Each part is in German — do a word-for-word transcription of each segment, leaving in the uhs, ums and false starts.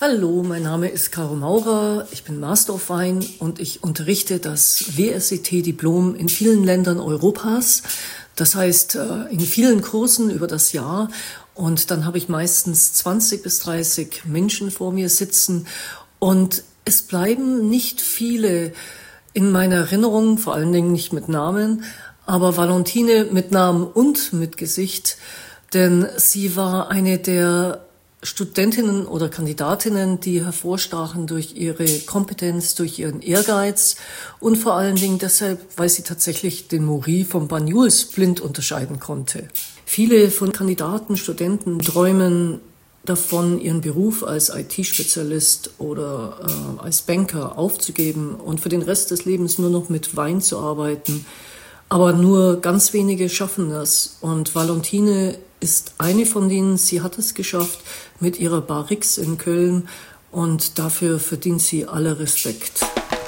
Hallo, mein Name ist Caro Maurer, ich bin Master of Wine und ich unterrichte das W S E T-Diplom in vielen Ländern Europas. Das heißt, in vielen Kursen über das Jahr. Und dann habe ich meistens zwanzig bis dreißig Menschen vor mir sitzen. Und es bleiben nicht viele in meiner Erinnerung, vor allen Dingen nicht mit Namen, aber Valentine mit Namen und mit Gesicht. Denn sie war eine der Studentinnen oder Kandidatinnen, die hervorstachen durch ihre Kompetenz, durch ihren Ehrgeiz und vor allen Dingen deshalb, weil sie tatsächlich den Maury vom Banyuls blind unterscheiden konnte. Viele von Kandidaten, Studenten träumen davon, ihren Beruf als I T-Spezialist oder äh, als Banker aufzugeben und für den Rest des Lebens nur noch mit Wein zu arbeiten. Aber nur ganz wenige schaffen das. Und Valentine ist eine von denen. Sie hat es geschafft mit ihrer Bar Rix in Köln und dafür verdient sie alle Respekt.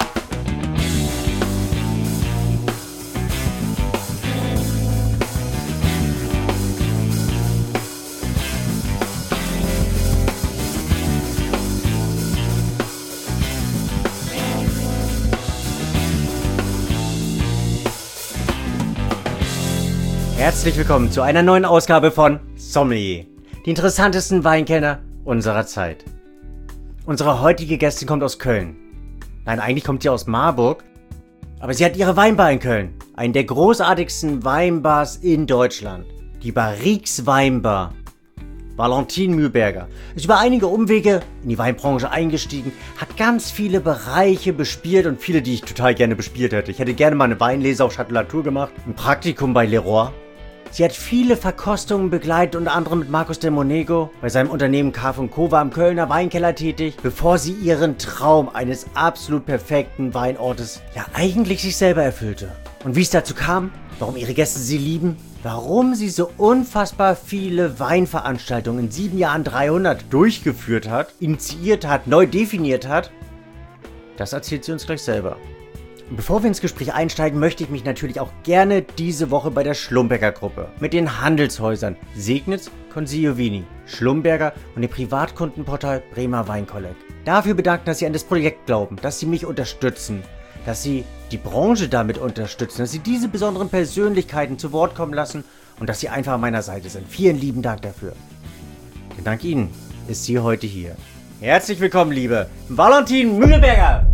Herzlich willkommen zu einer neuen Ausgabe von Sommelier, die interessantesten Weinkenner unserer Zeit. Unsere heutige Gästin kommt aus Köln. Nein, eigentlich kommt sie aus Marburg, aber sie hat ihre Weinbar in Köln, einen der großartigsten Weinbars in Deutschland, die Bar Rix Weinbar. Valentine Mühlberger ist über einige Umwege in die Weinbranche eingestiegen, hat ganz viele Bereiche bespielt und viele, die ich total gerne bespielt hätte. Ich hätte gerne mal eine Weinlese auf Chatelatur gemacht, ein Praktikum bei Leroy. Sie hat viele Verkostungen begleitet, unter anderem mit Marcus del Monego bei seinem Unternehmen K und Co. war im Kölner Weinkeller tätig, bevor sie ihren Traum eines absolut perfekten Weinortes ja eigentlich sich selber erfüllte. Und wie es dazu kam, warum ihre Gäste sie lieben, warum sie so unfassbar viele Weinveranstaltungen in sieben Jahren dreihundert durchgeführt hat, initiiert hat, neu definiert hat, das erzählt sie uns gleich selber. Und bevor wir ins Gespräch einsteigen, möchte ich mich natürlich auch gerne diese Woche bei der Schlumberger Gruppe mit den Handelshäusern Segnitz, Consigliovini, Schlumberger und dem Privatkundenportal Bremer Weinkolleg dafür bedanken, dass sie an das Projekt glauben, dass sie mich unterstützen, dass sie die Branche damit unterstützen, dass sie diese besonderen Persönlichkeiten zu Wort kommen lassen und dass sie einfach an meiner Seite sind. Vielen lieben Dank dafür. Und dank Ihnen ist sie heute hier. Herzlich willkommen, liebe Valentine Mühlberger!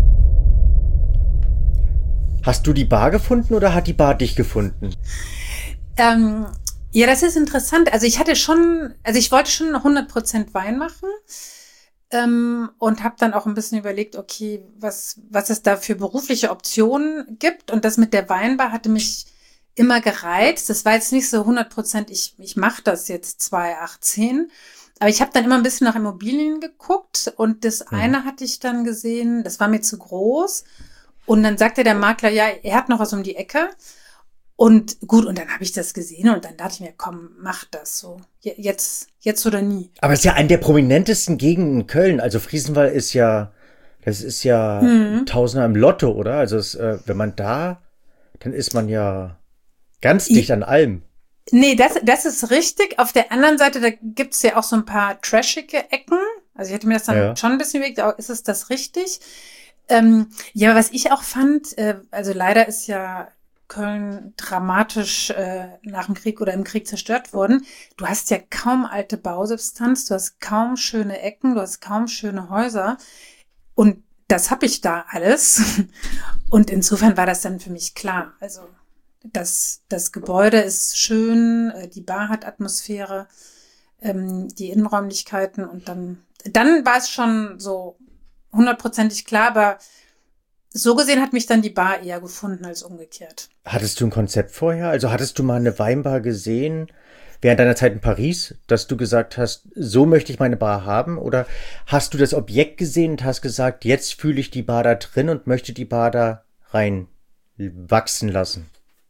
Hast du die Bar gefunden oder hat die Bar dich gefunden? Ähm, ja, das ist interessant. Also ich hatte schon, also ich wollte schon hundert Prozent Wein machen ähm, und habe dann auch ein bisschen überlegt, okay, was was es da für berufliche Optionen gibt. Und das mit der Weinbar hatte mich immer gereizt. Das war jetzt nicht so hundert Prozent, ich ich mache das jetzt zwanzig achtzehn. Aber ich habe dann immer ein bisschen nach Immobilien geguckt und das Mhm. eine hatte ich dann gesehen, das war mir zu groß. Und dann sagte der Makler, ja, er hat noch was um die Ecke. Und gut, und dann habe ich das gesehen und dann dachte ich mir, komm, mach das so. Je- Jetzt, jetzt oder nie. Aber es ist ja eine der prominentesten Gegenden in Köln. Also Friesenwald ist ja, das ist ja Mhm. Tausender im Lotto, oder? Also es, äh, wenn man da, dann ist man ja ganz dicht an allem. Nee, das, das ist richtig. Auf der anderen Seite, da gibt's ja auch so ein paar trashige Ecken. Also ich hätte mir das dann Ja. schon ein bisschen überlegt, aber ist es das richtig? Ähm, ja, aber was ich auch fand, äh, also leider ist ja Köln dramatisch äh, nach dem Krieg oder im Krieg zerstört worden. Du hast ja kaum alte Bausubstanz, du hast kaum schöne Ecken, du hast kaum schöne Häuser. Und das habe ich da alles. Und insofern war das dann für mich klar. Also das, das Gebäude ist schön, äh, die Bar hat Atmosphäre, ähm, die Innenräumlichkeiten und dann, dann war es schon so hundertprozentig klar, aber so gesehen hat mich dann die Bar eher gefunden als umgekehrt. Hattest du ein Konzept vorher? Also hattest du mal eine Weinbar gesehen während deiner Zeit in Paris, dass du gesagt hast, so möchte ich meine Bar haben? Oder hast du das Objekt gesehen und hast gesagt, jetzt fühle ich die Bar da drin und möchte die Bar da rein wachsen lassen?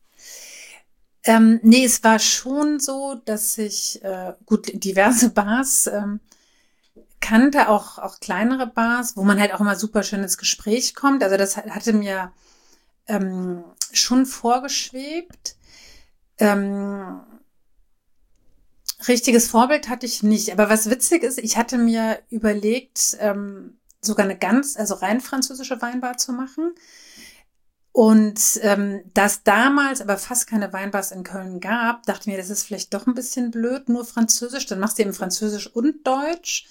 Ähm, nee, es war schon so, dass ich äh, gut diverse Bars ähm, kannte, auch auch kleinere Bars, wo man halt auch immer super schön ins Gespräch kommt. Also das hat- hatte mir ähm, schon vorgeschwebt. Ähm, richtiges Vorbild hatte ich nicht. Aber was witzig ist, ich hatte mir überlegt, ähm, sogar eine ganz, also rein französische Weinbar zu machen. Und ähm, dass damals aber fast keine Weinbars in Köln gab, dachte mir, das ist vielleicht doch ein bisschen blöd, nur Französisch. Dann machst du eben Französisch und Deutsch.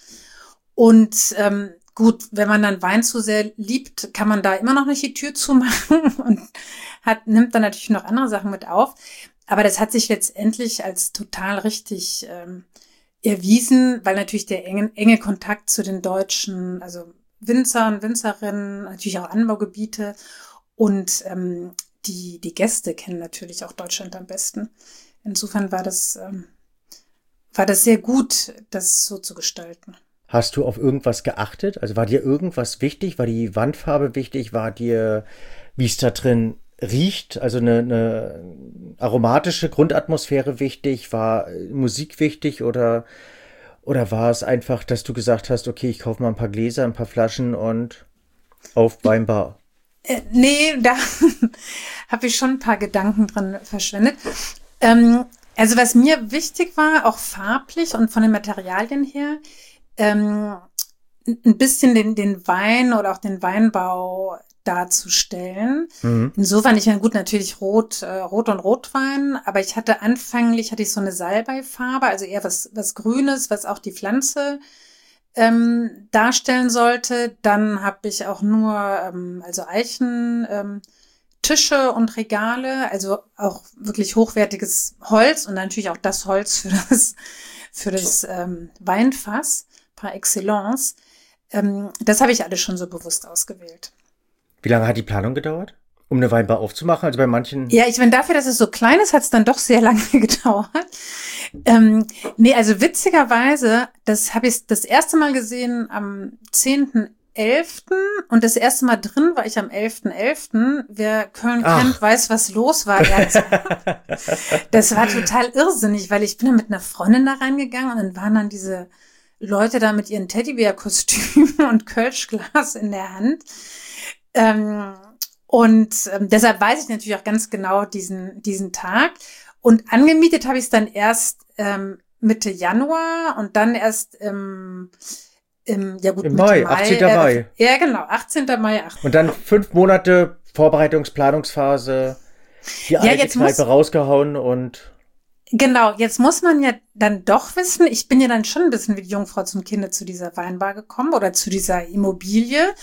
Und ähm, gut, wenn man dann Wein zu sehr liebt, kann man da immer noch nicht die Tür zumachen und hat, nimmt dann natürlich noch andere Sachen mit auf. Aber das hat sich letztendlich als total richtig ähm, erwiesen, weil natürlich der enge, enge Kontakt zu den deutschen, also Winzern, Winzerinnen, natürlich auch Anbaugebiete und ähm, die, die Gäste kennen natürlich auch Deutschland am besten. Insofern war das, ähm, war das sehr gut, das so zu gestalten. Hast du auf irgendwas geachtet? Also war dir irgendwas wichtig? War die Wandfarbe wichtig? War dir, wie es da drin riecht, also eine, eine aromatische Grundatmosphäre wichtig? War Musik wichtig oder, oder war es einfach, dass du gesagt hast, okay, ich kaufe mal ein paar Gläser, ein paar Flaschen und auf Weinbar? Äh, nee, da habe ich schon ein paar Gedanken dran verschwendet. Ähm, also was mir wichtig war, auch farblich und von den Materialien her, ähm, ein bisschen den, den Wein oder auch den Weinbau darzustellen. Mhm. Insofern, ich meine, gut, natürlich Rot, äh, Rot und Rotwein, aber ich hatte anfänglich, hatte ich so eine Salbeifarbe, also eher was, was Grünes, was auch die Pflanze ähm, darstellen sollte. Dann habe ich auch nur, ähm, also Eichen, ähm, Tische und Regale, also auch wirklich hochwertiges Holz und natürlich auch das Holz für das, für das ähm, Weinfass par excellence. Ähm, das habe ich alles schon so bewusst ausgewählt. Wie lange hat die Planung gedauert, um eine Weinbar aufzumachen? Also bei manchen... Ja, ich meine, dafür, dass es so klein ist, hat es dann doch sehr lange gedauert. Ähm, nee, also witzigerweise, das habe ich das erste Mal gesehen am zehnten elften und das erste Mal drin war ich am elften elften Wer Köln Ach. kennt, weiß, was los war. Das war total irrsinnig, weil ich bin dann mit einer Freundin da reingegangen und dann waren dann diese Leute da mit ihren Teddybär-Kostümen und Kölschglas in der Hand. Ähm, und ähm, deshalb weiß ich natürlich auch ganz genau diesen diesen Tag. Und angemietet habe ich es dann erst ähm, Mitte Januar und dann erst im, im ja gut, Im Mitte Mai, Mai. achtzehnten Äh, Mai. Ja, genau, achtzehnten Mai. achtzehnten Und dann fünf Monate Vorbereitungsplanungsphase, die alte ja, Kneipe muss, rausgehauen und... Genau, jetzt muss man ja dann doch wissen, ich bin ja dann schon ein bisschen wie die Jungfrau zum Kinde zu dieser Weinbar gekommen oder zu dieser Immobilie.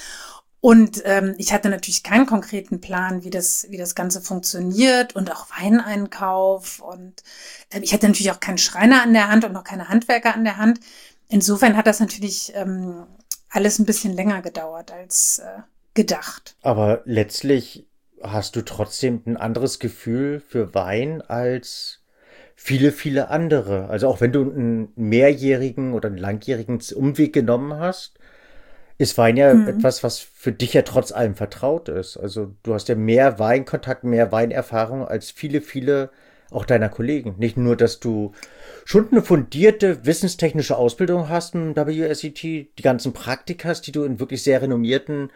Und ähm, ich hatte natürlich keinen konkreten Plan, wie das wie das Ganze funktioniert und auch Weineinkauf. Und äh, ich hatte natürlich auch keinen Schreiner an der Hand und noch keine Handwerker an der Hand. Insofern hat das natürlich ähm, alles ein bisschen länger gedauert als äh, gedacht. Aber letztlich hast du trotzdem ein anderes Gefühl für Wein als viele, viele andere. Also auch wenn du einen mehrjährigen oder einen langjährigen Umweg genommen hast, ist Wein ja mhm. etwas, was für dich ja trotz allem vertraut ist. Also du hast ja mehr Weinkontakt, mehr Weinerfahrung als viele, viele auch deiner Kollegen. Nicht nur, dass du schon eine fundierte wissenstechnische Ausbildung hast im W S E T, die ganzen Praktikas, die du in wirklich sehr renommierten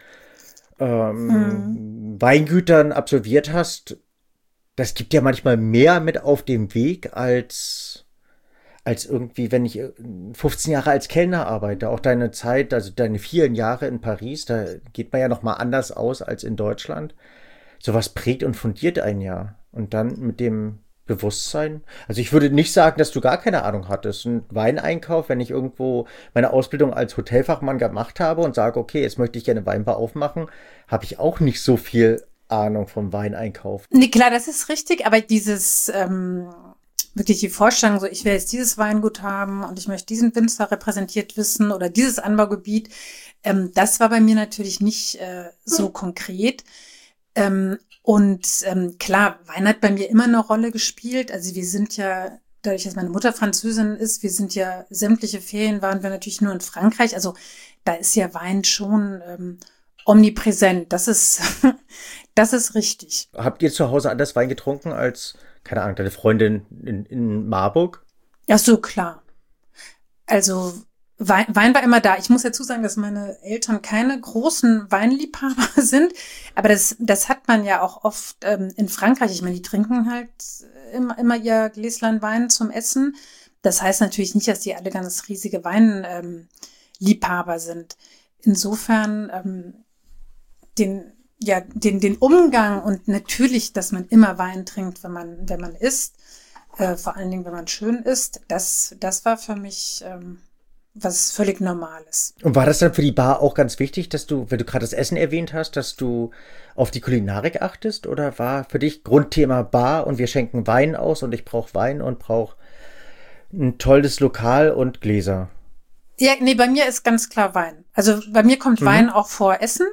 ähm, mhm. Weingütern absolviert hast. Das gibt ja manchmal mehr mit auf dem Weg als als irgendwie, wenn ich fünfzehn Jahre als Kellner arbeite, auch deine Zeit, also deine vielen Jahre in Paris, da geht man ja noch mal anders aus als in Deutschland. Sowas prägt und fundiert ein Jahr. Und dann mit dem Bewusstsein. Also ich würde nicht sagen, dass du gar keine Ahnung hattest. Ein Weineinkauf, wenn ich irgendwo meine Ausbildung als Hotelfachmann gemacht habe und sage, okay, jetzt möchte ich gerne Weinbar aufmachen, habe ich auch nicht so viel Ahnung vom Weineinkauf. Nee, klar, das ist richtig, aber dieses... Ähm wirklich die Vorstellung, so ich will jetzt dieses Weingut haben und ich möchte diesen Winzer repräsentiert wissen oder dieses Anbaugebiet, ähm, das war bei mir natürlich nicht äh, so mhm. konkret. Ähm, und ähm, klar, Wein hat bei mir immer eine Rolle gespielt. Also wir sind ja, dadurch, dass meine Mutter Französin ist, wir sind ja, sämtliche Ferien waren wir natürlich nur in Frankreich. Also da ist ja Wein schon ähm, omnipräsent. Das ist, das ist richtig. Habt ihr zu Hause anders Wein getrunken als... keine Ahnung, deine Freundin in, in Marburg? Ach so, klar. Also Wein, Wein war immer da. Ich muss dazu sagen, dass meine Eltern keine großen Weinliebhaber sind, aber das, das hat man ja auch oft ähm, in Frankreich. Ich meine, die trinken halt immer, immer ihr Gläslein Wein zum Essen. Das heißt natürlich nicht, dass die alle ganz riesige Weinliebhaber ähm, sind. Insofern ähm, den ja den den Umgang und natürlich, dass man immer Wein trinkt, wenn man wenn man isst, äh, vor allen Dingen wenn man schön isst, das das war für mich ähm, was völlig Normales. Und war das dann für die Bar auch ganz wichtig, dass du, wenn du gerade das Essen erwähnt hast, dass du auf die Kulinarik achtest? Oder war für dich Grundthema Bar und wir schenken Wein aus und ich brauche Wein und brauche ein tolles Lokal und Gläser? Ja, nee, bei mir ist ganz klar Wein. Also bei mir kommt mhm. Wein auch vor Essen.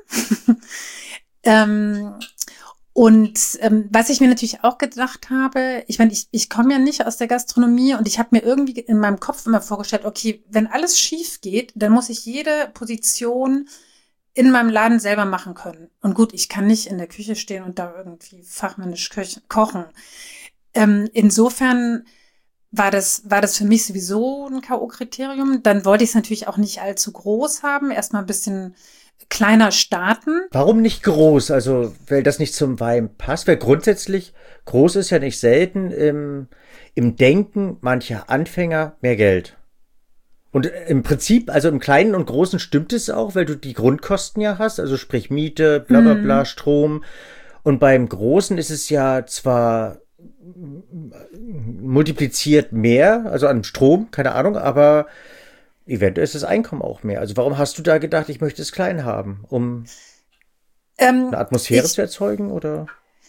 ähm, und ähm, was ich mir natürlich auch gedacht habe, ich meine, ich, ich komme ja nicht aus der Gastronomie und ich habe mir irgendwie in meinem Kopf immer vorgestellt, okay, wenn alles schief geht, dann muss ich jede Position in meinem Laden selber machen können. Und gut, ich kann nicht in der Küche stehen und da irgendwie fachmännisch köch- kochen. Ähm, insofern war das, war das für mich sowieso ein K O-Kriterium. Dann wollte ich es natürlich auch nicht allzu groß haben, erstmal ein bisschen kleiner starten. Warum nicht groß? Also, weil das nicht zum Wein passt? Weil grundsätzlich, groß ist ja nicht selten im, im Denken mancher Anfänger mehr Geld. Und im Prinzip, also im Kleinen und Großen stimmt es auch, weil du die Grundkosten ja hast, also sprich Miete, bla bla bla, mhm. Strom. Und beim Großen ist es ja zwar multipliziert mehr, also an Strom, keine Ahnung, aber eventuell ist das Einkommen auch mehr. Also warum hast du da gedacht, ich möchte es klein haben? Um ähm, eine Atmosphäre ich, zu erzeugen, oder?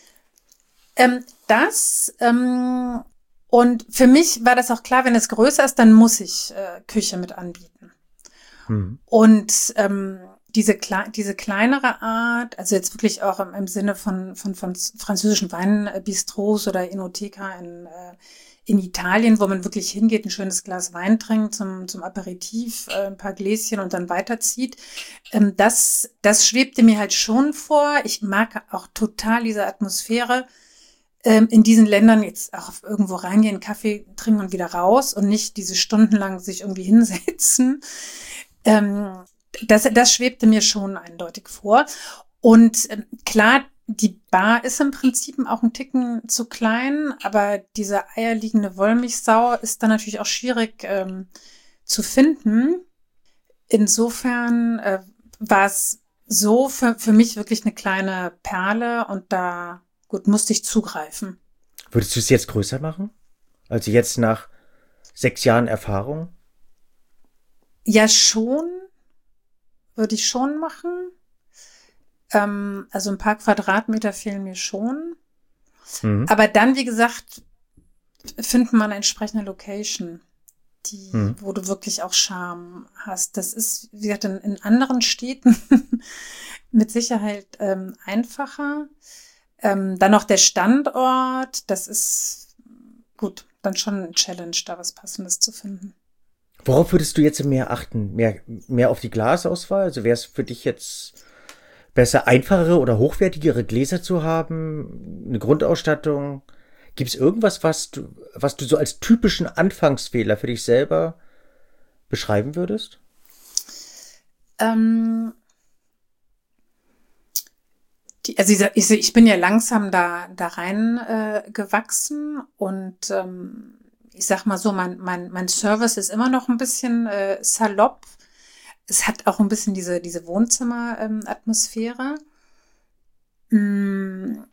Ähm, das, ähm, und für mich war das auch klar, wenn es größer ist, dann muss ich äh, Küche mit anbieten. Hm. Und ähm, diese, diese kleinere Art, also jetzt wirklich auch im, im Sinne von, von, von französischen Weinbistros oder Enoteca in äh, in Italien, wo man wirklich hingeht, ein schönes Glas Wein trinkt zum, zum Aperitif, äh, ein paar Gläschen und dann weiterzieht. Ähm, das, das schwebte mir halt schon vor. Ich mag auch total diese Atmosphäre ähm, in diesen Ländern, jetzt auch irgendwo reingehen, Kaffee trinken und wieder raus und nicht diese stundenlang sich irgendwie hinsetzen. Ähm, das, das schwebte mir schon eindeutig vor. Und ähm, klar, die Bar ist im Prinzip auch ein Ticken zu klein, aber diese eierlegende Wollmilchsau ist dann natürlich auch schwierig ähm, zu finden. Insofern äh, war es so für, für mich wirklich eine kleine Perle und da, gut, musste ich zugreifen. Würdest du es jetzt größer machen? Also jetzt nach sechs Jahren Erfahrung? Ja, schon. Würde ich schon machen. Also ein paar Quadratmeter fehlen mir schon. Mhm. Aber dann, wie gesagt, findet man eine entsprechende Location, die, mhm. wo du wirklich auch Charme hast. Das ist, wie gesagt, in, in anderen Städten mit Sicherheit ähm, einfacher. Ähm, dann noch der Standort, das ist gut, dann schon ein Challenge, da was Passendes zu finden. Worauf würdest du jetzt mehr achten? Mehr, mehr auf die Glasauswahl? Also wäre es für dich jetzt besser, einfachere oder hochwertigere Gläser zu haben, eine Grundausstattung? Gibt es irgendwas, was du, was du so als typischen Anfangsfehler für dich selber beschreiben würdest? Ähm, die, also ich, ich bin ja langsam da, da rein äh, gewachsen und ähm, ich sag mal so, mein, mein, mein Service ist immer noch ein bisschen äh, salopp. Es hat auch ein bisschen diese, diese Wohnzimmer-Atmosphäre. Ähm,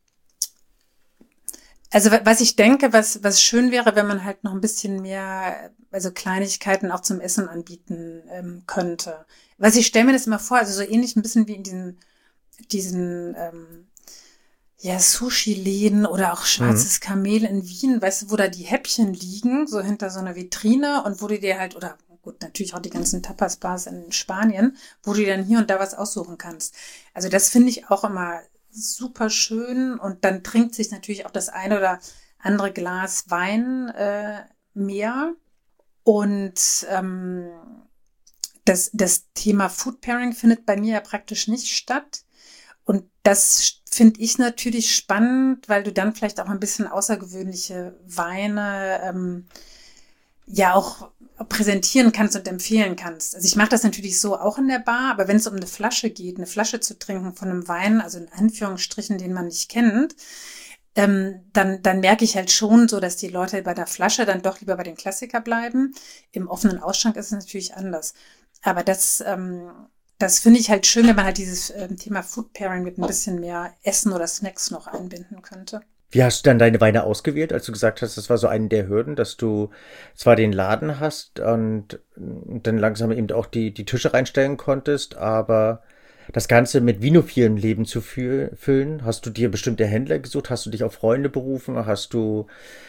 also was ich denke, was, was schön wäre, wenn man halt noch ein bisschen mehr, also Kleinigkeiten auch zum Essen anbieten ähm, könnte. Was ich stelle mir das immer vor, also so ähnlich ein bisschen wie in diesen, diesen ähm, ja, Sushi-Läden oder auch Schwarzes mhm. Kamel in Wien, weißt du, wo da die Häppchen liegen, so hinter so einer Vitrine und wo du dir halt, oder gut, natürlich auch die ganzen Tapas-Bars in Spanien, wo du dann hier und da was aussuchen kannst. Also das finde ich auch immer super schön und dann trinkt sich natürlich auch das eine oder andere Glas Wein äh, mehr. Und ähm, das, das Thema Food Pairing findet bei mir ja praktisch nicht statt. Und das finde ich natürlich spannend, weil du dann vielleicht auch ein bisschen außergewöhnliche Weine ähm, ja auch präsentieren kannst und empfehlen kannst. Also ich mache das natürlich so auch in der Bar, aber wenn es um eine Flasche geht, eine Flasche zu trinken von einem Wein, also in Anführungsstrichen, den man nicht kennt, ähm, dann, dann merke ich halt schon so, dass die Leute bei der Flasche dann doch lieber bei den Klassiker bleiben. Im offenen Ausschank ist es natürlich anders. Aber das, ähm, das finde ich halt schön, wenn man halt dieses ähm, Thema Food Pairing mit ein bisschen mehr Essen oder Snacks noch einbinden könnte. Wie hast du dann deine Weine ausgewählt, als du gesagt hast, das war so eine der Hürden, dass du zwar den Laden hast und dann langsam eben auch die, die Tische reinstellen konntest, aber das Ganze mit vinophilen Leben zu fü- füllen? Hast du dir bestimmte Händler gesucht? Hast du dich auf Freunde berufen? Hast du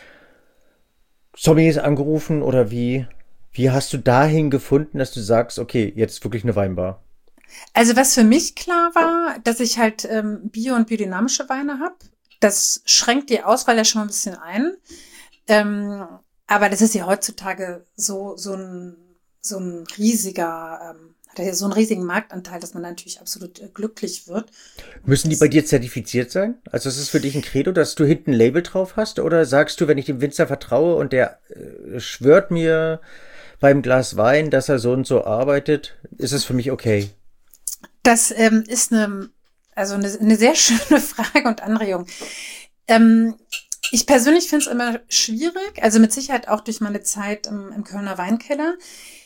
Sommeliers angerufen? Oder wie, wie hast du dahin gefunden, dass du sagst, okay, jetzt wirklich eine Weinbar? Also was für mich klar war, dass ich halt ähm, Bio- und biodynamische Weine habe. Das schränkt die Auswahl ja schon mal ein bisschen ein. Ähm, aber das ist ja heutzutage so, so ein, so ein riesiger, ähm, hat ja so einen riesigen Marktanteil, dass man natürlich absolut äh, glücklich wird. Müssen die bei dir zertifiziert sein? Also ist es für dich ein Credo, dass du hinten ein Label drauf hast? Oder sagst du, wenn ich dem Winzer vertraue und der äh, schwört mir beim Glas Wein, dass er so und so arbeitet, ist es für mich okay? Das ähm, ist eine, also eine, eine sehr schöne Frage und Anregung. Ähm, ich persönlich finde es immer schwierig, also mit Sicherheit auch durch meine Zeit im, im Kölner Weinkeller.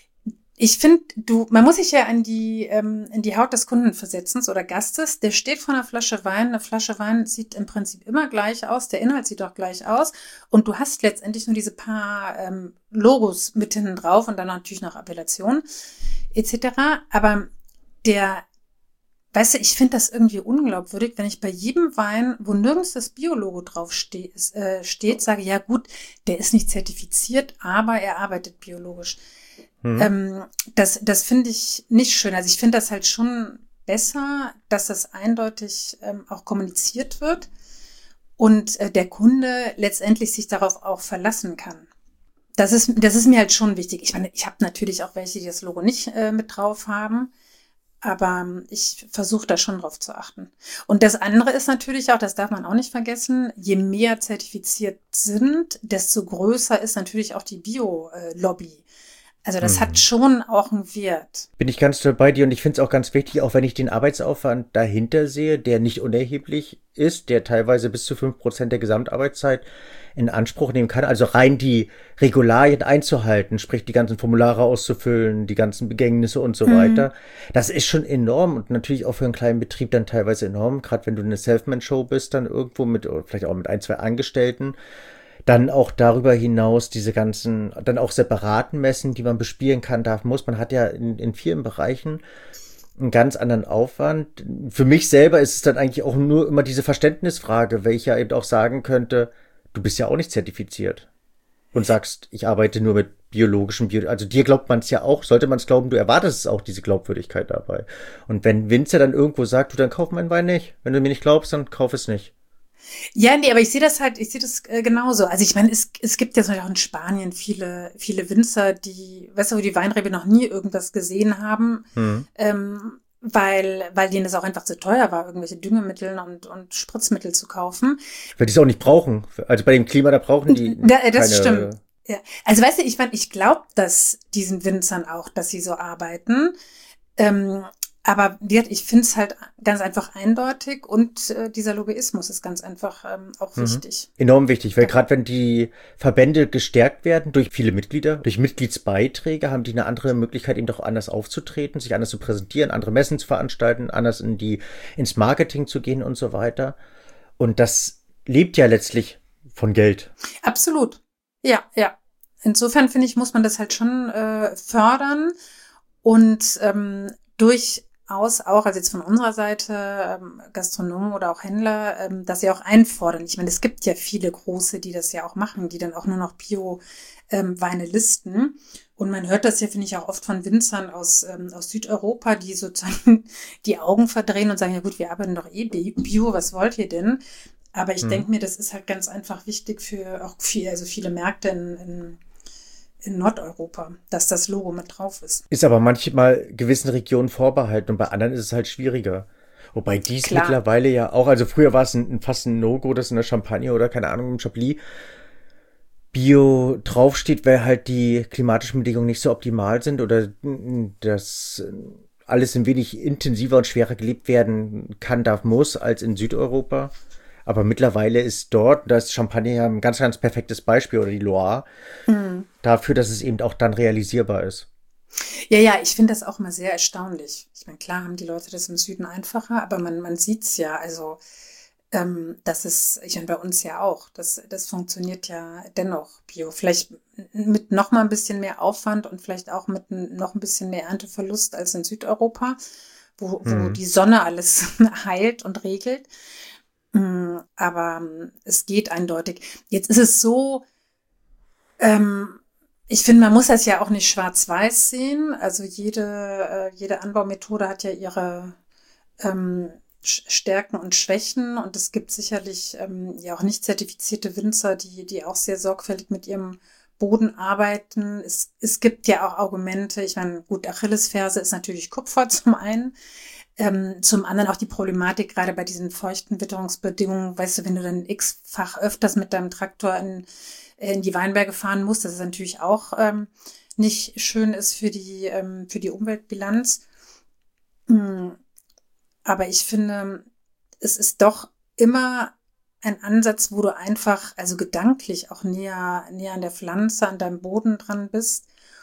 Ich finde, du, man muss sich ja in die, ähm, in die Haut des Kunden versetzen oder Gastes. Der steht vor einer Flasche Wein. Eine Flasche Wein sieht im Prinzip immer gleich aus. Der Inhalt sieht auch gleich aus. Und du hast letztendlich nur diese paar ähm, Logos mit hinten drauf und dann natürlich noch Appellationen et cetera. Aber der, weißt du, ich finde das irgendwie unglaubwürdig, wenn ich bei jedem Wein, wo nirgends das Bio-Logo drauf steht, äh, steht, sage, ja gut, der ist nicht zertifiziert, aber er arbeitet biologisch. Hm. Ähm, das das finde ich nicht schön. Also ich finde das halt schon besser, dass das eindeutig ähm, auch kommuniziert wird und äh, der Kunde letztendlich sich darauf auch verlassen kann. Das ist, das ist mir halt schon wichtig. Ich meine, ich habe natürlich auch welche, die das Logo nicht äh, mit drauf haben. Aber ich versuche da schon drauf zu achten. Und das andere ist natürlich auch, das darf man auch nicht vergessen, je mehr zertifiziert sind, desto größer ist natürlich auch die Bio-Lobby. Also das mhm. hat schon auch einen Wert. Bin ich ganz bei dir und ich finde es auch ganz wichtig, auch wenn ich den Arbeitsaufwand dahinter sehe, der nicht unerheblich ist, der teilweise bis zu fünf Prozent der Gesamtarbeitszeit in Anspruch nehmen kann. Also rein die Regularien einzuhalten, sprich die ganzen Formulare auszufüllen, die ganzen Begängnisse und so mhm. weiter. Das ist schon enorm und natürlich auch für einen kleinen Betrieb dann teilweise enorm, gerade wenn du eine Selfman-Show bist, dann irgendwo mit, oder vielleicht auch mit ein, zwei Angestellten. Dann auch darüber hinaus diese ganzen, dann auch separaten Messen, die man bespielen kann, darf, muss. Man hat ja in, in vielen Bereichen einen ganz anderen Aufwand. Für mich selber ist es dann eigentlich auch nur immer diese Verständnisfrage, weil ich ja eben auch sagen könnte, du bist ja auch nicht zertifiziert und sagst, ich arbeite nur mit biologischen, Bio- also dir glaubt man es ja auch, sollte man es glauben, du erwartest es auch, diese Glaubwürdigkeit dabei. Und wenn Winzer dann irgendwo sagt, du, dann kauf meinen Wein nicht. Wenn du mir nicht glaubst, dann kauf es nicht. Ja, nee, aber ich sehe das halt, ich sehe das äh, genauso. Also ich meine, es, es gibt ja zum Beispiel auch in Spanien viele, viele Winzer, die, weißt du, wo die Weinrebe noch nie irgendwas gesehen haben, mhm. ähm, weil, weil denen das auch einfach zu teuer war, irgendwelche Düngemittel und, und Spritzmittel zu kaufen. Weil die es auch nicht brauchen. Also bei dem Klima, da brauchen die da, das keine... stimmt. Ja. Also weißt du, ich meine, ich glaube das diesen Winzern auch, dass sie so arbeiten. Ähm, Aber ich finde es halt ganz einfach eindeutig und äh, dieser Lobbyismus ist ganz einfach ähm, auch wichtig. Mhm. Enorm wichtig, weil ja. gerade wenn die Verbände gestärkt werden durch viele Mitglieder, durch Mitgliedsbeiträge, haben die eine andere Möglichkeit, eben doch anders aufzutreten, sich anders zu präsentieren, andere Messen zu veranstalten, anders in die ins Marketing zu gehen und so weiter. Und das lebt ja letztlich von Geld. Absolut. Ja, ja. Insofern finde ich, muss man das halt schon äh, fördern und ähm, durch aus, auch, also jetzt von unserer Seite, ähm, Gastronomen oder auch Händler, ähm, dass sie auch einfordern. Ich meine, es gibt ja viele große, die das ja auch machen, die dann auch nur noch Bio-Weine ähm, listen. Und man hört das ja, finde ich, auch oft von Winzern aus, ähm, aus Südeuropa, die sozusagen die Augen verdrehen und sagen, ja gut, wir arbeiten doch eh Bio, was wollt ihr denn? Aber ich mhm. denke mir, das ist halt ganz einfach wichtig für auch viel, also viele Märkte in, in in Nordeuropa, dass das Logo mit drauf ist. Ist aber manchmal gewissen Regionen vorbehalten und bei anderen ist es halt schwieriger. Wobei dies Klar. mittlerweile ja auch, also früher war es ein, fast ein No-Go, dass in der Champagne oder keine Ahnung im Chablis Bio draufsteht, weil halt die klimatischen Bedingungen nicht so optimal sind oder das alles ein wenig intensiver und schwerer gelebt werden kann, darf, muss als in Südeuropa. Aber mittlerweile ist dort, das Champagner ja ein ganz, ganz perfektes Beispiel oder die Loire, mhm. dafür, dass es eben auch dann realisierbar ist. Ja, ja, ich finde das auch immer sehr erstaunlich. Ich meine, klar haben die Leute das im Süden einfacher, aber man, man sieht's ja, also ähm, das ist, ich meine, bei uns ja auch, das, das funktioniert ja dennoch Bio. Vielleicht mit noch mal ein bisschen mehr Aufwand und vielleicht auch mit noch ein bisschen mehr Ernteverlust als in Südeuropa, wo, wo mhm. die Sonne alles heilt und regelt. Aber es geht eindeutig. Jetzt ist es so, ähm, ich finde, man muss das ja auch nicht schwarz-weiß sehen. Also jede, äh, jede Anbaumethode hat ja ihre ähm, Stärken und Schwächen. Und es gibt sicherlich ähm, ja auch nicht zertifizierte Winzer, die, die auch sehr sorgfältig mit ihrem Boden arbeiten. Es, es gibt ja auch Argumente. Ich meine, gut, Achillesferse ist natürlich Kupfer zum einen. Ähm, zum anderen auch die Problematik, gerade bei diesen feuchten Witterungsbedingungen, weißt du, wenn du dann x-fach öfters mit deinem Traktor in, in die Weinberge fahren musst, dass es natürlich auch ähm, nicht schön ist für die, ähm, für die Umweltbilanz. Mhm. Aber ich finde, es ist doch immer ein Ansatz, wo du einfach, also gedanklich auch näher, näher an der Pflanze, an deinem Boden dran bist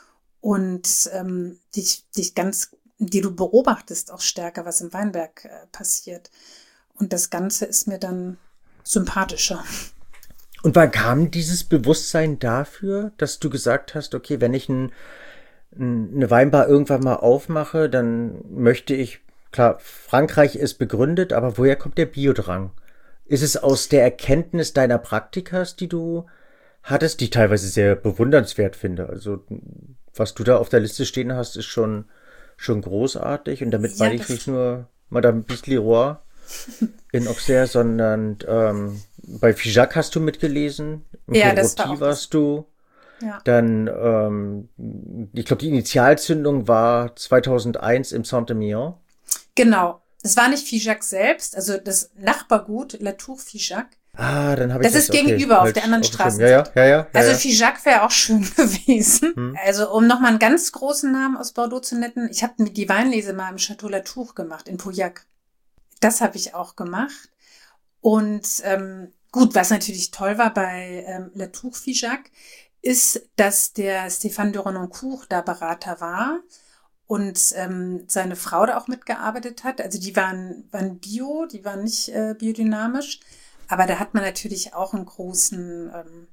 und ähm, dich, dich ganz die du beobachtest auch stärker, was im Weinberg äh, passiert. Und das Ganze ist mir dann sympathischer. Und wann kam dieses Bewusstsein dafür, dass du gesagt hast, okay, wenn ich ein, eine Weinbar irgendwann mal aufmache, dann möchte ich, klar, Frankreich ist begründet, aber woher kommt der Biodrang? Ist es aus der Erkenntnis deiner Praktikas, die du hattest, die ich teilweise sehr bewundernswert finde? Also was du da auf der Liste stehen hast, ist schon schon großartig. Und damit ja, meine ich nicht nur Madame Bisleroy in Auxerre, sondern ähm, bei Figeac hast du mitgelesen. Im ja, das Roti war auch warst du. Ja. Dann, ähm, ich glaube, die Initialzündung war zweitausendeins im Saint-Emilion. Genau. Das war nicht Figeac selbst, also das Nachbargut, La Tour Figeac. Ah, dann habe ich das. Das ist okay, gegenüber auf der anderen Straße. Ja, ja, ja, ja. Also ja. Figeac wäre auch schön gewesen. Hm. Also um nochmal einen ganz großen Namen aus Bordeaux zu nennen, ich habe die Weinlese mal im Château La Tour gemacht, in Pauillac. Das habe ich auch gemacht. Und ähm, gut, was natürlich toll war bei ähm, La Tour Figeac, ist, dass der Stéphane de Renoncourt da Berater war und ähm, seine Frau da auch mitgearbeitet hat. Also die waren, waren bio, die waren nicht äh, biodynamisch. Aber da hat man natürlich auch einen großen, ähm,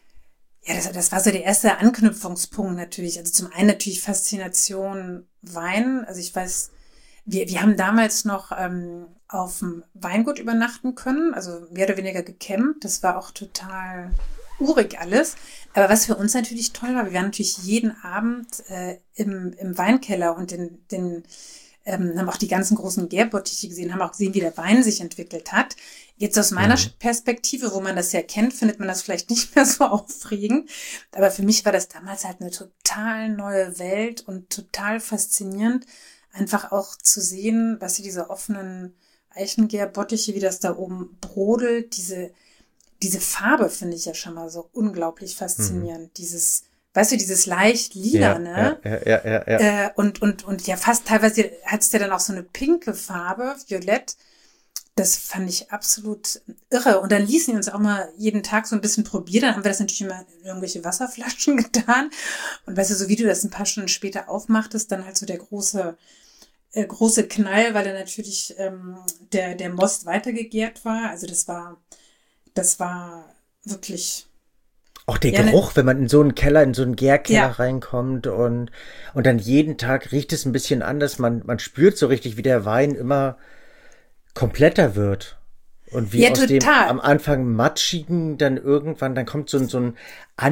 ja, das, das war so der erste Anknüpfungspunkt natürlich. Also zum einen natürlich Faszination Wein. Also ich weiß, wir, wir haben damals noch ähm, auf dem Weingut übernachten können, also mehr oder weniger gecampt. Das war auch total urig alles. Aber was für uns natürlich toll war, wir waren natürlich jeden Abend äh, im, im Weinkeller und den, den ähm, haben auch die ganzen großen Gärbottiche gesehen, haben auch gesehen, wie der Wein sich entwickelt hat. Jetzt aus meiner mhm. Perspektive, wo man das ja kennt, findet man das vielleicht nicht mehr so aufregend. Aber für mich war das damals halt eine total neue Welt und total faszinierend, einfach auch zu sehen, was sie diese offenen Eichengärbottiche, wie das da oben brodelt, diese, diese Farbe finde ich ja schon mal so unglaublich faszinierend. Mhm. Dieses, weißt du, dieses leicht lilane. Ja, ja, ja, ja, ja. Äh, und, und, und ja, fast teilweise hat es ja dann auch so eine pinke Farbe, violett. Das fand ich absolut irre. Und dann ließen die uns auch mal jeden Tag so ein bisschen probieren. Dann haben wir das natürlich immer in irgendwelche Wasserflaschen getan. Und weißt du, so wie du das ein paar Stunden später aufmachtest, dann halt so der große, äh, große Knall, weil dann natürlich ähm, der, der Most weitergegärt war. Also das war, das war wirklich. Auch der ja, Geruch, wenn man in so einen Keller, in so einen Gärkeller ja. reinkommt und, und dann jeden Tag riecht es ein bisschen anders. Man, man spürt so richtig, wie der Wein immer kompletter wird. Und wie ja, aus total. dem am Anfang matschigen dann irgendwann, dann kommt so ein, so ein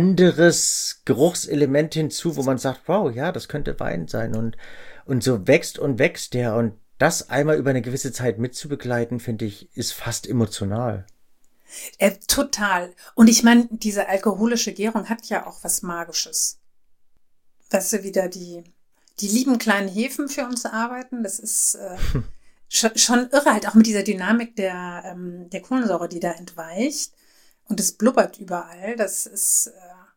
anderes Geruchselement hinzu, wo man sagt, wow, ja, das könnte Wein sein. Und, und so wächst und wächst der. Und das einmal über eine gewisse Zeit mitzubegleiten, finde ich, ist fast emotional. Äh, total. Und ich meine, diese alkoholische Gärung hat ja auch was Magisches. Weißt du, wieder die, die lieben kleinen Hefen für uns arbeiten, das ist äh, schon, schon irre, halt auch mit dieser Dynamik der, ähm, der Kohlensäure, die da entweicht. Und es blubbert überall. Das ist. Äh,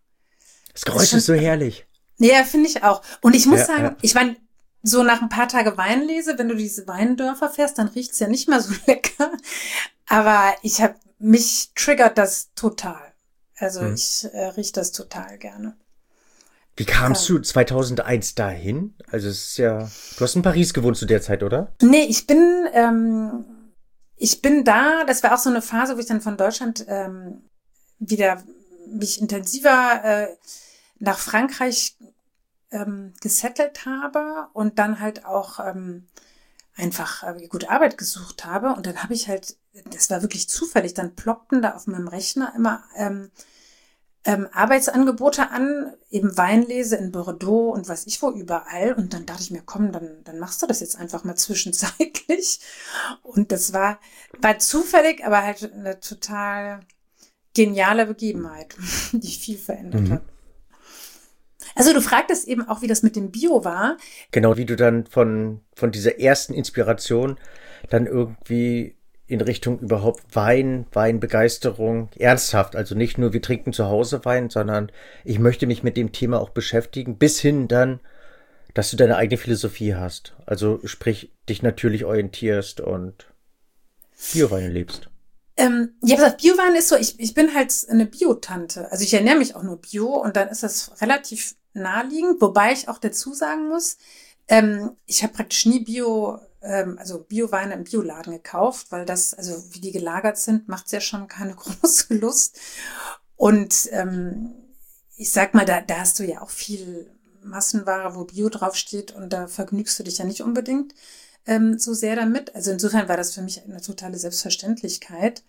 das Geräusch ist, schon, ist so herrlich. Ja, finde ich auch. Und ich muss ja, sagen, ja. ich meine, so nach ein paar Tage Weinlese, wenn du diese Weindörfer fährst, dann riecht's ja nicht mehr so lecker. Aber ich habe mich triggert das total. Also Hm. ich äh, rieche das total gerne. Wie kamst Ja. du zweitausendeins dahin? Also es ist ja, du hast in Paris gewohnt zu der Zeit, oder? Nee, ich bin, ähm, ich bin da, das war auch so eine Phase, wo ich dann von Deutschland ähm, wieder mich intensiver äh, nach Frankreich ähm, gesettelt habe und dann halt auch ähm, einfach äh, gute Arbeit gesucht habe. Und dann habe ich halt, das war wirklich zufällig, dann ploppten da auf meinem Rechner immer ähm, ähm, Arbeitsangebote an, eben Weinlese in Bordeaux und weiß ich wo überall. Und dann dachte ich mir, komm, dann, dann machst du das jetzt einfach mal zwischenzeitlich. Und das war, war zufällig, aber halt eine total geniale Begebenheit, die viel verändert Mhm. hat. Also du fragtest eben auch, wie das mit dem Bio war. Genau, wie du dann von, von dieser ersten Inspiration dann irgendwie in Richtung überhaupt Wein, Weinbegeisterung, ernsthaft, also nicht nur wir trinken zu Hause Wein, sondern ich möchte mich mit dem Thema auch beschäftigen, bis hin dann, dass du deine eigene Philosophie hast. Also sprich, dich natürlich orientierst und Bioweine lebst. Ähm, ja, pass auf, Biowein ist so, ich, ich bin halt eine Biotante. Also ich ernähre mich auch nur Bio und dann ist das relativ naheliegend, wobei ich auch dazu sagen muss, ähm, ich habe praktisch nie Bio, ähm, also Bioweine im Bioladen gekauft, weil das, also wie die gelagert sind, macht's ja schon keine große Lust. Und ähm, ich sag mal, da, da hast du ja auch viel Massenware, wo Bio draufsteht und da vergnügst du dich ja nicht unbedingt ähm, so sehr damit. Also insofern war das für mich eine totale Selbstverständlichkeit,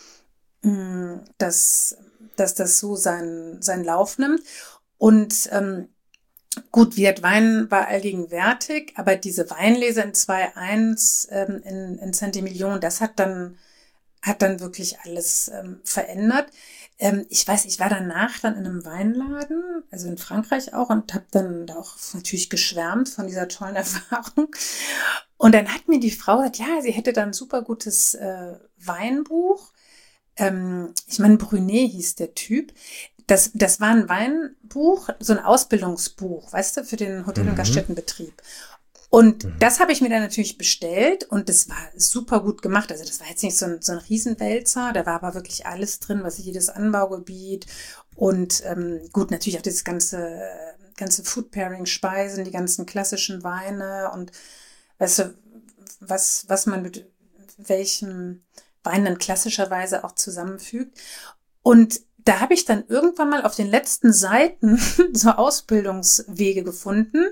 mh, dass, dass das so seinen, seinen Lauf nimmt. Und ähm, gut, Viet Wein war allgegenwärtig, aber diese Weinlese in zwei Komma eins ähm, in, in Saint-Emilion, das hat dann, hat dann wirklich alles ähm, verändert. Ähm, ich weiß, ich war danach dann in einem Weinladen, also in Frankreich auch, und habe dann da auch natürlich geschwärmt von dieser tollen Erfahrung. Und dann hat mir die Frau gesagt, ja, sie hätte dann ein super gutes äh, Weinbuch. Ähm, ich meine, Brunet hieß der Typ. Das, das war ein Weinbuch, so ein Ausbildungsbuch, weißt du, für den Hotel- und Mhm. Gaststättenbetrieb. Und Mhm. das habe ich mir dann natürlich bestellt und das war super gut gemacht. Also das war jetzt nicht so ein, so ein Riesenwälzer, da war aber wirklich alles drin, was jedes Anbaugebiet und ähm, gut, natürlich auch das ganze, ganze Food Pairing, Speisen, die ganzen klassischen Weine und weißt du, was, was man mit welchem Wein dann klassischerweise auch zusammenfügt. Und da habe ich dann irgendwann mal auf den letzten Seiten so Ausbildungswege gefunden.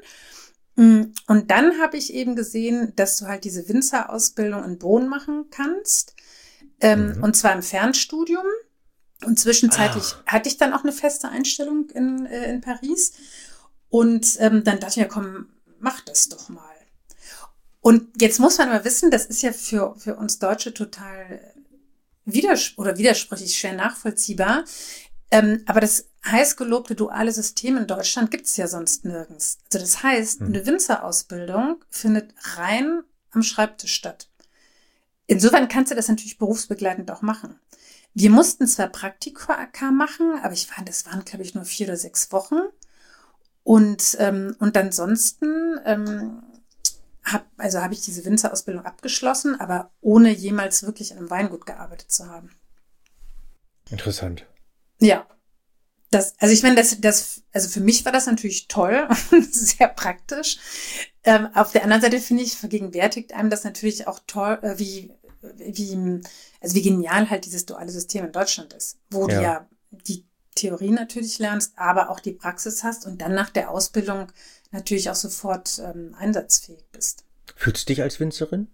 Und dann habe ich eben gesehen, dass du halt diese Winzerausbildung in Bonn machen kannst. Ähm, Mhm. Und zwar im Fernstudium. Und zwischenzeitlich Ah. hatte ich dann auch eine feste Einstellung in, äh, in Paris. Und ähm, dann dachte ich mir, komm, mach das doch mal. Und jetzt muss man aber wissen, das ist ja für, für uns Deutsche total widers- oder widersprüchlich schwer nachvollziehbar. Ähm, aber das heiß gelobte duale System in Deutschland gibt es ja sonst nirgends. Also das heißt, Hm. eine Winzerausbildung findet rein am Schreibtisch statt. Insofern kannst du das natürlich berufsbegleitend auch machen. Wir mussten zwar Praktika machen, aber ich war, das waren, glaube ich, nur vier oder sechs Wochen. Und, ähm, und ansonsten ähm, hab, also habe ich diese Winzerausbildung abgeschlossen, aber ohne jemals wirklich in einem Weingut gearbeitet zu haben. Interessant. Ja, das, also ich meine, das, das, also für mich war das natürlich toll und sehr praktisch. Ähm, auf der anderen Seite finde ich, vergegenwärtigt einem das natürlich auch toll, äh, wie, wie, also wie genial halt dieses duale System in Deutschland ist, wo du Ja. ja die Theorie natürlich lernst, aber auch die Praxis hast und dann nach der Ausbildung natürlich auch sofort ähm, einsatzfähig bist. Fühlst du dich als Winzerin?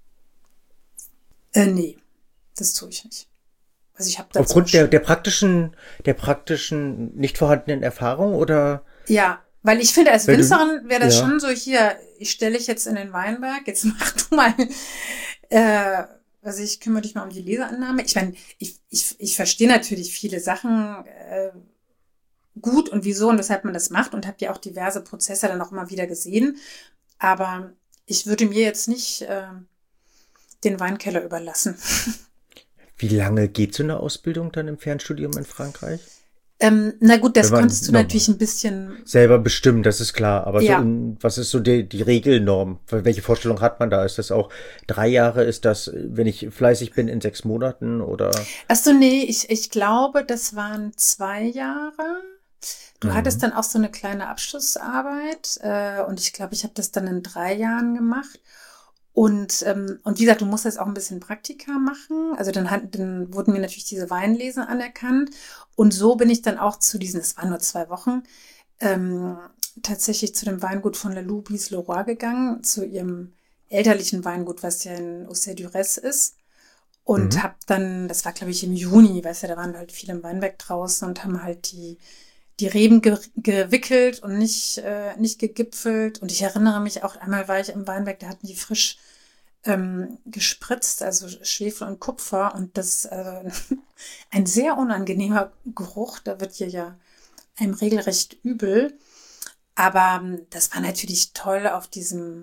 Äh, nee, das tue ich nicht. Also ich habe dazu Aufgrund der, schon- der praktischen, der praktischen, nicht vorhandenen Erfahrung oder? Ja, weil ich finde, als Weil du- Winzerin wäre das ja. schon so, hier, ich stelle dich jetzt in den Weinberg, jetzt mach du mal, äh, also ich kümmere dich mal um die Leseannahme. Ich meine, ich, ich, ich verstehe natürlich viele Sachen äh, gut und wieso und weshalb man das macht und habe ja auch diverse Prozesse dann auch immer wieder gesehen. Aber ich würde mir jetzt nicht äh, den Weinkeller überlassen. Wie lange geht so eine Ausbildung dann im Fernstudium in Frankreich? Ähm, na gut, das Wenn man konntest du normal natürlich ein bisschen, selber bestimmen, das ist klar. Aber so, ja. in, was ist so die, die Regelnorm? Welche Vorstellung hat man da? Ist das auch drei Jahre? Ist das, wenn ich fleißig bin, in sechs Monaten oder? Ach so, nee, ich, ich glaube, das waren zwei Jahre. Du hattest Mhm. dann auch so eine kleine Abschlussarbeit äh, und ich glaube, ich habe das dann in drei Jahren gemacht. Und, ähm, und wie gesagt, du musst jetzt auch ein bisschen Praktika machen. Also dann, hat, dann wurden mir natürlich diese Weinlesen anerkannt. Und so bin ich dann auch zu diesen, es waren nur zwei Wochen, ähm, tatsächlich zu dem Weingut von La Loubise Leroy gegangen, zu ihrem elterlichen Weingut, was ja in Auxerre-du-Rez ist. Und Mhm. habe dann, das war glaube ich im Juni, weißt du, da waren halt viele im Weinberg draußen und haben halt die, die Reben ge gewickelt und nicht, äh, nicht gegipfelt. Und ich erinnere mich auch, einmal war ich im Weinberg, da hatten die frisch ähm, gespritzt, also Schwefel und Kupfer. Und das äh, ein sehr unangenehmer Geruch, da wird hier ja einem regelrecht übel. Aber ähm, das war natürlich toll, auf diesem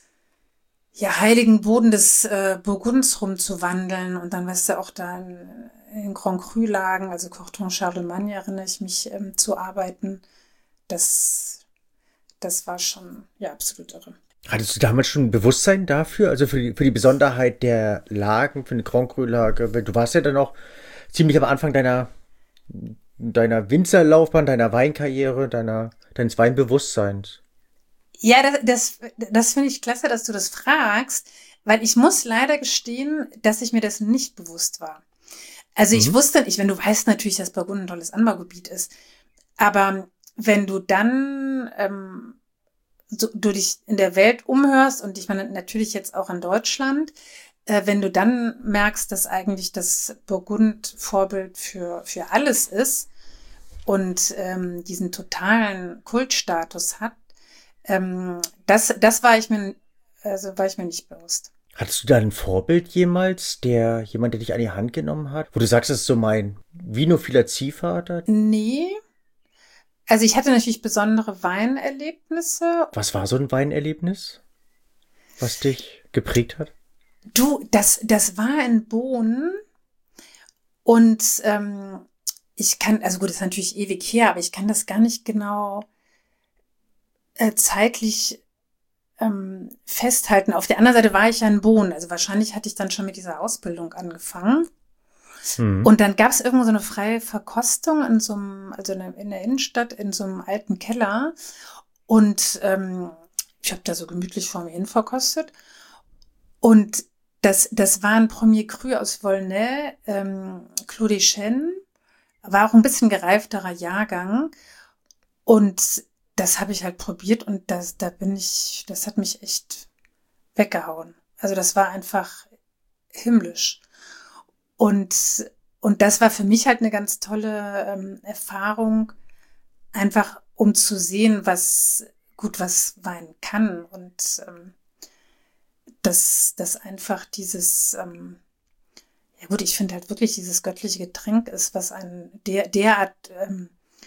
ja, heiligen Boden des äh, Burgunds rumzuwandeln und dann, weißt du, auch da in, in Grand Cru-Lagen, also Corton Charlemagne, erinnere ich mich, ähm, zu arbeiten. Das, das war schon, ja, absolut irre. Hattest du damals schon ein Bewusstsein dafür? Also für die, für die Besonderheit der Lagen, für eine Grand Cru-Lage? Weil du warst ja dann auch ziemlich am Anfang deiner, deiner Winzerlaufbahn, deiner Weinkarriere, deiner, deines Weinbewusstseins. Ja, das, das, das finde ich klasse, dass du das fragst, weil ich muss leider gestehen, dass ich mir das nicht bewusst war. Also ich Mhm. wusste, ich, wenn du weißt natürlich, dass Burgund ein tolles Anbaugebiet ist, aber wenn du dann ähm, so, du dich in der Welt umhörst und ich meine natürlich jetzt auch in Deutschland, äh, wenn du dann merkst, dass eigentlich das Burgund Vorbild für, für alles ist und ähm, diesen totalen Kultstatus hat, ähm, das, das war ich mir, also war ich mir nicht bewusst. Hattest du da ein Vorbild jemals, der jemand, der dich an die Hand genommen hat? Wo du sagst, das ist so mein vinophiler Ziehvater? Nee, also ich hatte natürlich besondere Weinerlebnisse. Was war so ein Weinerlebnis, was dich geprägt hat? Du, das, das war in Bohnen und ähm, ich kann, also gut, das ist natürlich ewig her, aber ich kann das gar nicht genau äh, zeitlich ähm, festhalten. Auf der anderen Seite war ich ja in Bohnen, also wahrscheinlich hatte ich dann schon mit dieser Ausbildung angefangen. Mhm. Und dann gab es irgendwo so eine freie Verkostung in so einem, also in der Innenstadt, in so einem alten Keller. Und ähm, ich habe da so gemütlich vor mir hin verkostet. Und das, das war ein Premier Cru aus Volnay, ähm, Clos des Chênes, war auch ein bisschen gereifterer Jahrgang. Und das habe ich halt probiert und das, da bin ich, das hat mich echt weggehauen. Also das war einfach himmlisch. Und, und das war für mich halt eine ganz tolle ähm, Erfahrung, einfach um zu sehen, was gut, was Wein kann und ähm, dass, dass einfach dieses, ähm, ja gut, ich finde halt wirklich dieses göttliche Getränk ist, was einen der, derart ähm,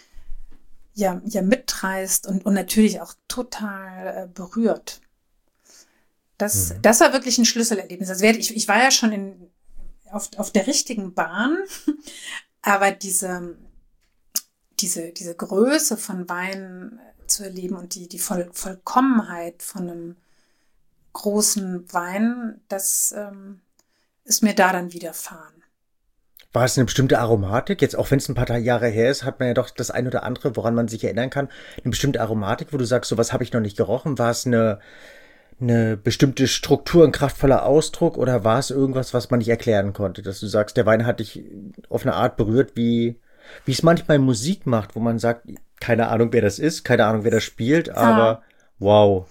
ja, ja mitreißt und, und natürlich auch total äh, berührt. Das, Mhm. das war wirklich ein Schlüsselerlebnis. Also ich, ich war ja schon in, auf, auf der richtigen Bahn, aber diese, diese, diese Größe von Wein zu erleben und die, die Voll, Vollkommenheit von einem großen Wein, das ähm, ist mir da dann widerfahren. War es eine bestimmte Aromatik? Jetzt, auch wenn es ein paar Jahre her ist, hat man ja doch das ein oder andere, woran man sich erinnern kann. Eine bestimmte Aromatik, wo du sagst, so was habe ich noch nicht gerochen. War es eine, eine bestimmte Struktur, ein kraftvoller Ausdruck oder war es irgendwas, was man nicht erklären konnte? Dass du sagst, der Wein hat dich auf eine Art berührt, wie, wie es manchmal Musik macht, wo man sagt, keine Ahnung, wer das ist, keine Ahnung, wer das spielt, Ah, aber wow.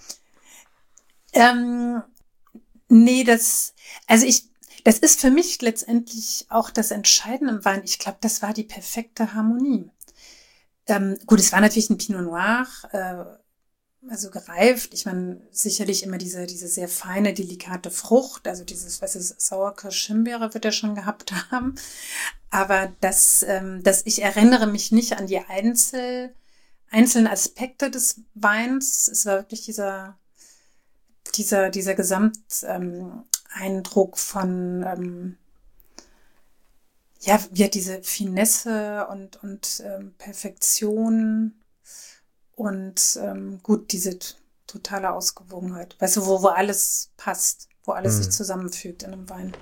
ähm, nee, das, also ich, das ist für mich letztendlich auch das Entscheidende im Wein. Ich glaube, das war die perfekte Harmonie. Ähm, gut, es war natürlich ein Pinot Noir, äh, also gereift. Ich meine, sicherlich immer diese, diese sehr feine, delikate Frucht, also dieses, was ist, Sauerkirsch-Himbeere wird er schon gehabt haben. Aber das, ähm, das, ich erinnere mich nicht an die Einzel, einzelnen Aspekte des Weins. Es war wirklich dieser, dieser, dieser Gesamteindruck ähm, Eindruck von, ähm, ja, ja, diese Finesse und, und ähm, Perfektion und ähm, gut, diese t- totale Ausgewogenheit. Weißt du, wo, wo alles passt, wo alles sich Hm. zusammenfügt in einem Wein.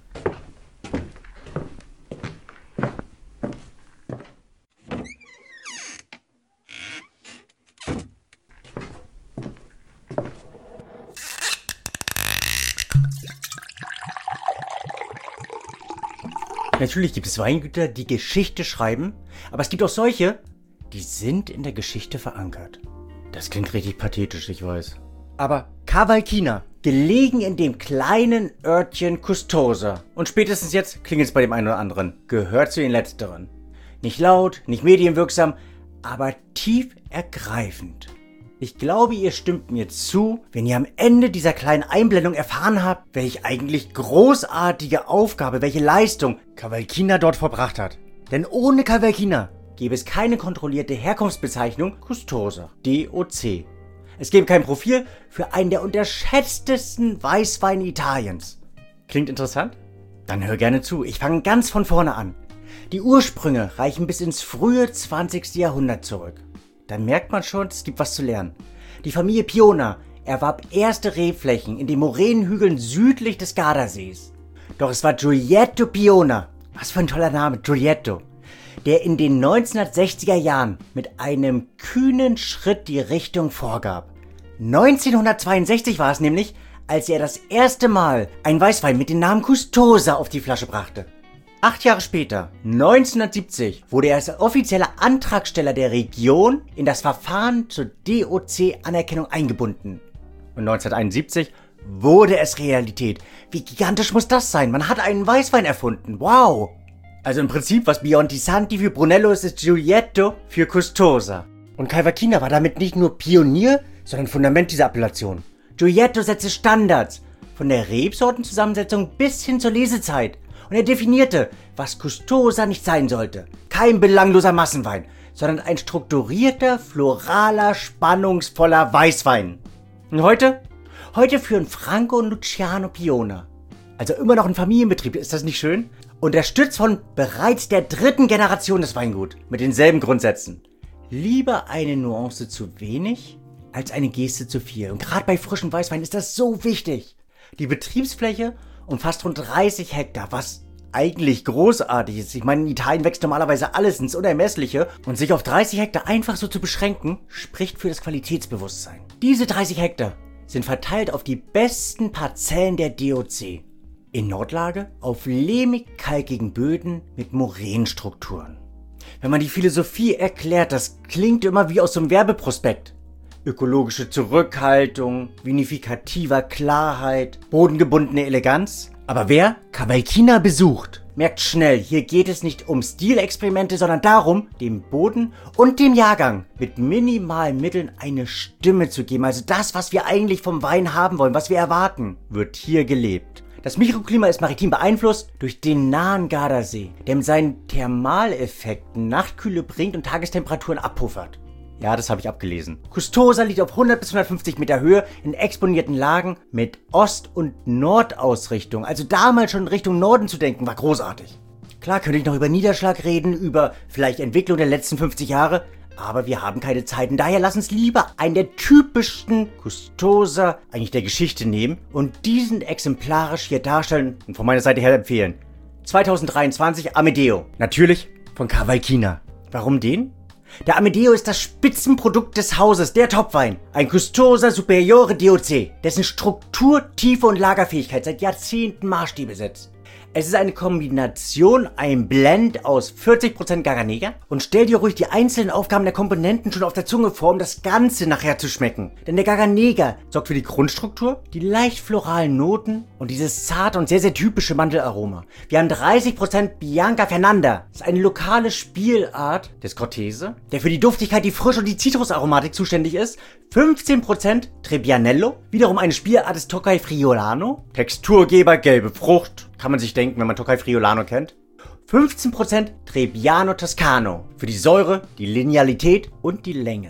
Natürlich gibt es Weingüter, die Geschichte schreiben, aber es gibt auch solche, die sind in der Geschichte verankert. Das klingt richtig pathetisch, ich weiß. Aber Cavalchina, gelegen in dem kleinen Örtchen Custosa, und spätestens jetzt klingt es bei dem einen oder anderen, gehört zu den Letzteren. Nicht laut, nicht medienwirksam, aber tief ergreifend. Ich glaube, ihr stimmt mir zu, wenn ihr am Ende dieser kleinen Einblendung erfahren habt, welche eigentlich großartige Aufgabe, welche Leistung Cavalchina dort vollbracht hat. Denn ohne Cavalchina gäbe es keine kontrollierte Herkunftsbezeichnung Custosa, D O C. Es gäbe kein Profil für einen der unterschätztesten Weißweine Italiens. Klingt interessant? Dann hör gerne zu, ich fange ganz von vorne an. Die Ursprünge reichen bis ins frühe zwanzigste Jahrhundert zurück. Dann merkt man schon, es gibt was zu lernen. Die Familie Piona erwarb erste Rebflächen in den Moränenhügeln südlich des Gardasees. Doch es war Giulietto Piona, was für ein toller Name, Giulietto, der in den neunzehnhundertsechziger Jahren mit einem kühnen Schritt die Richtung vorgab. neunzehnhundertzweiundsechzig war es nämlich, als er das erste Mal einen Weißwein mit dem Namen Custosa auf die Flasche brachte. Acht Jahre später, neunzehnhundertsiebzig, wurde er als offizieller Antragsteller der Region in das Verfahren zur D O C-Anerkennung eingebunden. Und neunzehnhunderteinundsiebzig wurde es Realität. Wie gigantisch muss das sein? Man hat einen Weißwein erfunden. Wow! Also im Prinzip, was Bionti-Santi für Brunello ist, ist Giulietto für Custosa. Und Cavalchina war damit nicht nur Pionier, sondern Fundament dieser Appellation. Giulietto setzte Standards, von der Rebsortenzusammensetzung bis hin zur Lesezeit. Und er definierte, was Custosa nicht sein sollte. Kein belangloser Massenwein, sondern ein strukturierter, floraler, spannungsvoller Weißwein. Und heute? Heute führen Franco und Luciano Piona. Also immer noch ein Familienbetrieb, ist das nicht schön? Unterstützt von bereits der dritten Generation des Weinguts, mit denselben Grundsätzen. Lieber eine Nuance zu wenig, als eine Geste zu viel. Und gerade bei frischen Weißwein ist das so wichtig. Die Betriebsfläche umfasst rund dreißig Hektar, was eigentlich großartig ist. Ich meine, in Italien wächst normalerweise alles ins Unermessliche und sich auf dreißig Hektar einfach so zu beschränken, spricht für das Qualitätsbewusstsein. Diese dreißig Hektar sind verteilt auf die besten Parzellen der D O C. In Nordlage auf lehmig-kalkigen Böden mit Moränenstrukturen. Wenn man die Philosophie erklärt, das klingt immer wie aus so einem Werbeprospekt. Ökologische Zurückhaltung, vinifikativer Klarheit, bodengebundene Eleganz. Aber wer Cavalchina besucht, merkt schnell, hier geht es nicht um Stilexperimente, sondern darum, dem Boden und dem Jahrgang mit minimalen Mitteln eine Stimme zu geben. Also das, was wir eigentlich vom Wein haben wollen, was wir erwarten, wird hier gelebt. Das Mikroklima ist maritim beeinflusst durch den nahen Gardasee, der mit seinen Thermaleffekten Nachtkühle bringt und Tagestemperaturen abpuffert. Ja, das habe ich abgelesen. Custosa liegt auf hundert bis hundertfünfzig Meter Höhe in exponierten Lagen mit Ost- und Nordausrichtung. Also damals schon in Richtung Norden zu denken, war großartig. Klar könnte ich noch über Niederschlag reden, über vielleicht Entwicklung der letzten fünfzig Jahre, aber wir haben keine Zeit. Und daher lass uns lieber einen der typischsten Custosa eigentlich der Geschichte nehmen und diesen exemplarisch hier darstellen und von meiner Seite her empfehlen. zweitausenddreiundzwanzig Amedeo. Natürlich von Cavalchina. Warum den? Der Amedeo ist das Spitzenprodukt des Hauses, der Topwein. Ein Custosa Superiore D O C, dessen Struktur, Tiefe und Lagerfähigkeit seit Jahrzehnten Maßstäbe setzt. Es ist eine Kombination, ein Blend aus vierzig Prozent Garganega und stell dir ruhig die einzelnen Aufgaben der Komponenten schon auf der Zunge vor, um das Ganze nachher zu schmecken. Denn der Garganega sorgt für die Grundstruktur, die leicht floralen Noten und dieses zarte und sehr, sehr typische Mandelaroma. Wir haben dreißig Prozent Bianca Fernanda. Das ist eine lokale Spielart des Cortese, der für die Duftigkeit, die Frische und die Zitrusaromatik zuständig ist. fünfzehn Prozent Trebbianello, wiederum eine Spielart des Toccai Friulano. Texturgeber, gelbe Frucht. Kann man sich denken, wenn man Toccai Friulano kennt. fünfzehn Prozent Trebbiano Toscano. Für die Säure, die Linealität und die Länge.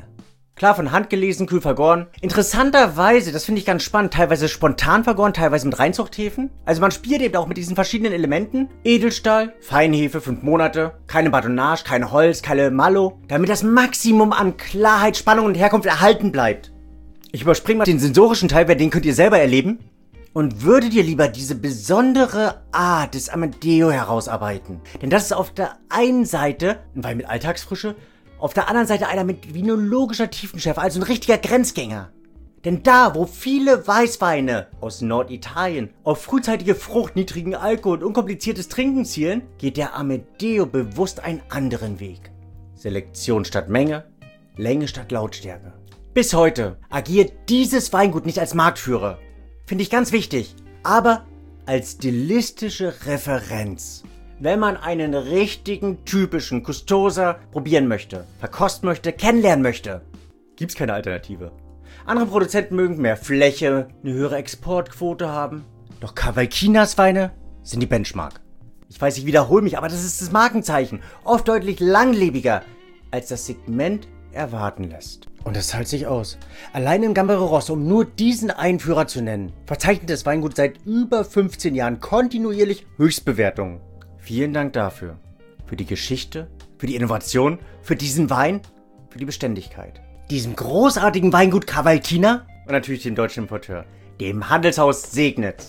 Klar, von Hand gelesen, kühl vergoren. Interessanterweise, das finde ich ganz spannend, teilweise spontan vergoren, teilweise mit Reinzuchthäfen. Also man spielt eben auch mit diesen verschiedenen Elementen. Edelstahl, Feinhefe, fünf Monate, keine Badonage, kein Holz, keine Mallow, damit das Maximum an Klarheit, Spannung und Herkunft erhalten bleibt. Ich überspringe mal den sensorischen Teil, weil den könnt ihr selber erleben. Und würde dir lieber diese besondere Art des Amadeo herausarbeiten. Denn das ist auf der einen Seite ein Wein mit Alltagsfrische, auf der anderen Seite einer mit vinologischer Tiefenschärfe, also ein richtiger Grenzgänger. Denn da, wo viele Weißweine aus Norditalien auf frühzeitige Frucht, niedrigen Alkohol und unkompliziertes Trinken zielen, geht der Amadeo bewusst einen anderen Weg. Selektion statt Menge, Länge statt Lautstärke. Bis heute agiert dieses Weingut nicht als Marktführer. Finde ich ganz wichtig, aber als stilistische Referenz. Wenn man einen richtigen, typischen Custosa probieren möchte, verkosten möchte, kennenlernen möchte, gibt's keine Alternative. Andere Produzenten mögen mehr Fläche, eine höhere Exportquote haben. Doch Cavaquinas Weine sind die Benchmark. Ich weiß, ich wiederhole mich, aber das ist das Markenzeichen. Oft deutlich langlebiger, als das Segment erwarten lässt. Und das zahlt sich aus. Allein in Gambero Rosso, um nur diesen Einführer zu nennen, verzeichnet das Weingut seit über fünfzehn Jahren kontinuierlich Höchstbewertungen. Vielen Dank dafür. Für die Geschichte, für die Innovation, für diesen Wein, für die Beständigkeit. Diesem großartigen Weingut Cavaquina und natürlich dem deutschen Importeur, dem Handelshaus Segnitz.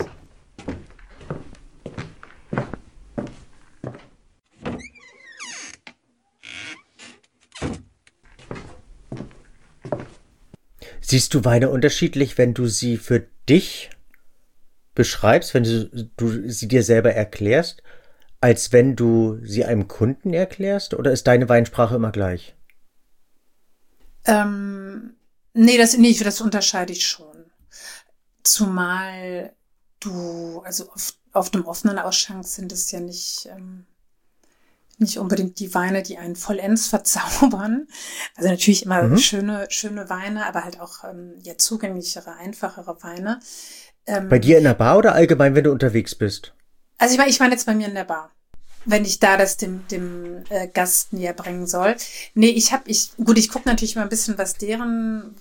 Siehst du Weine unterschiedlich, wenn du sie für dich beschreibst, wenn du, du sie dir selber erklärst, als wenn du sie einem Kunden erklärst? Oder ist deine Weinsprache immer gleich? Ähm, nee, das, nee, das unterscheide ich schon. Zumal du, also auf, auf dem offenen Ausschank sind es ja nicht, ähm, nicht unbedingt die Weine, die einen vollends verzaubern. Also natürlich immer mhm. schöne, schöne Weine, aber halt auch ähm, ja, zugänglichere, einfachere Weine. Ähm, bei dir in der Bar oder allgemein, wenn du unterwegs bist? Also ich meine, ich meine jetzt bei mir in der Bar, wenn ich da das dem dem äh, Gast näher bringen soll. Nee, ich habe, ich gut, ich gucke natürlich mal ein bisschen, was deren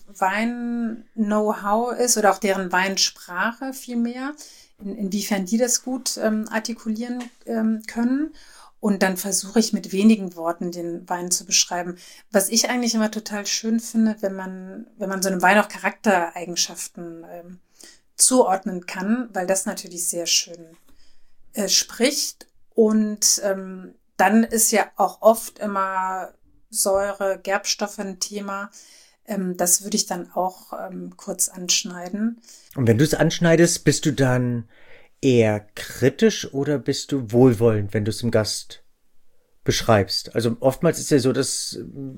Wein-Know-how ist oder auch deren Weinsprache vielmehr, in, inwiefern die das gut ähm, artikulieren ähm, können. Und dann versuche ich mit wenigen Worten den Wein zu beschreiben. Was ich eigentlich immer total schön finde, wenn man wenn man so einem Wein auch Charaktereigenschaften ähm, zuordnen kann, weil das natürlich sehr schön äh, spricht. Und ähm, dann ist ja auch oft immer Säure, Gerbstoffe ein Thema. Ähm, das würde ich dann auch ähm, kurz anschneiden. Und wenn du es anschneidest, bist du dann eher kritisch oder bist du wohlwollend, wenn du es dem Gast beschreibst? Also oftmals ist ja so, dass,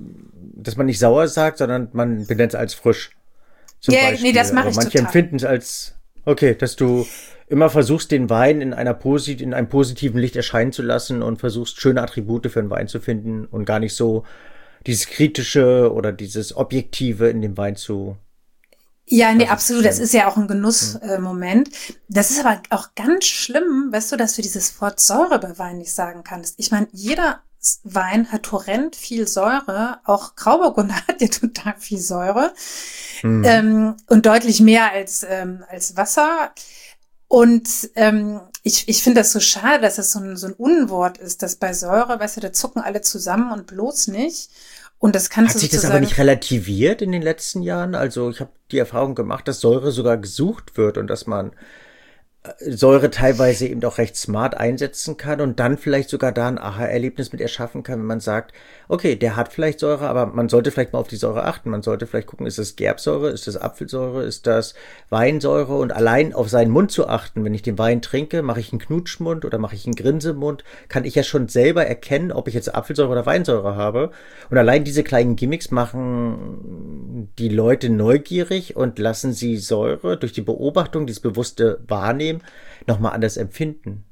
dass man nicht sauer sagt, sondern man benennt es als frisch. Zum ja, Beispiel. Nee, das mache ich manche total. empfinden es als, okay, dass du immer versuchst, den Wein in einer posit- in einem positiven Licht erscheinen zu lassen und versuchst, schöne Attribute für einen Wein zu finden und gar nicht so dieses Kritische oder dieses Objektive in dem Wein zu. Ja, nee, absolut. Das ist ja auch ein Genussmoment. Äh, das ist aber auch ganz schlimm, weißt du, dass du dieses Wort Säure bei Wein nicht sagen kannst. Ich meine, jeder Wein hat horrend viel Säure. Auch Grauburgunder hat ja total viel Säure. Hm. Ähm, und deutlich mehr als, ähm, als Wasser. Und ähm, ich, ich finde das so schade, dass das so ein, so ein Unwort ist, dass bei Säure, weißt du, da zucken alle zusammen und bloß nicht. Und das kannst Hat du sich das aber nicht relativiert in den letzten Jahren? Also ich habe die Erfahrung gemacht, dass Säure sogar gesucht wird und dass man Säure teilweise eben auch recht smart einsetzen kann und dann vielleicht sogar da ein Aha-Erlebnis mit erschaffen kann, wenn man sagt, okay, der hat vielleicht Säure, aber man sollte vielleicht mal auf die Säure achten. Man sollte vielleicht gucken, ist das Gerbsäure, ist das Apfelsäure, ist das Weinsäure und allein auf seinen Mund zu achten. Wenn ich den Wein trinke, mache ich einen Knutschmund oder mache ich einen Grinsemund, kann ich ja schon selber erkennen, ob ich jetzt Apfelsäure oder Weinsäure habe. Und allein diese kleinen Gimmicks machen die Leute neugierig und lassen sie Säure durch die Beobachtung, dieses bewusste Wahrnehmen, nochmal anders empfinden.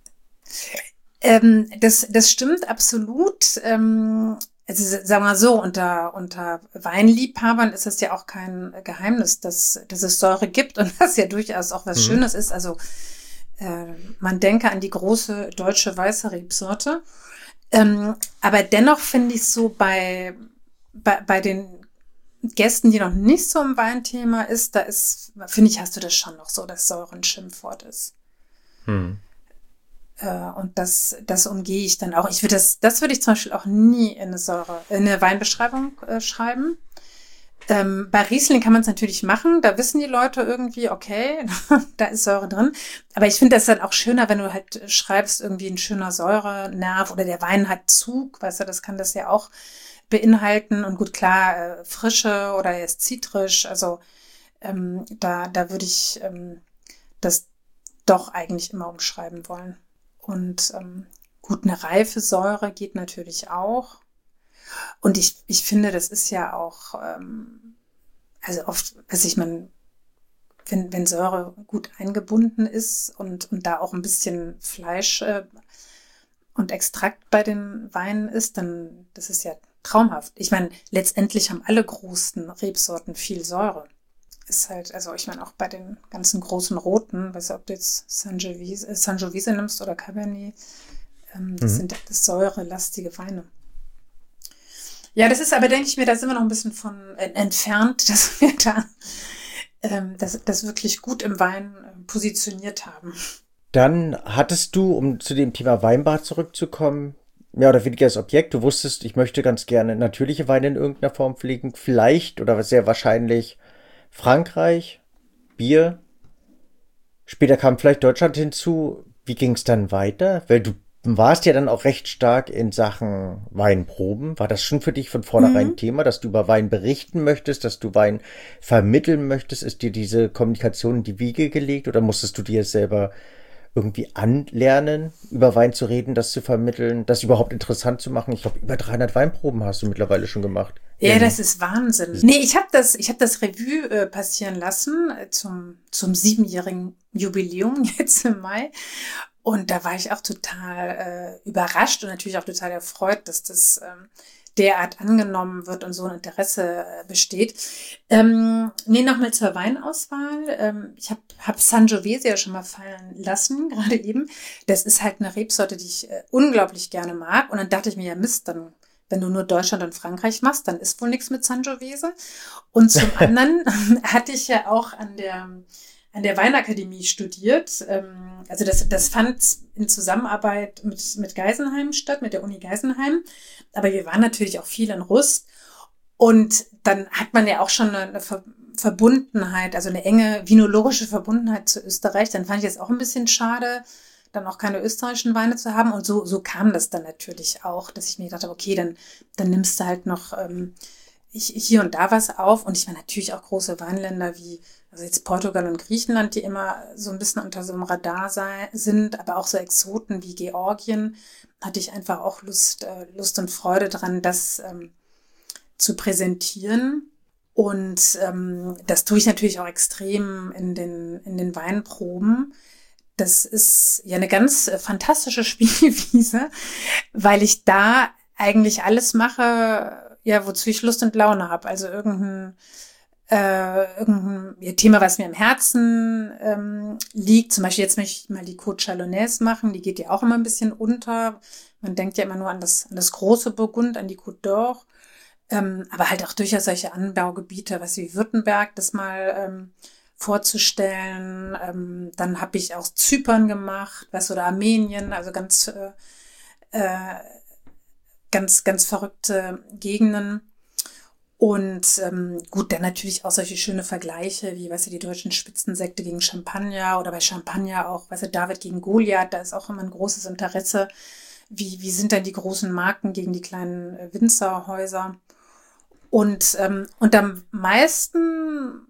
Ähm, das, das stimmt absolut. Ähm, also sagen wir mal so, unter, unter Weinliebhabern ist es ja auch kein Geheimnis, dass, dass es Säure gibt und was ja durchaus auch was mhm. Schönes ist. Also äh, man denke an die große deutsche weiße Rebsorte. Ähm, aber dennoch finde ich so bei, bei, bei den Gästen, die noch nicht so im Weinthema ist, da ist, finde ich, hast du das schon noch so, dass Säure ein Schimpfwort ist. Hm. Äh, und das, das umgehe ich dann auch. Ich würde das, das würde ich zum Beispiel auch nie in eine Säure, in eine Weinbeschreibung äh, schreiben. Ähm, bei Riesling kann man es natürlich machen. Da wissen die Leute irgendwie, okay, da ist Säure drin. Aber ich finde das dann auch schöner, wenn du halt schreibst, irgendwie ein schöner Säurenerv oder der Wein hat Zug, weißt du, das kann das ja auch beinhalten. Und gut, klar, äh, Frische oder er ist zitrisch. Also ähm, da, da würde ich ähm, das doch eigentlich immer umschreiben wollen. Und ähm, gut, eine reife Säure geht natürlich auch. Und ich, ich finde, das ist ja auch, ähm, also oft, also ich meine, wenn, wenn Säure gut eingebunden ist und, und da auch ein bisschen Fleisch äh, und Extrakt bei den Weinen ist, dann, das ist ja traumhaft. Ich meine, letztendlich haben alle großen Rebsorten viel Säure. Ist halt, also ich meine auch bei den ganzen großen Roten, weiß nicht, ob du jetzt Sangiovese, äh, Sangiovese nimmst oder Cabernet, ähm, das mhm. sind das säurelastige Weine. Ja, das ist aber, denke ich mir, da sind wir noch ein bisschen von äh, entfernt, dass wir da ähm, das, das wirklich gut im Wein äh, positioniert haben. Dann hattest du, um zu dem Thema Weinbar zurückzukommen, mehr oder weniger das Objekt. Du wusstest, ich möchte ganz gerne natürliche Weine in irgendeiner Form pflegen. Vielleicht oder sehr wahrscheinlich Frankreich, Bier. Später kam vielleicht Deutschland hinzu. Wie ging es dann weiter? Weil du warst ja dann auch recht stark in Sachen Weinproben. War das schon für dich von vornherein mhm. Thema, dass du über Wein berichten möchtest, dass du Wein vermitteln möchtest? Ist dir diese Kommunikation in die Wiege gelegt oder musstest du dir selber irgendwie anlernen, über Wein zu reden, das zu vermitteln, das überhaupt interessant zu machen? Ich glaube, über dreihundert Weinproben hast du mittlerweile schon gemacht. Ja, das ist Wahnsinn. Nee, ich habe das, ich habe das Revue äh, passieren lassen äh, zum, zum siebenjährigen Jubiläum jetzt im Mai. Und da war ich auch total äh, überrascht und natürlich auch total erfreut, dass das ähm, derart angenommen wird und so ein Interesse äh, besteht. Ähm, nee, nochmal zur Weinauswahl. Ähm, ich habe hab Sangiovese ja schon mal fallen lassen, gerade eben. Das ist halt eine Rebsorte, die ich äh, unglaublich gerne mag. Und dann dachte ich mir, ja Mist, dann, wenn du nur Deutschland und Frankreich machst, dann ist wohl nichts mit Sangiovese. Und zum anderen hatte ich ja auch an der an der Weinakademie studiert. Also das, das fand in Zusammenarbeit mit, mit Geisenheim statt, mit der Uni Geisenheim. Aber wir waren natürlich auch viel in Rust. Und dann hat man ja auch schon eine Verbundenheit, also eine enge vinologische Verbundenheit zu Österreich. Dann fand ich es auch ein bisschen schade, dann auch keine österreichischen Weine zu haben. Und so, so kam das dann natürlich auch, dass ich mir gedacht habe, okay, dann, dann nimmst du halt noch ähm, hier und da was auf. Und ich meine natürlich auch große Weinländer wie also jetzt Portugal und Griechenland, die immer so ein bisschen unter so einem Radar sei, sind, aber auch so Exoten wie Georgien, hatte ich einfach auch Lust, äh, Lust und Freude dran, das ähm, zu präsentieren. Und ähm, das tue ich natürlich auch extrem in den, in den Weinproben. Das ist ja eine ganz äh, fantastische Spielwiese, weil ich da eigentlich alles mache, ja, wozu ich Lust und Laune habe. Also irgendein Äh, irgendein ja, Thema, was mir im Herzen ähm, liegt. Zum Beispiel jetzt möchte ich mal die Côte Chalonnaise machen. Die geht ja auch immer ein bisschen unter. Man denkt ja immer nur an das, an das große Burgund, an die Côte d'Or. Ähm, aber halt auch durchaus solche Anbaugebiete, was wie Württemberg, das mal ähm, vorzustellen. Ähm, dann habe ich auch Zypern gemacht, was oder Armenien, also ganz, äh, äh, ganz, ganz verrückte Gegenden. Und ähm, gut, dann natürlich auch solche schöne Vergleiche, wie, weißt du, die deutschen Spitzensekte gegen Champagner oder bei Champagner auch, weißt du, David gegen Goliath, da ist auch immer ein großes Interesse. Wie, wie sind denn die großen Marken gegen die kleinen äh, Winzerhäuser? Und, ähm, und am meisten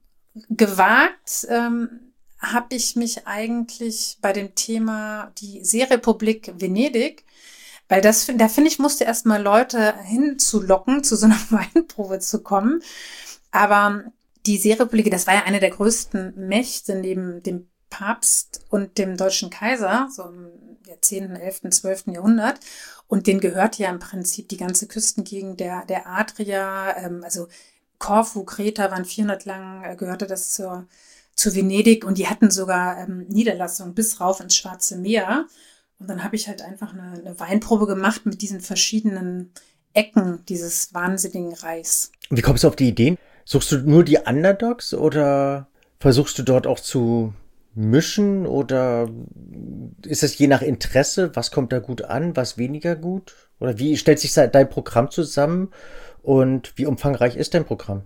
gewagt ähm, habe ich mich eigentlich bei dem Thema die Seerepublik Venedig. Weil das, da finde ich, musste erstmal Leute hinzulocken, zu so einer Weinprobe zu kommen. Aber die Seerepublik, das war ja eine der größten Mächte neben dem Papst und dem deutschen Kaiser, so im zehnten, elften, zwölften Jahrhundert. Und denen gehört ja im Prinzip die ganze Küstengegend der, der Adria, ähm, also Korfu, Kreta waren vierhundert lang, äh, gehörte das zur, zu Venedig. Und die hatten sogar ähm, Niederlassungen bis rauf ins Schwarze Meer. Und dann habe ich halt einfach eine, eine Weinprobe gemacht mit diesen verschiedenen Ecken dieses wahnsinnigen Reichs. Wie kommst du auf die Ideen? Suchst du nur die Underdogs oder versuchst du dort auch zu mischen oder ist es je nach Interesse? Was kommt da gut an, was weniger gut? Oder wie stellt sich dein Programm zusammen und wie umfangreich ist dein Programm?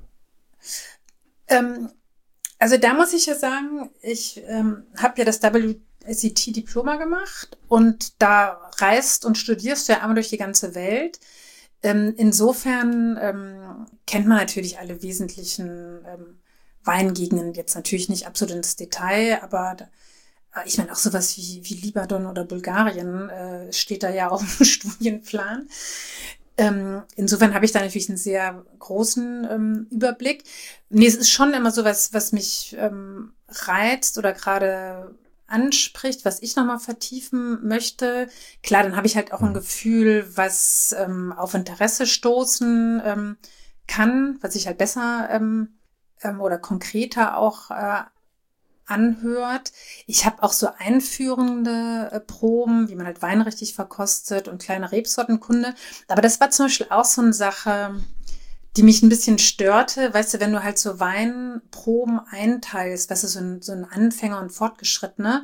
Ähm, also da muss ich ja sagen, ich ähm, habe ja das W S E T-Diploma gemacht und da reist und studierst du ja einmal durch die ganze Welt. Ähm, insofern ähm, kennt man natürlich alle wesentlichen ähm, Weingegenden, jetzt natürlich nicht absolut ins Detail, aber da, ich meine auch sowas wie, wie Libanon oder Bulgarien äh, steht da ja auch im Studienplan. Ähm, insofern habe ich da natürlich einen sehr großen ähm, Überblick. Nee, es ist schon immer so was, was mich ähm, reizt oder gerade anspricht, was ich nochmal vertiefen möchte. Klar, dann habe ich halt auch ein Gefühl, was ähm, auf Interesse stoßen ähm, kann, was ich halt besser ähm, ähm, oder konkreter auch äh, anhört. Ich habe auch so einführende äh, Proben, wie man halt Wein richtig verkostet und kleine Rebsortenkunde. Aber das war zum Beispiel auch so eine Sache, die mich ein bisschen störte. Weißt du, wenn du halt so Weinproben einteilst, weißt du, so ein, so ein Anfänger und Fortgeschrittener.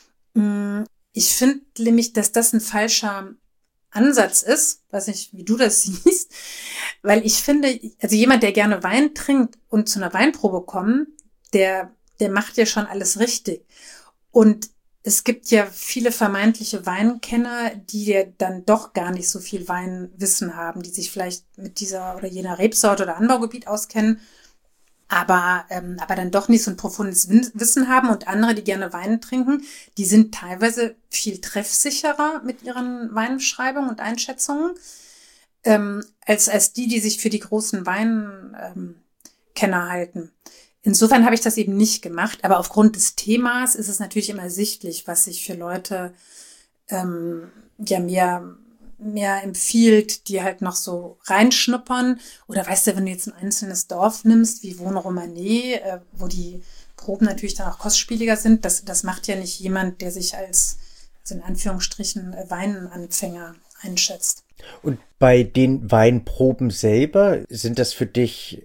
Ich finde nämlich, dass das ein falscher Ansatz ist. Weiß nicht, wie du das siehst. Weil ich finde, also jemand, der gerne Wein trinkt und zu einer Weinprobe kommt, der der macht ja schon alles richtig. Und es gibt ja viele vermeintliche Weinkenner, die ja dann doch gar nicht so viel Weinwissen haben, die sich vielleicht mit dieser oder jener Rebsorte oder Anbaugebiet auskennen, aber ähm, aber dann doch nicht so ein profundes Wissen haben. Und andere, die gerne Wein trinken, die sind teilweise viel treffsicherer mit ihren Weinbeschreibungen und Einschätzungen, ähm, als als die, die sich für die großen Weinkenner ähm, halten. Insofern habe ich das eben nicht gemacht, aber aufgrund des Themas ist es natürlich immer sichtlich, was sich für Leute ähm, ja mehr, mehr empfiehlt, die halt noch so reinschnuppern. Oder weißt du, wenn du jetzt ein einzelnes Dorf nimmst, wie Vosne-Romanée, äh, wo die Proben natürlich dann auch kostspieliger sind, das, das macht ja nicht jemand, der sich als, also in Anführungsstrichen, Weinanfänger einschätzt. Und bei den Weinproben selber, sind das für dich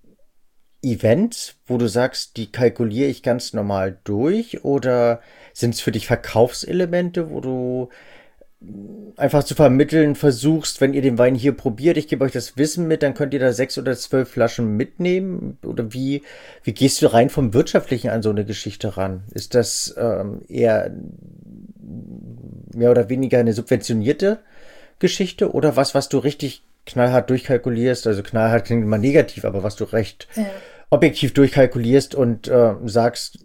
Events, wo du sagst, die kalkuliere ich ganz normal durch, oder sind es für dich Verkaufselemente, wo du einfach zu vermitteln versuchst, wenn ihr den Wein hier probiert, ich gebe euch das Wissen mit, dann könnt ihr da sechs oder zwölf Flaschen mitnehmen? Oder wie, wie gehst du rein vom Wirtschaftlichen an so eine Geschichte ran? Ist das ähm, eher mehr oder weniger eine subventionierte Geschichte oder was, was du richtig knallhart durchkalkulierst, also knallhart klingt immer negativ, aber was du recht ja. objektiv durchkalkulierst und äh, sagst,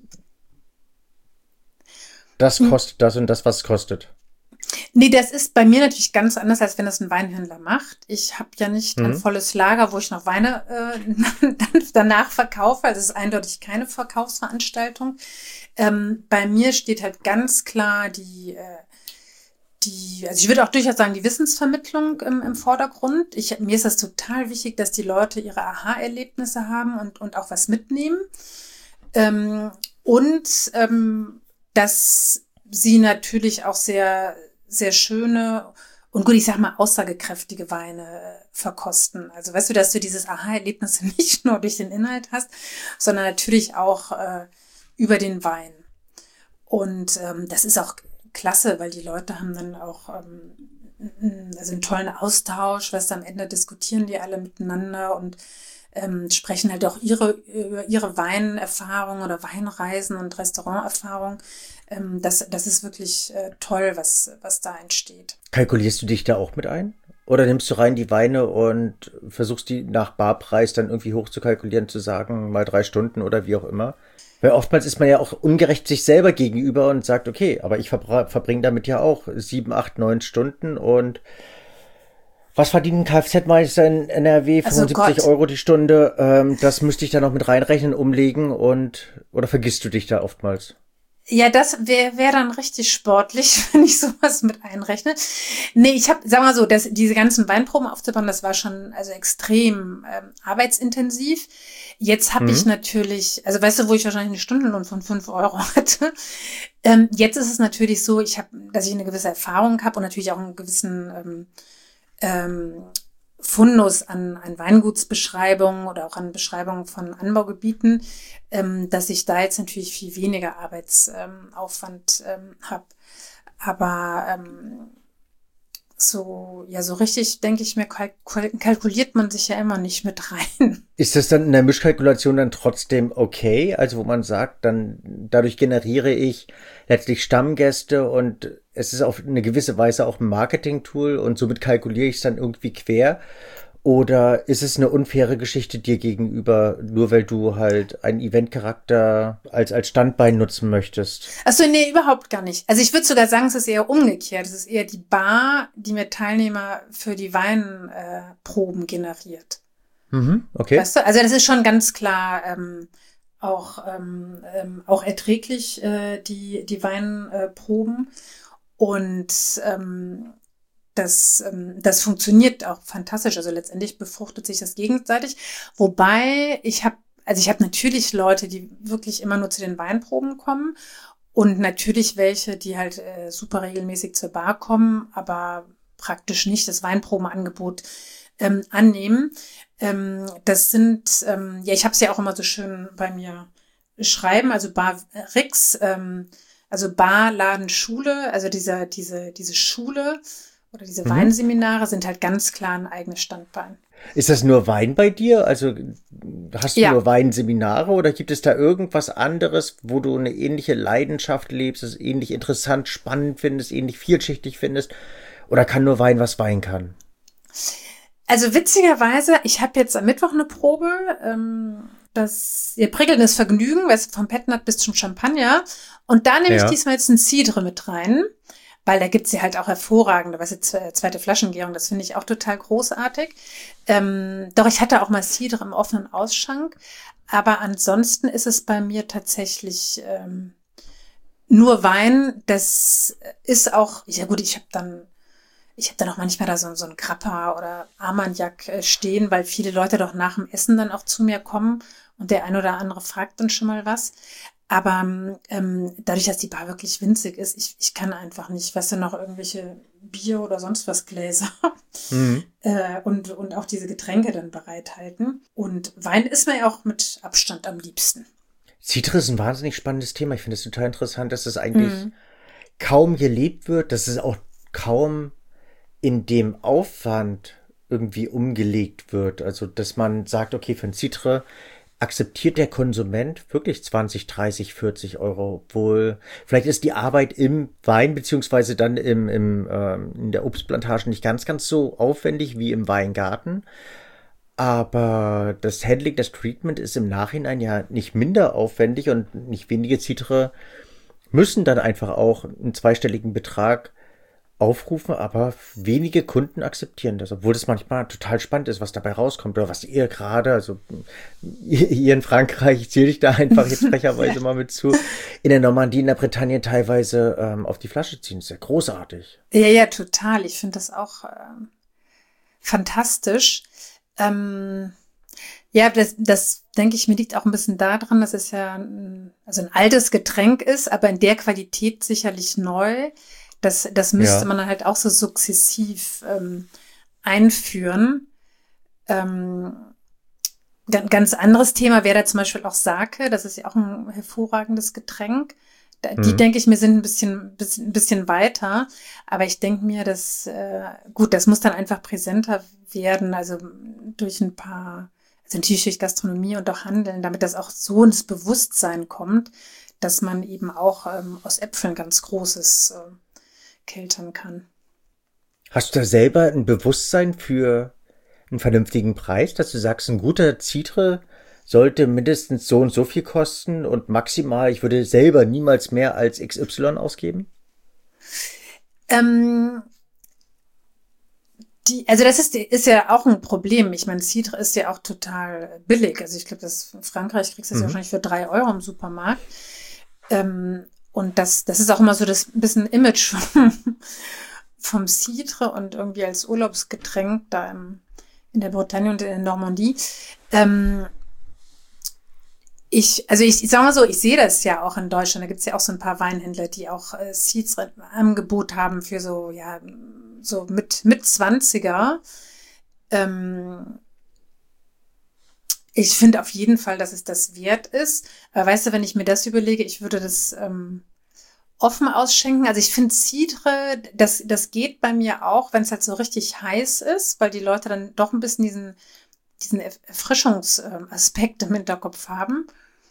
das hm. kostet das und das, was es kostet. Nee, das ist bei mir natürlich ganz anders, als wenn das ein Weinhändler macht. Ich habe ja nicht mhm. ein volles Lager, wo ich noch Weine äh, danach verkaufe. Also es ist eindeutig keine Verkaufsveranstaltung. Ähm, bei mir steht halt ganz klar die äh, Die, also ich würde auch durchaus sagen, die Wissensvermittlung im, im Vordergrund. Ich, mir ist das total wichtig, dass die Leute ihre Aha-Erlebnisse haben und, und auch was mitnehmen. Ähm, und ähm, dass sie natürlich auch sehr, sehr schöne und gut, ich sag mal, aussagekräftige Weine verkosten. Also weißt du, dass du dieses Aha-Erlebnis nicht nur durch den Inhalt hast, sondern natürlich auch äh, über den Wein. Und ähm, das ist auch klasse, weil die Leute haben dann auch ähm, also einen tollen Austausch, was am Ende diskutieren die alle miteinander und ähm, sprechen halt auch ihre über ihre Weinerfahrung oder Weinreisen und Restauranterfahrung. Ähm, das, das ist wirklich äh, toll, was, was da entsteht. Kalkulierst du dich da auch mit ein? Oder nimmst du rein die Weine und versuchst die nach Barpreis dann irgendwie hoch zu kalkulieren, zu sagen, mal drei Stunden oder wie auch immer? Weil oftmals ist man ja auch ungerecht sich selber gegenüber und sagt, okay, aber ich verbra- verbringe damit ja auch sieben, acht, neun Stunden und was verdient ein Kfz-Meister in N R W? fünfundsiebzig also Euro die Stunde. Ähm, das müsste ich da noch mit reinrechnen, umlegen und, oder vergisst du dich da oftmals? Ja, das wäre wär dann richtig sportlich, wenn ich sowas mit einrechne. Nee, ich habe, sagen wir mal so, das, diese ganzen Weinproben aufzubauen, das war schon also extrem ähm, arbeitsintensiv. Jetzt habe mhm. ich natürlich, also weißt du, wo ich wahrscheinlich eine Stundenlohn von fünf Euro hatte. Ähm, jetzt ist es natürlich so, ich habe, dass ich eine gewisse Erfahrung habe und natürlich auch einen gewissen ähm, ähm, Fundus an, an Weingutsbeschreibungen oder auch an Beschreibungen von Anbaugebieten, ähm, dass ich da jetzt natürlich viel weniger Arbeitsaufwand ähm, habe. Aber ähm, so, ja, so richtig, denke ich mir, kalk- kalkuliert man sich ja immer nicht mit rein. Ist das dann in der Mischkalkulation dann trotzdem okay? Also wo man sagt, dann dadurch generiere ich letztlich Stammgäste und es ist auf eine gewisse Weise auch ein Marketing-Tool und somit kalkuliere ich es dann irgendwie quer? Oder ist es eine unfaire Geschichte dir gegenüber, nur weil du halt einen Eventcharakter als, als Standbein nutzen möchtest? Achso, nee, überhaupt gar nicht. Also ich würde sogar sagen, es ist eher umgekehrt. Es ist eher die Bar, die mir Teilnehmer für die Weinproben äh, generiert. Mhm, okay. Weißt du? Also das ist schon ganz klar ähm, auch, ähm, ähm, auch erträglich, äh, die, die Weinproben. Und ähm, Das, ähm, das funktioniert auch fantastisch. Also letztendlich befruchtet sich das gegenseitig. Wobei ich habe, also ich habe natürlich Leute, die wirklich immer nur zu den Weinproben kommen und natürlich welche, die halt äh, super regelmäßig zur Bar kommen, aber praktisch nicht das Weinprobenangebot ähm, annehmen. Ähm, das sind, ähm, ja, ich habe es ja auch immer so schön bei mir schreiben, also Bar Rix, ähm, also Bar, Laden, Schule, also diese, diese, diese Schule oder diese Mhm. Weinseminare sind halt ganz klar ein eigenes Standbein. Ist das nur Wein bei dir? Also hast du Ja. nur Weinseminare oder gibt es da irgendwas anderes, wo du eine ähnliche Leidenschaft lebst, es ähnlich interessant, spannend findest, ähnlich vielschichtig findest? Oder kann nur Wein, was Wein kann? Also witzigerweise, ich habe jetzt am Mittwoch eine Probe, ähm, das ihr prickelndes Vergnügen, weißt du, vom Petnat bis zum Champagner. Und da nehme Ja. ich diesmal jetzt ein Cidre mit rein, weil da gibt's ja halt auch hervorragende, weißt du, zwe- zweite Flaschengärung, das finde ich auch total großartig. Ähm, doch ich hatte auch mal Cidre im offenen Ausschank, aber ansonsten ist es bei mir tatsächlich ähm, nur Wein. Das ist auch, ja gut, ich habe dann Ich habe dann auch manchmal da so, so ein Grappa oder Armagnac äh, stehen, weil viele Leute doch nach dem Essen dann auch zu mir kommen und der ein oder andere fragt dann schon mal was. Aber ähm, dadurch, dass die Bar wirklich winzig ist, ich, ich kann einfach nicht, weißt du, noch irgendwelche Bier oder sonst was Gläser Mhm. äh, und, und auch diese Getränke dann bereithalten. Und Wein ist mir ja auch mit Abstand am liebsten. Citre ist ein wahnsinnig spannendes Thema. Ich finde es total interessant, dass es eigentlich Mhm. kaum gelebt wird, dass es auch kaum in dem Aufwand irgendwie umgelegt wird. Also, dass man sagt, okay, für ein Citre akzeptiert der Konsument wirklich zwanzig, dreißig, vierzig Euro, obwohl vielleicht ist die Arbeit im Wein beziehungsweise dann im, im, ähm, in der Obstplantage nicht ganz, ganz so aufwendig wie im Weingarten. Aber das Handling, das Treatment ist im Nachhinein ja nicht minder aufwendig und nicht wenige Citre müssen dann einfach auch einen zweistelligen Betrag aufrufen, aber wenige Kunden akzeptieren das, obwohl das manchmal total spannend ist, was dabei rauskommt oder was ihr gerade, also ihr, ihr in Frankreich, ich zähle dich da einfach jetzt frecherweise mal mit zu, in der Normandie, in der Bretagne teilweise ähm, auf die Flasche ziehen. Das ist ja großartig. Ja, ja, total. Ich finde das auch ähm, fantastisch. Ähm, ja, das, das denke ich, mir liegt auch ein bisschen daran, dass es ja ein, also ein altes Getränk ist, aber in der Qualität sicherlich neu. Das, das müsste Ja. man dann halt auch so sukzessiv ähm, einführen. Ähm, ga- ganz anderes Thema wäre da zum Beispiel auch Sake. Das ist ja auch ein hervorragendes Getränk. Da, die, Mhm. denke ich mir, sind ein bisschen, bisschen, ein bisschen weiter. Aber ich denke mir, dass, äh, gut, das muss dann einfach präsenter werden, also durch ein paar, also natürlich durch Gastronomie und auch Handeln, damit das auch so ins Bewusstsein kommt, dass man eben auch ähm, aus Äpfeln ganz Großes äh, keltern kann. Hast du da selber ein Bewusstsein für einen vernünftigen Preis, dass du sagst, ein guter Citre sollte mindestens so und so viel kosten und maximal, ich würde selber niemals mehr als X Y ausgeben? Ähm, die, also das ist, ist ja auch ein Problem. Ich meine, Cidre ist ja auch total billig. Also ich glaube, das in Frankreich kriegst du das Mhm. wahrscheinlich für drei Euro im Supermarkt. Ähm, und das, das ist auch immer so das bisschen Image vom, vom Cidre und irgendwie als Urlaubsgetränk da im, in der Bretagne und in der Normandie. Ähm, ich, also ich, ich sag mal so, ich sehe das ja auch in Deutschland. Da gibt's ja auch so ein paar Weinhändler, die auch äh, Cidre im Angebot haben für so, ja, so mit, mit zwanziger. Ähm, ich finde auf jeden Fall, dass es das wert ist. Aber weißt du, wenn ich mir das überlege, ich würde das ähm, offen ausschenken. Also ich finde Cidre, das, das geht bei mir auch, wenn es halt so richtig heiß ist, weil die Leute dann doch ein bisschen diesen, diesen Erfrischungsaspekt im Hinterkopf haben.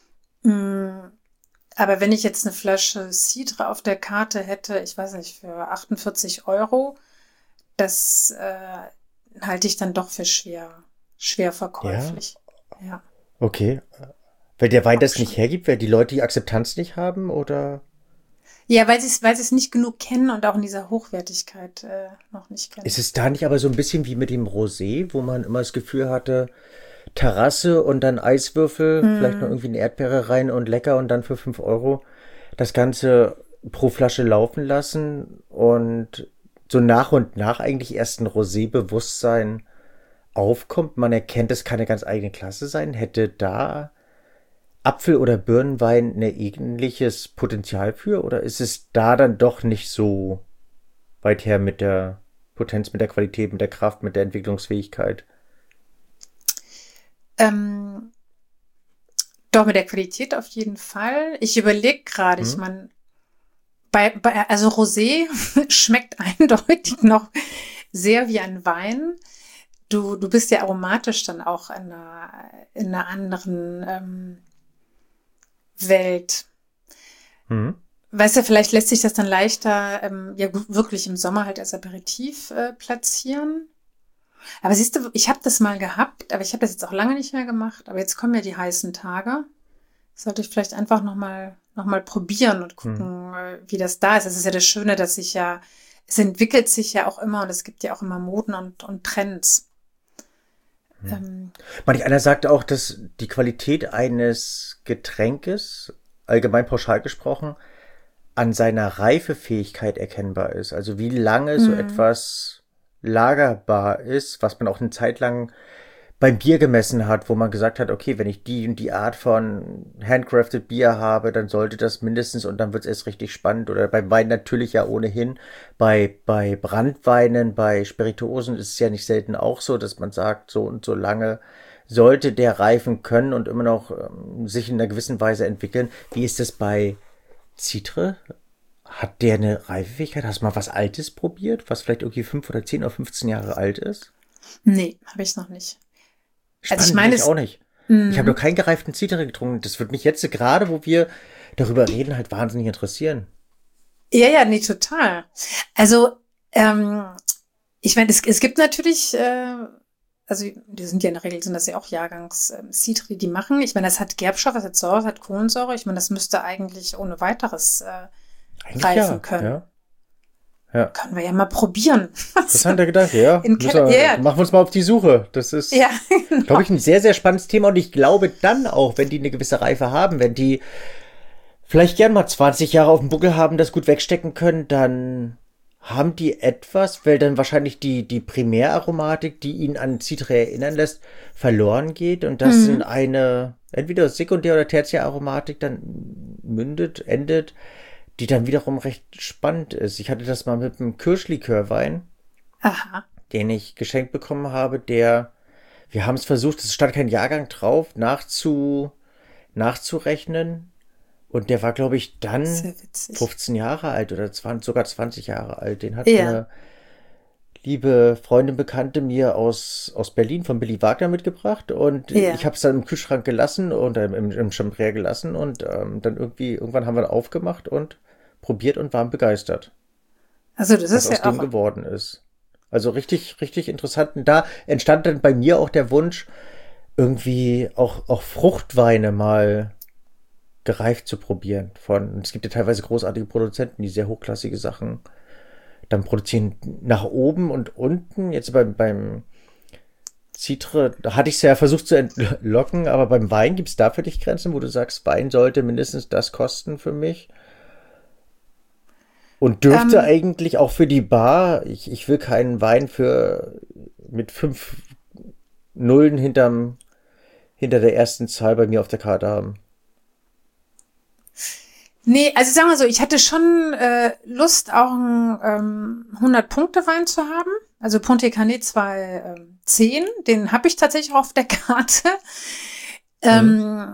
Aber wenn ich jetzt eine Flasche Cidre auf der Karte hätte, ich weiß nicht, für achtundvierzig Euro, das äh, halte ich dann doch für schwer, schwer verkäuflich. Ja. Ja. Okay. Weil der Wein das nicht hergibt, weil die Leute die Akzeptanz nicht haben, oder? Ja, weil sie es weil sie es nicht genug kennen und auch in dieser Hochwertigkeit äh, noch nicht kennen. Ist es da nicht aber so ein bisschen wie mit dem Rosé, wo man immer das Gefühl hatte, Terrasse und dann Eiswürfel, mm. vielleicht noch irgendwie eine Erdbeere rein und lecker und dann für fünf Euro das Ganze pro Flasche laufen lassen und so nach und nach eigentlich erst ein Rosé-Bewusstsein aufkommt. Man erkennt, es kann eine ganz eigene Klasse sein. Hätte da Apfel- oder Birnenwein ein ähnliches Potenzial für? Oder ist es da dann doch nicht so weit her mit der Potenz, mit der Qualität, mit der Kraft, mit der Entwicklungsfähigkeit? Ähm, doch, mit der Qualität auf jeden Fall. Ich überlege gerade, hm. ich meine, bei, bei, also Rosé schmeckt eindeutig noch sehr wie ein Wein. Du, du bist ja aromatisch dann auch in einer, in einer anderen ähm, Welt. Mhm. Weißt du, vielleicht lässt sich das dann leichter ähm, ja wirklich im Sommer halt als Aperitif äh, platzieren. Aber siehst du, ich habe das mal gehabt, aber ich habe das jetzt auch lange nicht mehr gemacht. Aber jetzt kommen ja die heißen Tage. Sollte ich vielleicht einfach nochmal noch mal probieren und gucken, mhm. äh, wie das da ist. Das ist ja das Schöne, dass sich ja, es entwickelt sich ja auch immer und es gibt ja auch immer Moden und, und Trends. Mhm. Ähm, Manch einer sagt auch, dass die Qualität eines Getränkes, allgemein pauschal gesprochen, an seiner Reifefähigkeit erkennbar ist. Also wie lange so mhm. etwas lagerbar ist, was man auch eine Zeit lang beim Bier gemessen hat, wo man gesagt hat, okay, wenn ich die und die Art von handcrafted Bier habe, dann sollte das mindestens, und dann wird es erst richtig spannend. Oder beim Wein natürlich ja ohnehin. Bei, bei Brandweinen, bei Spirituosen ist es ja nicht selten auch so, dass man sagt, so und so lange sollte der reifen können und immer noch ähm, sich in einer gewissen Weise entwickeln. Wie ist das bei Cidre? Hat der eine Reifefähigkeit? Hast du mal was Altes probiert, was vielleicht irgendwie fünf oder zehn oder fünfzehn Jahre alt ist? Nee, habe ich noch nicht. Spannend, also ich meine, ich auch nicht. Mm. Ich habe noch keinen gereiften Cidre getrunken. Das würde mich jetzt, gerade wo wir darüber reden, halt wahnsinnig interessieren. Ja, ja, nee, total. Also, ähm, ich meine, es, es gibt natürlich, äh, also die sind ja in der Regel, sind das ja auch Jahrgangs ähm, Cidre, die machen. Ich meine, das hat Gerbstoff, das hat Säure, das hat Kohlensäure. Ich meine, das müsste eigentlich ohne weiteres äh, reifen ja, können. Ja. Ja. Können wir ja mal probieren. Interessanter Gedanke, ja. In wir, ja. Machen wir uns mal auf die Suche. Das ist, ja, genau. glaube ich, ein sehr, sehr spannendes Thema. Und ich glaube dann auch, wenn die eine gewisse Reife haben, wenn die vielleicht gern mal zwanzig Jahre auf dem Buckel haben, das gut wegstecken können, dann haben die etwas, weil dann wahrscheinlich die, die Primäraromatik, die ihn an Cidre erinnern lässt, verloren geht. Und das mhm. in eine, entweder Sekundär- oder Tertiäraromatik dann mündet, endet, die dann wiederum recht spannend ist. Ich hatte das mal mit einem Kirschlikörwein, Aha. den ich geschenkt bekommen habe, der, wir haben es versucht, es stand kein Jahrgang drauf, nachzu, nachzurechnen. Und der war, glaube ich, dann fünfzehn Jahre alt oder zwanzig, sogar zwanzig Jahre alt. Den hat ja. eine liebe Freundin, Bekannte mir aus, aus Berlin, von Billy Wagner mitgebracht. Und ja. ich habe es dann im Kühlschrank gelassen und äh, im, im Chambrier gelassen. Und ähm, dann irgendwie, irgendwann haben wir aufgemacht und probiert und waren begeistert. Also das ist was ja aus dem auch geworden ist. Also richtig, richtig interessant. Und da entstand dann bei mir auch der Wunsch, irgendwie auch, auch Fruchtweine mal gereift zu probieren. Von, es gibt ja teilweise großartige Produzenten, die sehr hochklassige Sachen dann produzieren nach oben und unten. Jetzt beim, beim Cidre, da hatte ich es ja versucht zu entlocken, aber beim Wein gibt es da für dich Grenzen, wo du sagst, Wein sollte mindestens das kosten für mich? Und dürfte ähm, eigentlich auch für die Bar, ich, ich will keinen Wein für mit fünf Nullen hinterm, hinter der ersten Zahl bei mir auf der Karte haben. Nee, also sagen wir so, ich hatte schon äh, Lust, auch einen ähm, hundert-Punkte-Wein zu haben. Also Ponte Canet zweihundertzehn, den habe ich tatsächlich auch auf der Karte. Mhm. Ähm,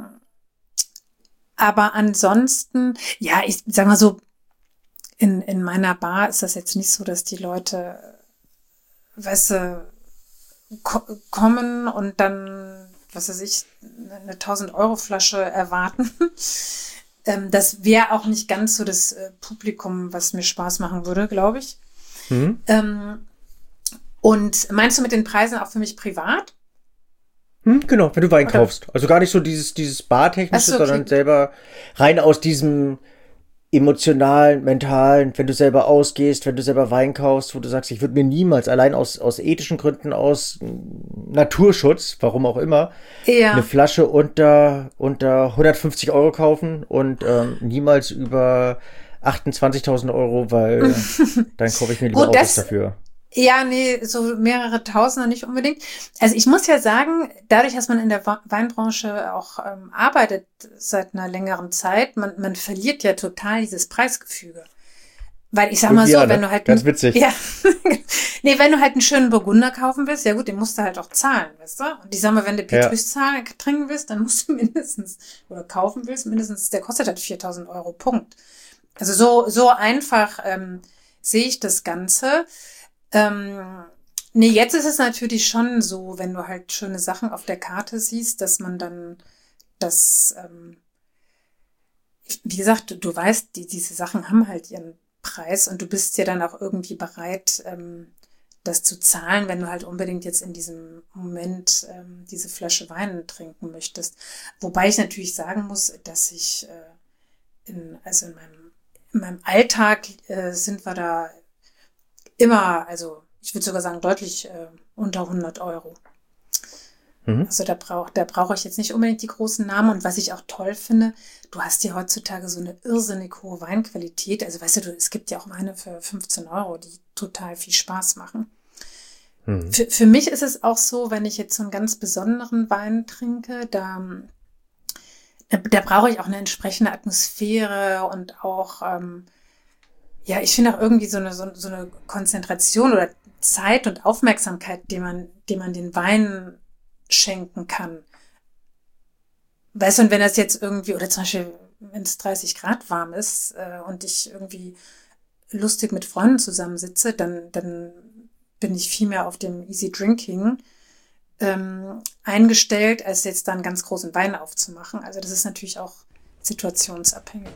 aber ansonsten, ja, ich sag mal so, in, in meiner Bar ist das jetzt nicht so, dass die Leute, weißt du, ko- kommen und dann, was weiß ich, eine tausend-Euro-Flasche erwarten. ähm, das wäre auch nicht ganz so das äh, Publikum, was mir Spaß machen würde, glaube ich. Mhm. Ähm, und meinst du mit den Preisen auch für mich privat? Hm, genau, wenn du Wein Oder? kaufst. Also gar nicht so dieses, dieses Bartechnische, so, okay. sondern selber rein aus diesem emotionalen, mentalen, wenn du selber ausgehst, wenn du selber Wein kaufst, wo du sagst, ich würde mir niemals, allein aus, aus ethischen Gründen, aus Naturschutz, warum auch immer, ja. eine Flasche unter, unter hundertfünfzig Euro kaufen und ähm, niemals über achtundzwanzigtausend Euro, weil dann kaufe ich mir lieber Gut, Autos dafür. Ja, nee, so mehrere Tausender nicht unbedingt. Also ich muss ja sagen, dadurch, dass man in der Weinbranche auch ähm, arbeitet seit einer längeren Zeit, man, man verliert ja total dieses Preisgefüge. Weil ich sag mal so, ja, wenn du halt... Ganz witzig. Ja, nee, wenn du halt einen schönen Burgunder kaufen willst, ja gut, den musst du halt auch zahlen, weißt du? Und ich sag mal, wenn du Petrus ja. trinken willst, dann musst du mindestens, oder kaufen willst, mindestens, der kostet halt viertausend Euro, Punkt. Also so, so einfach ähm, sehe ich das Ganze. Ähm, nee, jetzt ist es natürlich schon so, wenn du halt schöne Sachen auf der Karte siehst, dass man dann das, ähm, wie gesagt, du, du weißt, die, diese Sachen haben halt ihren Preis und du bist ja dann auch irgendwie bereit, ähm, das zu zahlen, wenn du halt unbedingt jetzt in diesem Moment ähm, diese Flasche Wein trinken möchtest. Wobei ich natürlich sagen muss, dass ich äh, in, also in meinem, in meinem Alltag äh, sind wir da immer, also ich würde sogar sagen, deutlich äh, unter hundert Euro. Mhm. Also da brauche da brauche ich jetzt nicht unbedingt die großen Namen. Und was ich auch toll finde, du hast ja heutzutage so eine irrsinnig hohe Weinqualität. Also weißt du, du es gibt ja auch Weine für fünfzehn Euro, die total viel Spaß machen. Mhm. Für, für mich ist es auch so, wenn ich jetzt so einen ganz besonderen Wein trinke, da, da, da brauche ich auch eine entsprechende Atmosphäre und auch... Ähm, Ja, ich finde auch irgendwie so eine, so, so eine Konzentration oder Zeit und Aufmerksamkeit, die man, die man den Wein schenken kann. Weißt du, und wenn das jetzt irgendwie, oder zum Beispiel, wenn es dreißig Grad warm ist äh, und ich irgendwie lustig mit Freunden zusammensitze, dann, dann bin ich viel mehr auf dem Easy Drinking ähm, eingestellt, als jetzt dann ganz großen Wein aufzumachen. Also das ist natürlich auch situationsabhängig.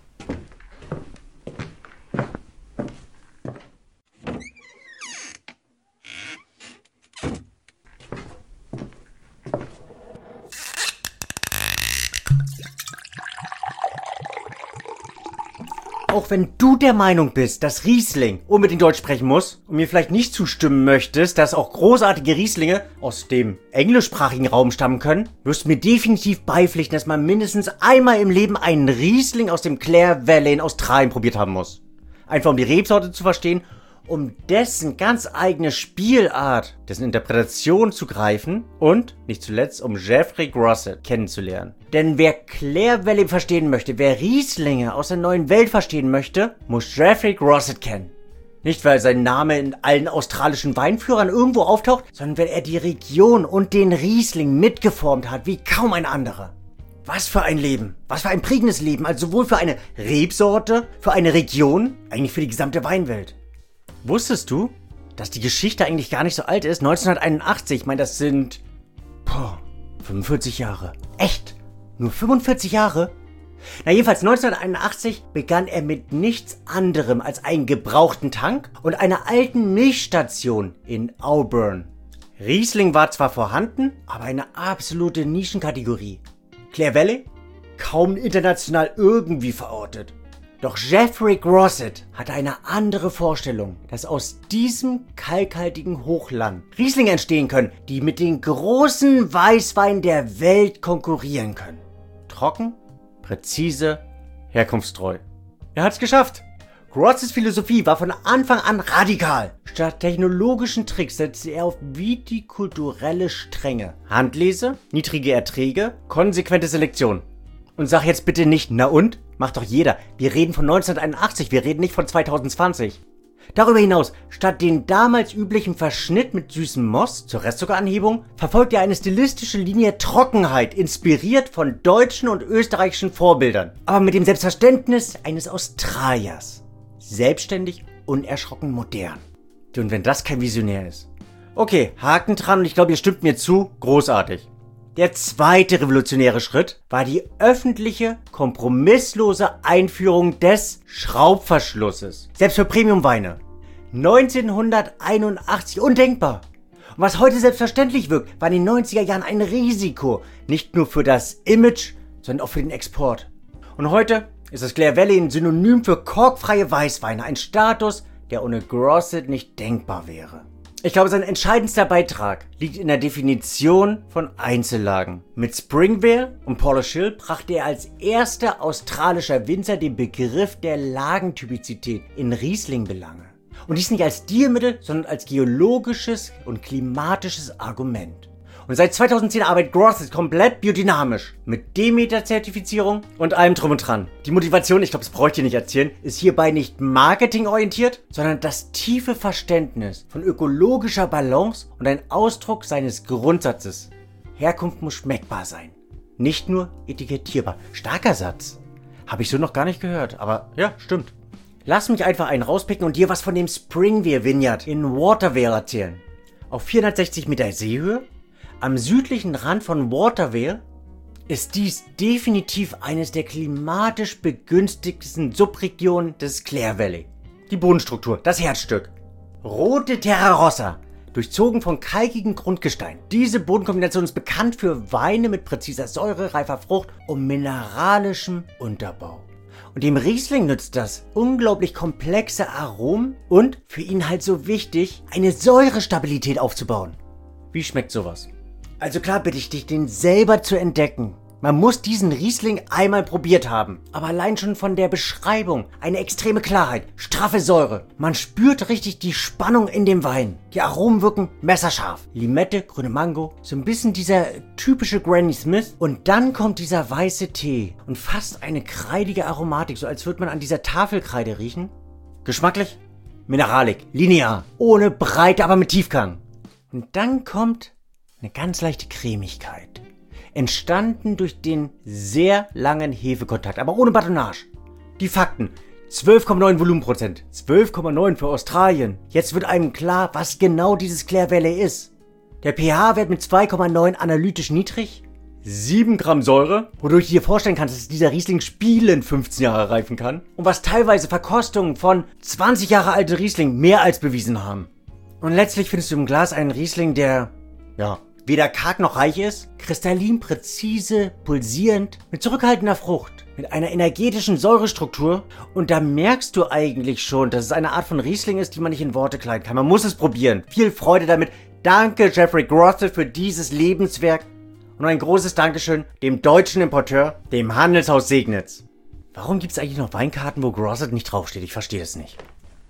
Auch wenn du der Meinung bist, dass Riesling unbedingt Deutsch sprechen muss und mir vielleicht nicht zustimmen möchtest, dass auch großartige Rieslinge aus dem englischsprachigen Raum stammen können, wirst du mir definitiv beipflichten, dass man mindestens einmal im Leben einen Riesling aus dem Clare Valley in Australien probiert haben muss. Einfach um die Rebsorte zu verstehen, um dessen ganz eigene Spielart, dessen Interpretation zu greifen und, nicht zuletzt, um Geoffrey Grosset kennenzulernen. Denn wer Clare Valley verstehen möchte, wer Rieslinge aus der neuen Welt verstehen möchte, muss Geoffrey Grosset kennen. Nicht, weil sein Name in allen australischen Weinführern irgendwo auftaucht, sondern weil er die Region und den Riesling mitgeformt hat wie kaum ein anderer. Was für ein Leben, was für ein prägendes Leben, also sowohl für eine Rebsorte, für eine Region, eigentlich für die gesamte Weinwelt. Wusstest du, dass die Geschichte eigentlich gar nicht so alt ist? neunzehnhunderteinundachtzig, ich meine, das sind boah, fünfundvierzig Jahre. Echt? Nur fünfundvierzig Jahre? Na jedenfalls, neunzehnhunderteinundachtzig begann er mit nichts anderem als einem gebrauchten Tank und einer alten Milchstation in Auburn. Riesling war zwar vorhanden, aber eine absolute Nischenkategorie. Clare Valley? Kaum international irgendwie verortet. Doch Geoffrey Grosset hatte eine andere Vorstellung, dass aus diesem kalkhaltigen Hochland Rieslinge entstehen können, die mit den großen Weißweinen der Welt konkurrieren können. Trocken, präzise, herkunftstreu. Er hat's geschafft. Grossets Philosophie war von Anfang an radikal. Statt technologischen Tricks setzte er auf vitikulturelle Strenge. Handlese, niedrige Erträge, konsequente Selektion. Und sag jetzt bitte nicht, na und? Macht doch jeder. Wir reden von neunzehnhunderteinundachtzig, wir reden nicht von zweitausendzwanzig. Darüber hinaus, statt den damals üblichen Verschnitt mit süßem Most zur Restzuckeranhebung, verfolgt er eine stilistische Linie Trockenheit, inspiriert von deutschen und österreichischen Vorbildern, aber mit dem Selbstverständnis eines Australiers. Selbstständig, unerschrocken, modern. Und wenn das kein Visionär ist. Okay, Haken dran und ich glaube, ihr stimmt mir zu, großartig. Der zweite revolutionäre Schritt war die öffentliche, kompromisslose Einführung des Schraubverschlusses. Selbst für Premiumweine. neunzehnhunderteinundachtzig, undenkbar. Und was heute selbstverständlich wirkt, war in den neunziger Jahren ein Risiko. Nicht nur für das Image, sondern auch für den Export. Und heute ist das Clare Valley ein Synonym für korkfreie Weißweine. Ein Status, der ohne Grosset nicht denkbar wäre. Ich glaube, sein entscheidendster Beitrag liegt in der Definition von Einzellagen. Mit Springvale und Polish Hill brachte er als erster australischer Winzer den Begriff der Lagentypizität in Riesling-Belange. Und dies nicht als Stilmittel, sondern als geologisches und klimatisches Argument. Und seit zweitausendzehn arbeitet Grosset komplett biodynamisch. Mit Demeter-Zertifizierung und allem drum und dran. Die Motivation, ich glaube, das brauche ich dir nicht erzählen, ist hierbei nicht marketingorientiert, sondern das tiefe Verständnis von ökologischer Balance und ein Ausdruck seines Grundsatzes. Herkunft muss schmeckbar sein. Nicht nur etikettierbar. Starker Satz. Habe ich so noch gar nicht gehört, aber ja, stimmt. Lass mich einfach einen rauspicken und dir was von dem Springvale Vineyard in Watervale erzählen. Auf vierhundertsechzig Meter Seehöhe, am südlichen Rand von Watervale, ist dies definitiv eines der klimatisch begünstigsten Subregionen des Clare Valley. Die Bodenstruktur, das Herzstück. Rote Terra Rossa, durchzogen von kalkigem Grundgestein. Diese Bodenkombination ist bekannt für Weine mit präziser Säure, reifer Frucht und mineralischem Unterbau. Und dem Riesling nützt das unglaublich komplexe Aromen und, für ihn halt so wichtig, eine Säurestabilität aufzubauen. Wie schmeckt sowas? Also klar bitte ich dich, den selber zu entdecken. Man muss diesen Riesling einmal probiert haben. Aber allein schon von der Beschreibung, eine extreme Klarheit, straffe Säure. Man spürt richtig die Spannung in dem Wein. Die Aromen wirken messerscharf. Limette, grüne Mango, so ein bisschen dieser typische Granny Smith. Und dann kommt dieser weiße Tee und fast eine kreidige Aromatik, so als würde man an dieser Tafelkreide riechen. Geschmacklich? Mineralik, linear, ohne Breite, aber mit Tiefgang. Und dann kommt eine ganz leichte Cremigkeit. Entstanden durch den sehr langen Hefekontakt, aber ohne Batonnage. Die Fakten. zwölf Komma neun Volumenprozent. zwölf Komma neun für Australien. Jetzt wird einem klar, was genau dieses Clare Valley ist. Der pH-Wert mit zwei Komma neun analytisch niedrig. sieben Gramm Säure, wodurch du dir vorstellen kannst, dass dieser Riesling spielend fünfzehn Jahre reifen kann. Und was teilweise Verkostungen von zwanzig Jahre alte Riesling mehr als bewiesen haben. Und letztlich findest du im Glas einen Riesling, der, ja, weder karg noch reich ist, kristallin, präzise, pulsierend, mit zurückhaltender Frucht, mit einer energetischen Säurestruktur. Und da merkst du eigentlich schon, dass es eine Art von Riesling ist, die man nicht in Worte kleiden kann. Man muss es probieren. Viel Freude damit. Danke Jeffrey Grosset für dieses Lebenswerk. Und ein großes Dankeschön dem deutschen Importeur, dem Handelshaus Segnitz. Warum gibt es eigentlich noch Weinkarten, wo Grosset nicht draufsteht? Ich verstehe es nicht.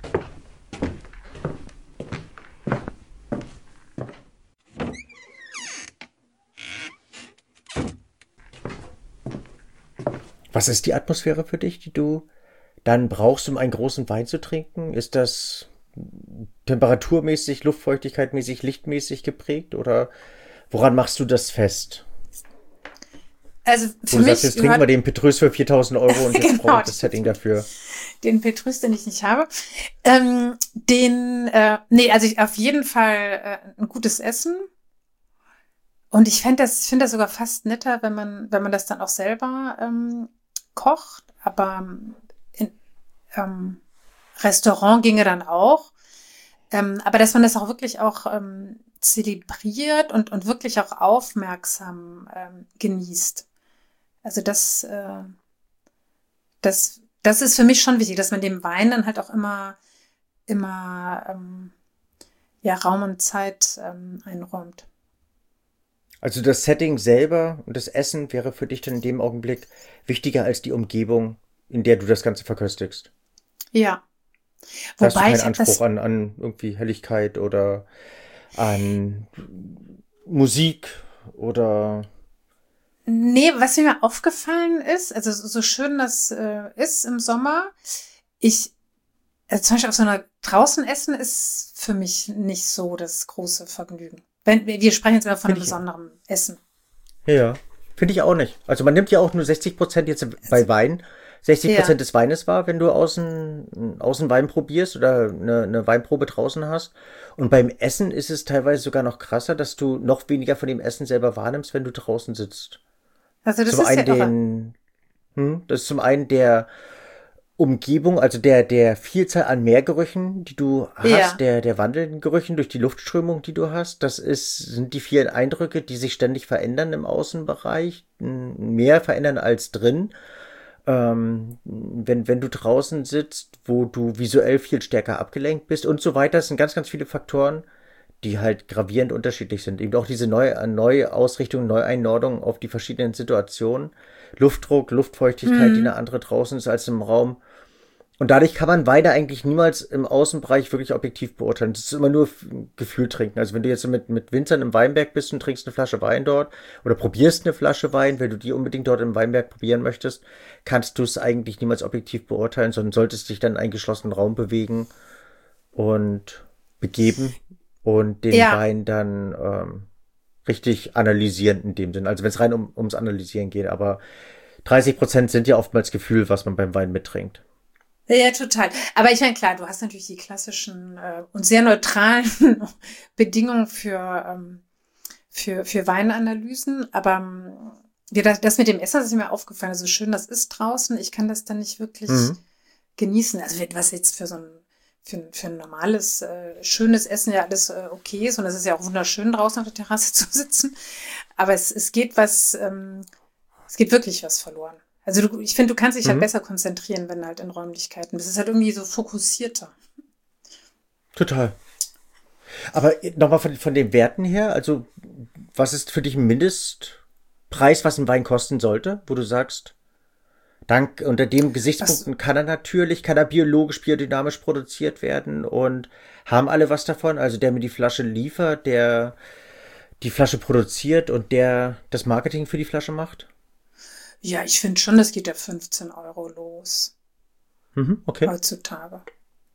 Was ist die Atmosphäre für dich, die du dann brauchst, um einen großen Wein zu trinken? Ist das temperaturmäßig, luftfeuchtigkeitmäßig, lichtmäßig geprägt oder woran machst du das fest? Also für Wo du mich sagst, jetzt trinken wir den Petrus für viertausend Euro und jetzt genau, brauche ich das Setting dafür. Den Petrus, den ich nicht habe. Ähm, den, äh, nee, also ich, auf jeden Fall äh, ein gutes Essen. Und ich fände das, finde das sogar fast netter, wenn man, wenn man das dann auch selber ähm, kocht. Aber in ähm, Restaurant ginge dann auch. Ähm, aber dass man das auch wirklich auch ähm, zelebriert und, und wirklich auch aufmerksam ähm, genießt. Also das, äh, das, das ist für mich schon wichtig, dass man dem Wein dann halt auch immer, immer ähm, ja, Raum und Zeit ähm, einräumt. Also das Setting selber und das Essen wäre für dich dann in dem Augenblick wichtiger als die Umgebung, in der du das Ganze verköstigst. Ja. Da hast du Wobei keinen ich Anspruch das, an, an irgendwie Helligkeit oder an Musik oder... nee, was mir aufgefallen ist, also so schön das äh, ist im Sommer, ich Also zum Beispiel auf so einer draußen essen ist für mich nicht so das große Vergnügen. Wenn, wir sprechen jetzt immer von Find einem ich- besonderen Essen. Ja, finde ich auch nicht. Also man nimmt ja auch nur sechzig Prozent jetzt bei Wein. sechzig Prozent Ja. des Weines war, wenn du außen, außen Wein probierst oder eine, eine Weinprobe draußen hast. Und beim Essen ist es teilweise sogar noch krasser, dass du noch weniger von dem Essen selber wahrnimmst, wenn du draußen sitzt. Also das Zum ist einen ja irre. den, hm, das ist zum einen der Umgebung, also der, der Vielzahl an Mehrgerüchen, die du hast, Ja. der, der wandelnden Gerüchen durch die Luftströmung, die du hast. Das ist, sind die vielen Eindrücke, die sich ständig verändern im Außenbereich, m, mehr verändern als drin. Ähm, wenn, wenn du draußen sitzt, wo du visuell viel stärker abgelenkt bist und so weiter, das sind ganz, ganz viele Faktoren, die halt gravierend unterschiedlich sind. Eben auch diese neue, neue Ausrichtung, Neueinordung auf die verschiedenen Situationen. Luftdruck, Luftfeuchtigkeit, die eine andere draußen ist als im Raum. Und dadurch kann man Weine eigentlich niemals im Außenbereich wirklich objektiv beurteilen. Das ist immer nur f- Gefühl trinken. Also wenn du jetzt mit, mit Winzern im Weinberg bist und trinkst eine Flasche Wein dort oder probierst eine Flasche Wein, wenn du die unbedingt dort im Weinberg probieren möchtest, kannst du es eigentlich niemals objektiv beurteilen, sondern solltest dich dann in einen geschlossenen Raum bewegen und begeben und den Ja. Wein dann ähm, richtig analysieren in dem Sinn. Also wenn es rein um, ums Analysieren geht, aber dreißig Prozent sind ja oftmals Gefühl, was man beim Wein mittrinkt. Ja, total. Aber ich meine, klar, du hast natürlich die klassischen äh, und sehr neutralen Bedingungen für, ähm, für, für Weinanalysen. Aber ähm, ja, das, das mit dem Essen, das ist mir aufgefallen. Also schön, das ist draußen. Ich kann das dann nicht wirklich Mhm. genießen. Also was jetzt für so ein, für, ein- für ein normales, äh, schönes Essen ja alles äh, okay ist. Und es ist ja auch wunderschön, draußen auf der Terrasse zu sitzen. Aber es, es geht was, ähm, es geht wirklich was verloren. Also du, ich finde, du kannst dich halt Mhm. besser konzentrieren, wenn du halt in Räumlichkeiten bist. Es ist halt irgendwie so fokussierter. Total. Aber nochmal von, von den Werten her, also was ist für dich ein Mindestpreis, was ein Wein kosten sollte, wo du sagst, dank unter dem Gesichtspunkten kann er natürlich, kann er biologisch, biodynamisch produziert werden und haben alle was davon. Also der mir die Flasche liefert, der die Flasche produziert und der das Marketing für die Flasche macht. Ja, ich finde schon, das geht ja fünfzehn Euro los Mhm, okay. heutzutage.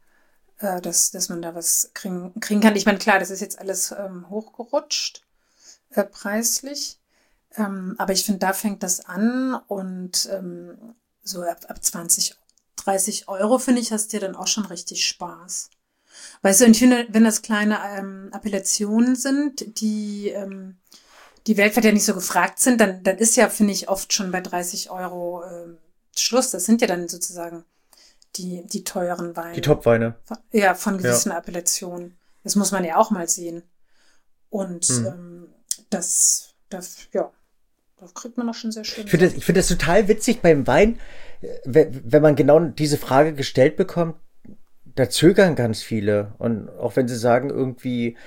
Äh, dass, dass man da was kriegen, kriegen kann. Ich meine, klar, das ist jetzt alles ähm, hochgerutscht, äh, preislich. Ähm, aber ich finde, da fängt das an und ähm, so ab, ab zwanzig, dreißig Euro, finde ich, hast du dir dann auch schon richtig Spaß. Weißt du, und ich finde, wenn das kleine ähm, Appellationen sind, die, ähm, die weltweit ja nicht so gefragt sind, dann, dann ist ja, finde ich, oft schon bei dreißig Euro ähm, Schluss. Das sind ja dann sozusagen die, die teuren Weine. Die Top-Weine. Ja, von gewissen Appellationen. Das muss man ja auch mal sehen. Und Hm. ähm, das, das, ja, da kriegt man auch schon sehr schön. Ich finde das, ich finde das total witzig beim Wein, äh, wenn wenn man genau diese Frage gestellt bekommt, da zögern ganz viele. Und auch wenn sie sagen, irgendwie,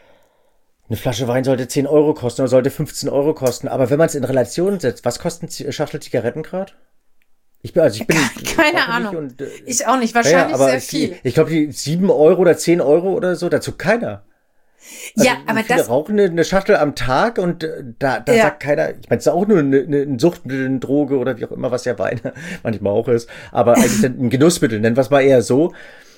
eine Flasche Wein sollte zehn Euro kosten oder sollte fünfzehn Euro kosten. Aber wenn man es in Relation setzt, was kosten Z- Schachtel Zigaretten gerade? Ich bin, also ich bin. Keine frag mich Ahnung. Und, äh, Ich auch nicht, naja, wahrscheinlich aber sehr ich, viel. Ich glaube, die sieben Euro oder zehn Euro oder so, dazu keiner. Also Ja, aber viele das, rauchen eine, eine Schachtel am Tag und äh, da, da Ja. sagt keiner, ich meine, es ist auch nur eine, eine, ein Suchtmittel, eine Droge oder wie auch immer, was ja Wein manchmal auch ist, aber eigentlich ein Genussmittel, nennen wir es mal eher so.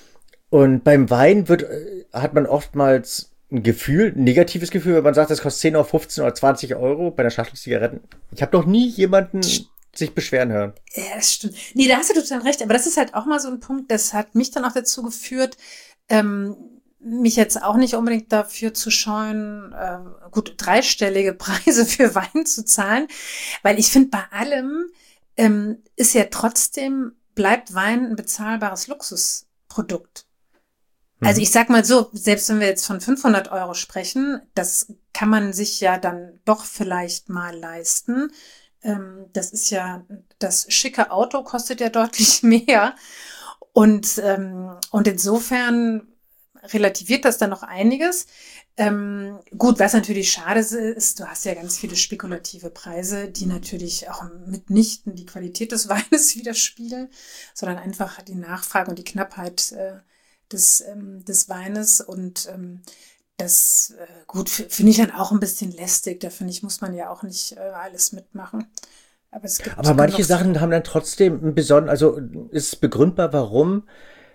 Und beim Wein wird, äh, hat man oftmals ein Gefühl, ein negatives Gefühl, wenn man sagt, das kostet zehn oder fünfzehn oder zwanzig Euro bei einer Schachtel Zigaretten. Ich habe noch nie jemanden sich beschweren hören. ja, das stimmt. Nee, da hast du total recht. Aber das ist halt auch mal so ein Punkt, das hat mich dann auch dazu geführt, ähm, mich jetzt auch nicht unbedingt dafür zu scheuen, äh, gut, dreistellige Preise für Wein zu zahlen. Weil ich finde, bei allem ähm, ist ja trotzdem, bleibt Wein ein bezahlbares Luxusprodukt. Also ich sag mal so, selbst wenn wir jetzt von fünfhundert Euro sprechen, das kann man sich ja dann doch vielleicht mal leisten. Ähm, das ist ja, das schicke Auto kostet ja deutlich mehr. Und, ähm, und insofern relativiert das dann noch einiges. Ähm, gut, was natürlich schade ist, du hast ja ganz viele spekulative Preise, die natürlich auch mitnichten die Qualität des Weines widerspiegeln, sondern einfach die Nachfrage und die Knappheit äh, des, ähm, des Weines. Und ähm, das, äh, gut, f- finde ich dann auch ein bisschen lästig. Da finde ich, muss man ja auch nicht äh, alles mitmachen. Aber es gibt Aber manche genug- Sachen haben dann trotzdem ein besonderen, also ist es begründbar, warum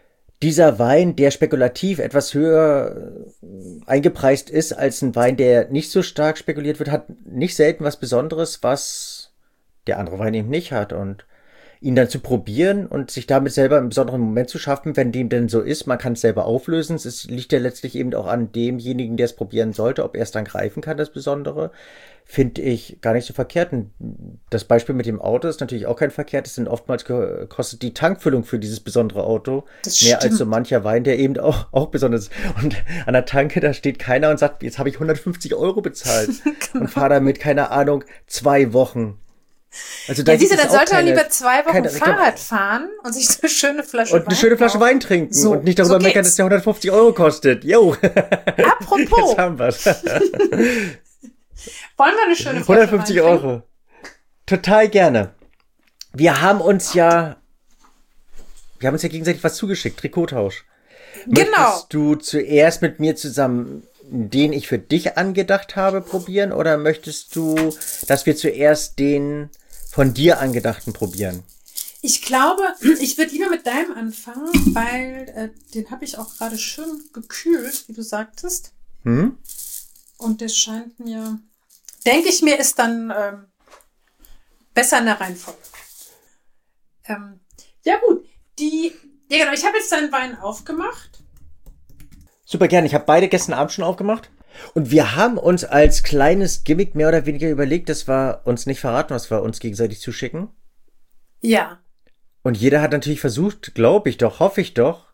dieser Wein, der spekulativ etwas höher eingepreist ist als ein Wein, der nicht so stark spekuliert wird, hat nicht selten was Besonderes, was der andere Wein eben nicht hat. Und ihn dann zu probieren und sich damit selber einen besonderen Moment zu schaffen, wenn dem denn so ist, man kann es selber auflösen. Es liegt ja letztlich eben auch an demjenigen, der es probieren sollte, ob er es dann greifen kann, das Besondere, finde ich gar nicht so verkehrt. Und das Beispiel mit dem Auto ist natürlich auch kein verkehrtes, denn oftmals ge- kostet die Tankfüllung für dieses besondere Auto Das mehr als stimmt. so mancher Wein, der eben auch, auch besonders ist. Und an der Tanke, da steht keiner und sagt, jetzt habe ich hundertfünfzig Euro bezahlt und fahre damit, keine Ahnung, zwei Wochen. Also da Ja, siehst du, gibt es dann auch sollte man keine- lieber zwei Wochen keine Reklam- Fahrrad fahren und sich eine schöne Flasche Und Wein eine schöne Flasche kaufen. Wein trinken So, und nicht darüber so meckern, geht's. dass der hundertfünfzig Euro kostet. Jo, Apropos, jetzt haben wir's. wollen wir eine schöne Flasche hundertfünfzig Wein trinken? Euro. Total gerne. Wir haben uns ja, wir haben uns ja gegenseitig was zugeschickt, Trikottausch. Genau. Möchtest du zuerst mit mir zusammen den ich für dich angedacht habe probieren oder möchtest du, dass wir zuerst den von dir angedachten probieren? Ich glaube, ich würde lieber mit deinem anfangen, weil äh, den habe ich auch gerade schön gekühlt, wie du sagtest. Hm? Und das scheint mir, denke ich mir, ist dann ähm, besser in der Reihenfolge. Ähm, ja gut, die, ja genau, ich habe jetzt deinen Wein aufgemacht. Super gerne. Ich habe beide gestern Abend schon aufgemacht. Und wir haben uns als kleines Gimmick mehr oder weniger überlegt, dass wir uns nicht verraten, was wir uns gegenseitig zuschicken. Ja. Und jeder hat natürlich versucht, glaube ich doch, hoffe ich doch,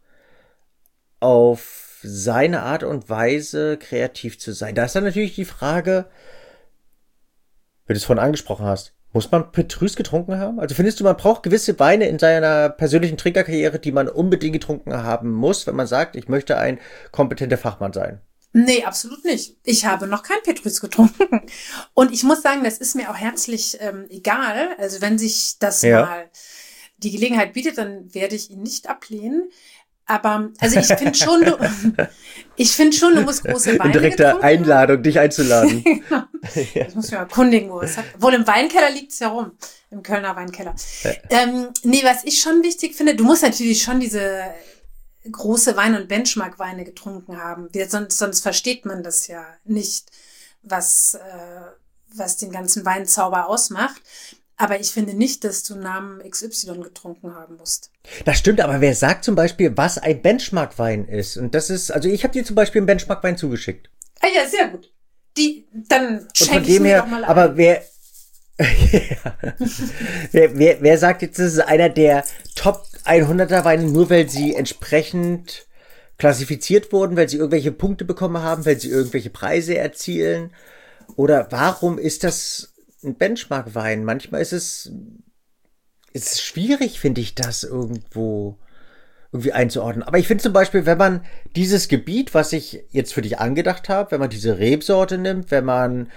auf seine Art und Weise kreativ zu sein. Da ist dann natürlich die Frage, wenn du es vorhin angesprochen hast, muss man Petrus getrunken haben? Also findest du, man braucht gewisse Weine in seiner persönlichen Trinkerkarriere, die man unbedingt getrunken haben muss, wenn man sagt, ich möchte ein kompetenter Fachmann sein? Nee, absolut nicht. Ich habe noch kein Petrus getrunken. Und ich muss sagen, das ist mir auch herzlich ähm, egal. Also wenn sich das Ja. mal die Gelegenheit bietet, dann werde ich ihn nicht ablehnen. Aber, also ich finde schon, du, ich finde schon, du musst große Weine In direkter getrunken haben. Einladung, dich einzuladen. Genau. Ich muss mich mal erkundigen, wo es hat. Wohl im Weinkeller liegt es ja rum. Im Kölner Weinkeller. Ähm, nee, was ich schon wichtig finde, du musst natürlich schon diese große Wein- und Benchmark-Weine getrunken haben. Wir, sonst, sonst versteht man das ja nicht, was, äh, was den ganzen Weinzauber ausmacht. Aber ich finde nicht, dass du Namen X Y getrunken haben musst. Das stimmt, aber wer sagt zum Beispiel, was ein Benchmark-Wein ist? Und das ist, also ich habe dir zum Beispiel einen Benchmark-Wein zugeschickt. Ah ja, sehr gut. Die, dann Und von schenke ich dem mir her, doch mal ein. aber wer, ja. wer, wer, wer sagt jetzt, das ist einer der Top hunderter Weine, nur weil sie entsprechend klassifiziert wurden, weil sie irgendwelche Punkte bekommen haben, weil sie irgendwelche Preise erzielen? Oder warum ist das ein Benchmark-Wein? Manchmal ist es, ist es schwierig, finde ich, das irgendwo irgendwie einzuordnen. Aber ich finde zum Beispiel, wenn man dieses Gebiet, was ich jetzt für dich angedacht habe, wenn man diese Rebsorte nimmt, wenn man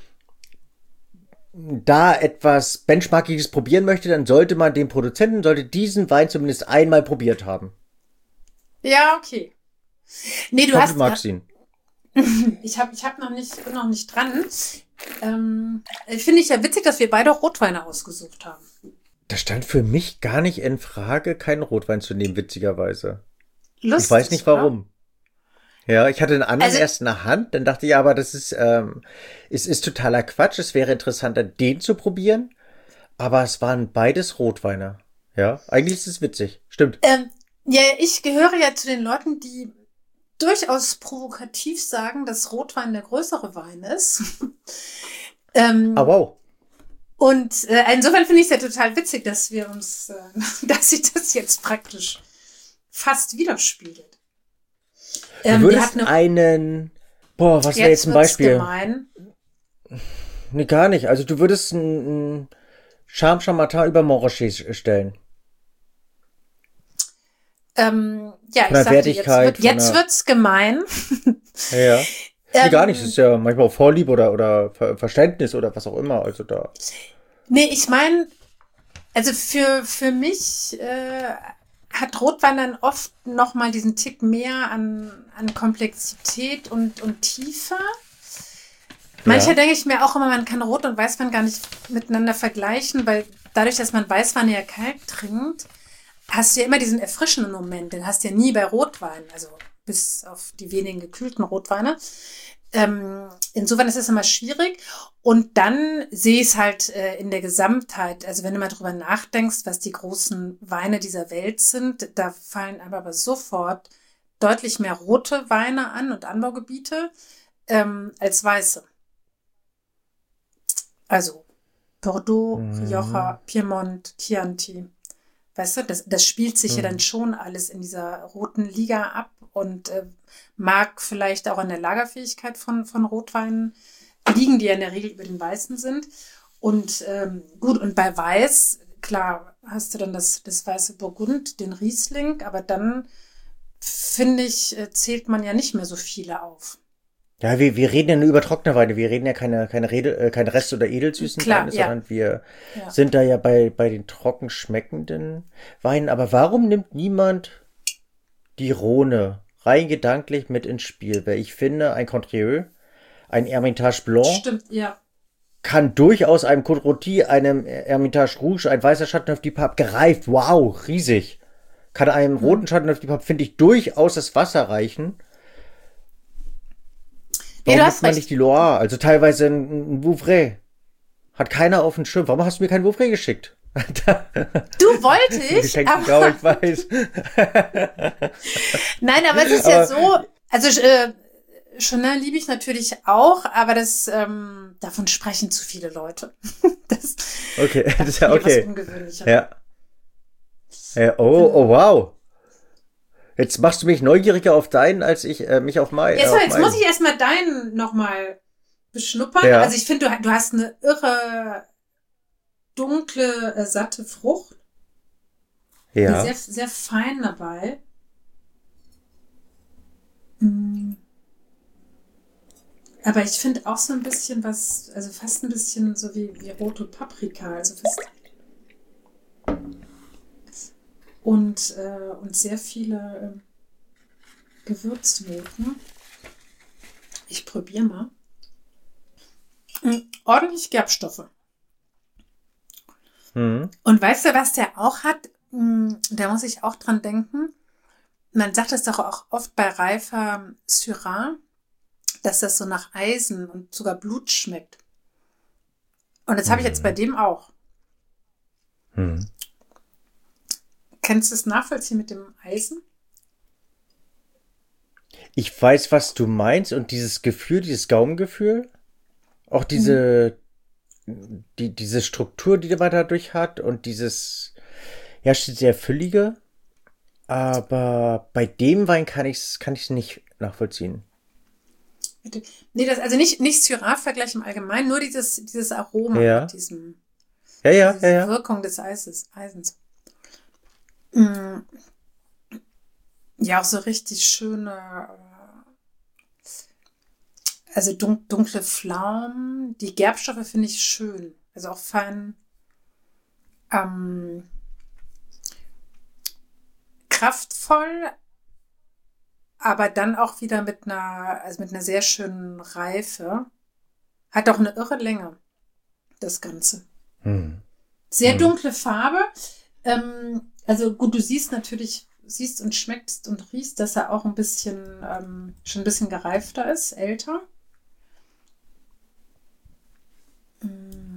da etwas Benchmarkiges probieren möchte, dann sollte man den Produzenten, sollte diesen Wein zumindest einmal probiert haben. Ja, okay. Nee, du Ich hoffe, hast. du magst ihn. Ich habe ich hab noch nicht, bin noch nicht dran. Ähm, Finde ich ja witzig, dass wir beide Rotweine ausgesucht haben. Das stand für mich gar nicht in Frage, keinen Rotwein zu nehmen, witzigerweise. Lustig, Ich weiß nicht warum. Ja, ich hatte einen anderen Also- erst in der Hand, dann dachte ich, ja, aber das ist, ähm, es ist totaler Quatsch. Es wäre interessanter, den zu probieren. Aber es waren beides Rotweine. Ja, eigentlich ist es witzig. Stimmt. Ähm, ja, ich gehöre ja zu den Leuten, die durchaus provokativ sagen, dass Rotwein der größere Wein ist. ähm, Ah, wow. Und äh, insofern finde ich es ja total witzig, dass wir uns, äh, dass sich das jetzt praktisch fast widerspiegelt. Du Ähm, wir würdest hatten noch, einen, boah, was wäre jetzt ein wird's Beispiel? gemein. Nee, gar nicht. Also du würdest einen, einen Charme Chambertin über Montrachet stellen. Ähm, ja, Von ich der sagte, jetzt, Wertigkeit, wird, von jetzt der- wird's gemein. Ja. Nee, Ähm, gar nicht. Es ist ja manchmal auch Vorliebe oder, oder Ver Verständnis oder was auch immer. Also da. Nee, ich meine, also für, für mich äh, hat Rotwein dann oft noch mal diesen Tick mehr an, an Komplexität und, und Tiefe. Manchmal Ja. denke ich mir auch immer, man kann Rot- und Weißwein gar nicht miteinander vergleichen, weil dadurch, dass man Weißwein ja kalt trinkt, hast du ja immer diesen erfrischenden Moment, den hast du ja nie bei Rotwein, also bis auf die wenigen gekühlten Rotweine. Ähm, insofern ist es immer schwierig. Und dann sehe ich es halt äh, in der Gesamtheit. Also wenn du mal drüber nachdenkst, was die großen Weine dieser Welt sind, da fallen aber, aber sofort deutlich mehr rote Weine an und Anbaugebiete ähm, als weiße. Also Bordeaux, Mhm. Rioja, Piemont, Chianti. Weißt du, das, das spielt sich ja dann Mhm. schon alles in dieser roten Liga ab und äh, mag vielleicht auch an der Lagerfähigkeit von, von Rotweinen liegen, die ja in der Regel über den Weißen sind. Und ähm, gut, und bei Weiß, klar, hast du dann das, das weiße Burgund, den Riesling, aber dann, finde ich, äh, zählt man ja nicht mehr so viele auf. Ja, wir, wir reden ja nur über trockene Weine. Wir reden ja keine, keine, Rede, äh, keine Rest- oder edelsüßen Klar, Weine, ja. sondern wir Ja. sind da ja bei, bei den trocken schmeckenden Weinen. Aber warum nimmt niemand die Rhone rein gedanklich mit ins Spiel? Weil ich finde, ein Condrieu, ein Hermitage Blanc Stimmt, ja. kann durchaus einem Côte Rôti, einem Hermitage Rouge, ein weißer Chateauneuf du Pape gereift. Wow, riesig. Kann einem Hm. roten Chateauneuf du Pape, finde ich, durchaus das Wasser reichen. Nee, Warum du nimmt hast man recht. nicht die Loire? Also teilweise ein, ein Vouvray. Hat keiner auf dem Schirm. Warum hast du mir kein Vouvray geschickt? Du wollte Ein ich, geschenkten Gau, aber ich weiß. nein, aber es ist ja Aber so, also äh, Chenin liebe ich natürlich auch, aber das ähm, davon sprechen zu viele Leute. Das, okay, das das ist ist ja hier was okay. Ungewöhnliches. Ja. Ja, oh, oh, wow. Jetzt machst du mich neugieriger auf deinen, als ich äh, mich auf mein, äh, Jetzt, auf jetzt muss meinen. ich erstmal deinen nochmal beschnuppern. Ja. Also ich finde, du, du hast eine irre dunkle, äh, satte Frucht. Ja. Sehr, sehr fein dabei. Mm. Aber ich finde auch so ein bisschen was, also fast ein bisschen so wie, wie rote Paprika. Also fast und, äh, und sehr viele äh, Gewürznoten. Ich probiere mal. Mm, ordentlich Gerbstoffe. Hm. Und weißt du, was der auch hat? Mm, Da muss ich auch dran denken. Man sagt es doch auch oft bei reifer Syrah, dass das so nach Eisen und sogar Blut schmeckt. Und das habe ich jetzt bei Hm. dem auch. Hm. Kannst du es nachvollziehen mit dem Eisen? Ich weiß, was du meinst und dieses Gefühl, dieses Gaumengefühl, auch diese, die, diese Struktur, die man dadurch hat und dieses, ja, sehr füllige. Aber bei dem Wein kann ich es kann ich's nicht nachvollziehen. Bitte. Nee, das, also nicht, nicht Syrah-Vergleich im Allgemeinen, nur dieses, dieses Aroma Ja. mit diesem, Ja, ja, diese ja, ja. Wirkung des Eises, Eisens. Mm, Ja, auch so richtig schöne, äh, also dun dunkle Pflaumen. Die Gerbstoffe finde ich schön. Also auch fein, ähm, kraftvoll, aber dann auch wieder mit einer, also mit einer sehr schönen Reife. Hat auch eine irre Länge, das Ganze. Hm. Sehr Hm. dunkle Farbe. Ähm, also gut, du siehst natürlich, siehst und schmeckst und riechst, dass er auch ein bisschen, ähm, schon ein bisschen gereifter ist, älter. Mm.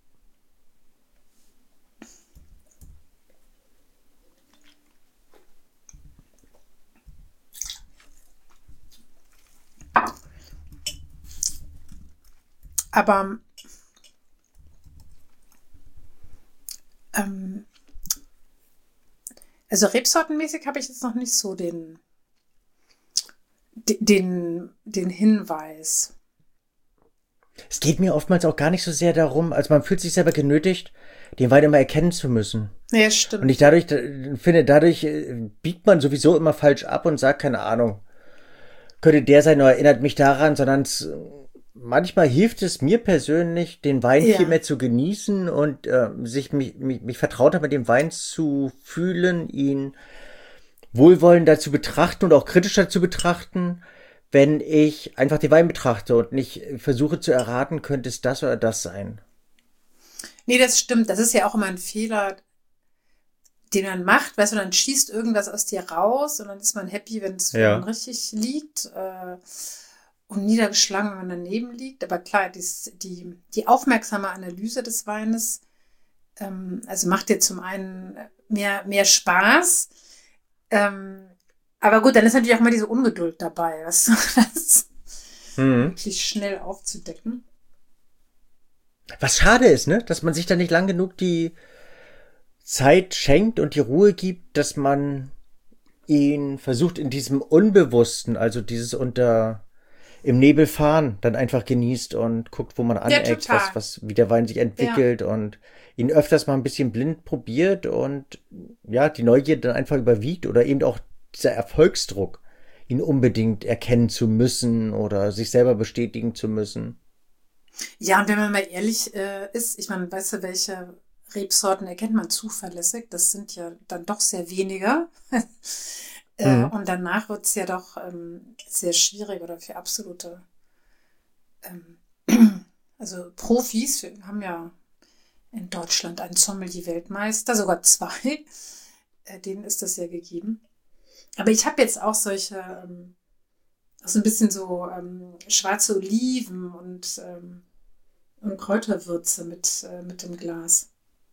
Aber ähm, also rebsortenmäßig habe ich jetzt noch nicht so den, den, den Hinweis. Es geht mir oftmals auch gar nicht so sehr darum, also man fühlt sich selber genötigt, den Wein immer erkennen zu müssen. Ja, stimmt. Und ich dadurch äh, finde, dadurch äh, biegt man sowieso immer falsch ab und sagt, keine Ahnung, könnte der sein oder erinnert mich daran, sondern es, äh, manchmal hilft es mir persönlich, den Wein Ja. viel mehr zu genießen und äh, sich mich, mich, mich vertrauter mit dem Wein zu fühlen, ihn wohlwollender zu betrachten und auch kritischer zu betrachten, wenn ich einfach den Wein betrachte und nicht versuche zu erraten, könnte es das oder das sein. Nee, das stimmt. Das ist ja auch immer ein Fehler, den man macht, weißt du, dann schießt irgendwas aus dir raus und dann ist man happy, wenn es Ja. richtig liegt äh, und niedergeschlagen, wenn man daneben liegt. Aber klar, dies, die, die aufmerksame Analyse des Weines, ähm, also macht dir zum einen mehr, mehr Spaß, ähm, aber gut, dann ist natürlich auch mal diese Ungeduld dabei, weißt du, das Mhm. wirklich schnell aufzudecken. Was schade ist, ne? Dass man sich da nicht lang genug die Zeit schenkt und die Ruhe gibt, dass man ihn versucht in diesem Unbewussten, also dieses unter im Nebel fahren, dann einfach genießt und guckt, wo man aneckt, total. was, was, wie der Wein sich entwickelt und ihn öfters mal ein bisschen blind probiert und ja, die Neugier dann einfach überwiegt oder eben auch dieser Erfolgsdruck, ihn unbedingt erkennen zu müssen oder sich selber bestätigen zu müssen. Ja, und wenn man mal ehrlich äh, ist, ich meine, weißt du, welche Rebsorten erkennt man zuverlässig? Das sind ja dann doch sehr wenige. äh, Mhm. Und danach wird es ja doch ähm, sehr schwierig oder für absolute, ähm, also Profis. Wir haben ja in Deutschland einen Sommelier-Weltmeister, sogar zwei. Äh, denen ist das ja gegeben. Aber ich habe jetzt auch solche, ähm, auch so ein bisschen so ähm, schwarze Oliven und, ähm, und Kräuterwürze mit, äh, mit dem Glas.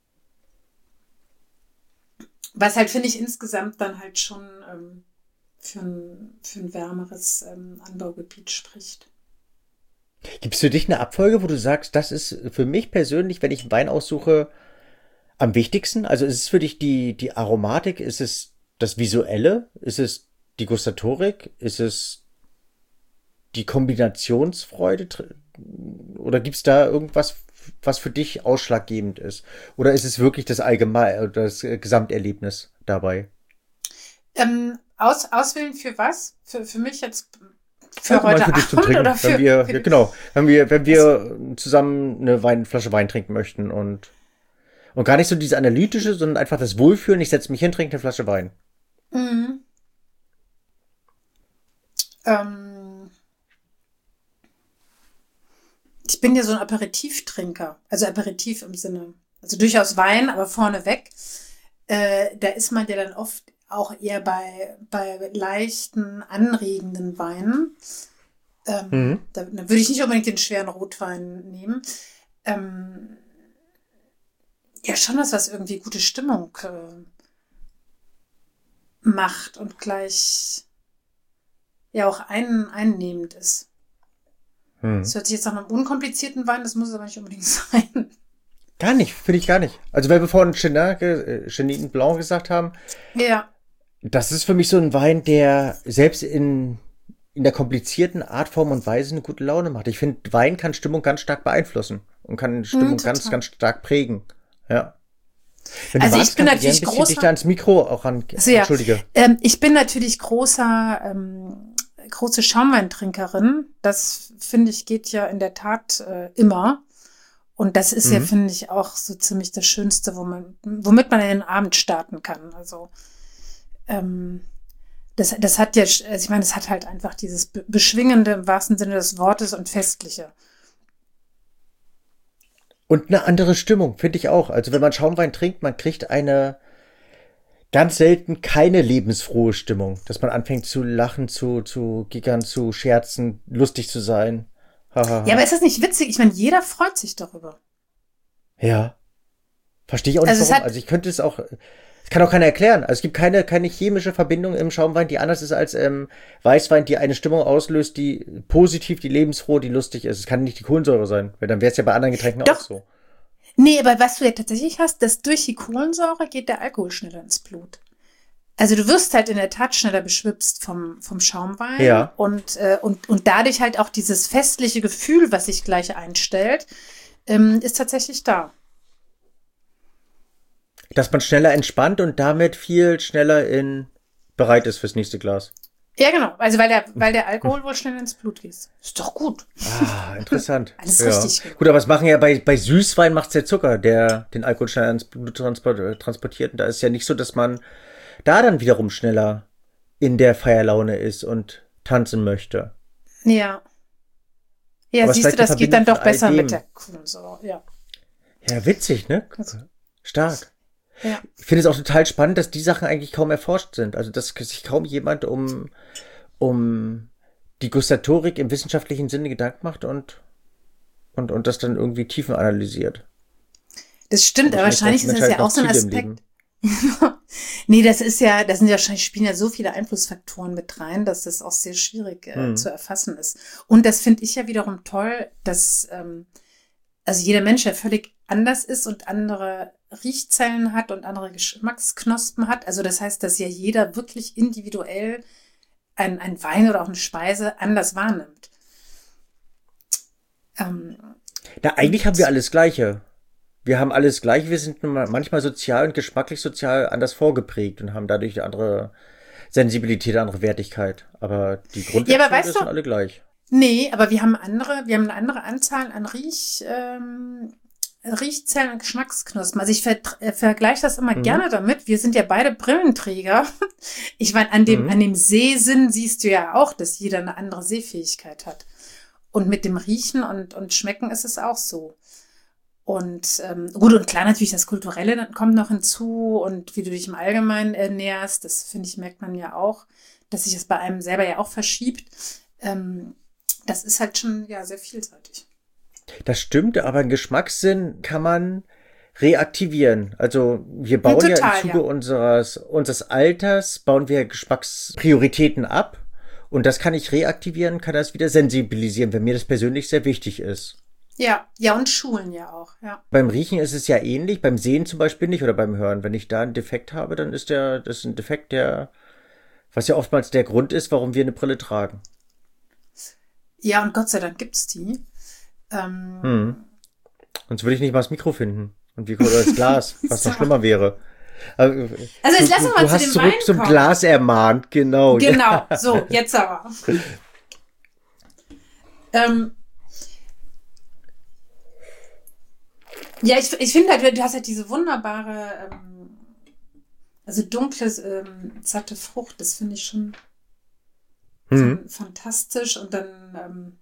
Was halt, finde ich, insgesamt dann halt schon ähm, für, ein, für ein wärmeres ähm, Anbaugebiet spricht. Gibt es für dich eine Abfolge, wo du sagst, das ist für mich persönlich, wenn ich einen Wein aussuche, am wichtigsten? Also ist es für dich die, die Aromatik? Ist es das Visuelle? Ist es die Gustatorik? Ist es die Kombinationsfreude? Tr- Oder gibt es da irgendwas, was für dich ausschlaggebend ist? Oder ist es wirklich das Allgemeine, das äh, Gesamterlebnis dabei? Ähm, aus, auswählen für was? Für, für mich jetzt für Allgemein heute für dich zum Abend Trinken. oder für, Wenn wir, für ja, die- genau, wenn wir, wenn wir zusammen eine Wein, Flasche Wein trinken möchten und, und gar nicht so diese analytische, sondern einfach das Wohlfühlen. Ich setze mich hin, trinke eine Flasche Wein. Mhm. Ähm, ich bin ja so ein Aperitivtrinker. Also Aperitiv im Sinne, also durchaus Wein, aber vorneweg. Äh, da ist man ja dann oft auch eher bei, bei leichten, anregenden Weinen. Ähm, Mhm. da, da würde ich nicht unbedingt den schweren Rotwein nehmen. Ähm, ja, schon was, was irgendwie gute Stimmung äh, macht und gleich ja auch ein, einnehmend ist. Mhm. Das hört sich jetzt nach einem unkomplizierten Wein, das muss es aber nicht unbedingt sein. Gar nicht, finde ich gar nicht. Also, weil wir vorhin Chenin, äh, Chenin Blanc gesagt haben, Ja, das ist für mich so ein Wein, der selbst in, in der komplizierten Art, Form und Weise eine gute Laune macht. Ich finde, Wein kann Stimmung ganz stark beeinflussen und kann Stimmung ganz, total. ganz stark prägen. Ja. Wenn Also du ich magst, bin kannst du gerne natürlich ein bisschen großer- dichter ans Mikro auch ran. also ja, Entschuldige. ähm, ich bin natürlich großer, ähm, große Schaumweintrinkerin. Das finde ich geht ja in der Tat äh, immer. Und das ist ja, Mhm. finde ich, auch so ziemlich das Schönste, wo man, womit man in den Abend starten kann. Also ähm, das, das hat ja, also ich meine, es hat halt einfach dieses Be- Beschwingende im wahrsten Sinne des Wortes und Festliche. Und eine andere Stimmung, finde ich auch. Also wenn man Schaumwein trinkt, man kriegt eine ganz selten keine lebensfrohe Stimmung. Dass man anfängt zu lachen, zu, zu giggern, zu scherzen, lustig zu sein. Hahaha. Ja, aber ist das nicht witzig? Ich meine, jeder freut sich darüber. Ja. Verstehe ich auch nicht Also es warum. hat- Also ich könnte es auch, es kann auch keiner erklären. Also es gibt keine, keine chemische Verbindung im Schaumwein, die anders ist als ähm, Weißwein, die eine Stimmung auslöst, die positiv, die lebensfroh, die lustig ist. Es kann nicht die Kohlensäure sein, weil dann wäre es ja bei anderen Getränken Doch. auch so. Nee, aber was du ja tatsächlich hast, dass durch die Kohlensäure geht der Alkohol schneller ins Blut. Also du wirst halt in der Tat schneller beschwipst vom, vom Schaumwein. Ja. Und, äh, und, und dadurch halt auch dieses festliche Gefühl, was sich gleich einstellt, ähm, ist tatsächlich da. Dass man schneller entspannt und damit viel schneller in bereit ist fürs nächste Glas. Ja, genau. Also weil der, weil der Alkohol wohl schnell ins Blut geht. Ist doch gut. Ah, interessant. Alles ja. richtig gemacht. Gut, aber es machen ja bei, bei Süßwein macht's der Zucker, der den Alkohol schneller ins Blut transport, äh, transportiert. Und da ist ja nicht so, dass man da dann wiederum schneller in der Feierlaune ist und tanzen möchte. Ja. Ja, Aber es siehst du, vielleicht die das geht dann Verbindung doch von all besser dem. mit der Kohlensäure. Ja. Ja, witzig, ne? Also- Stark. Ja. Ich finde es auch total spannend, dass die Sachen eigentlich kaum erforscht sind. Also, dass sich kaum jemand um, um die Gustatorik im wissenschaftlichen Sinne Gedanken macht und, und, und das dann irgendwie tiefen analysiert. Das stimmt, aber wahrscheinlich ist das ja auch so ein Aspekt. Nee, das ist ja, da sind ja wahrscheinlich, spielen ja so viele Einflussfaktoren mit rein, dass das auch sehr schwierig äh, hm. zu erfassen ist. Und das finde ich ja wiederum toll, dass ähm, also jeder Mensch ja völlig anders ist und andere Riechzellen hat und andere Geschmacksknospen hat. Also das heißt, dass ja jeder wirklich individuell ein, ein Wein oder auch eine Speise anders wahrnimmt. Ähm, Na, eigentlich haben wir alles Gleiche. Wir haben alles gleich, wir sind manchmal sozial und geschmacklich sozial anders vorgeprägt und haben dadurch eine andere Sensibilität, eine andere Wertigkeit. Aber die Grundsätze ja, sind alle gleich. Nee, aber wir haben andere, wir haben eine andere Anzahl an Riech, ähm, Riechzellen und Geschmacksknospen. Also ich ver äh, vergleiche das immer mhm. gerne damit. Wir sind ja beide Brillenträger. Ich meine, an dem, mhm. an dem Sehsinn siehst du ja auch, dass jeder eine andere Sehfähigkeit hat. Und mit dem Riechen und, und Schmecken ist es auch so. Und ähm, gut, und klar, natürlich das Kulturelle kommt noch hinzu und wie du dich im Allgemeinen ernährst, das finde ich, merkt man ja auch, dass sich das bei einem selber ja auch verschiebt. Ähm, das ist halt schon ja sehr vielseitig. Das stimmt, aber einen Geschmackssinn kann man reaktivieren. Also wir bauen ja, total, ja im Zuge ja. unseres, unseres Alters, bauen wir Geschmacksprioritäten ab und das kann ich reaktivieren, kann das wieder sensibilisieren, wenn mir das persönlich sehr wichtig ist. Ja, ja, und Schulen ja auch, ja. Beim Riechen ist es ja ähnlich, beim Sehen zum Beispiel nicht oder beim Hören. Wenn ich da einen Defekt habe, dann ist der, das ist ein Defekt, der, was ja oftmals der Grund ist, warum wir eine Brille tragen. Ja, und Gott sei Dank gibt's die. Ähm, hm. Sonst würde ich nicht mal das Mikro finden. Und wie oder das Glas, was noch schlimmer wäre. Also, also jetzt lass uns mal du zu hast dem zurück Wein zum kommen. Glas ermahnt, genau. Genau, so, jetzt aber. ähm, Ja, ich, ich finde halt, du hast halt diese wunderbare, ähm, also dunkle, ähm, zarte Frucht, das finde ich schon mhm. fantastisch. Und dann, ähm,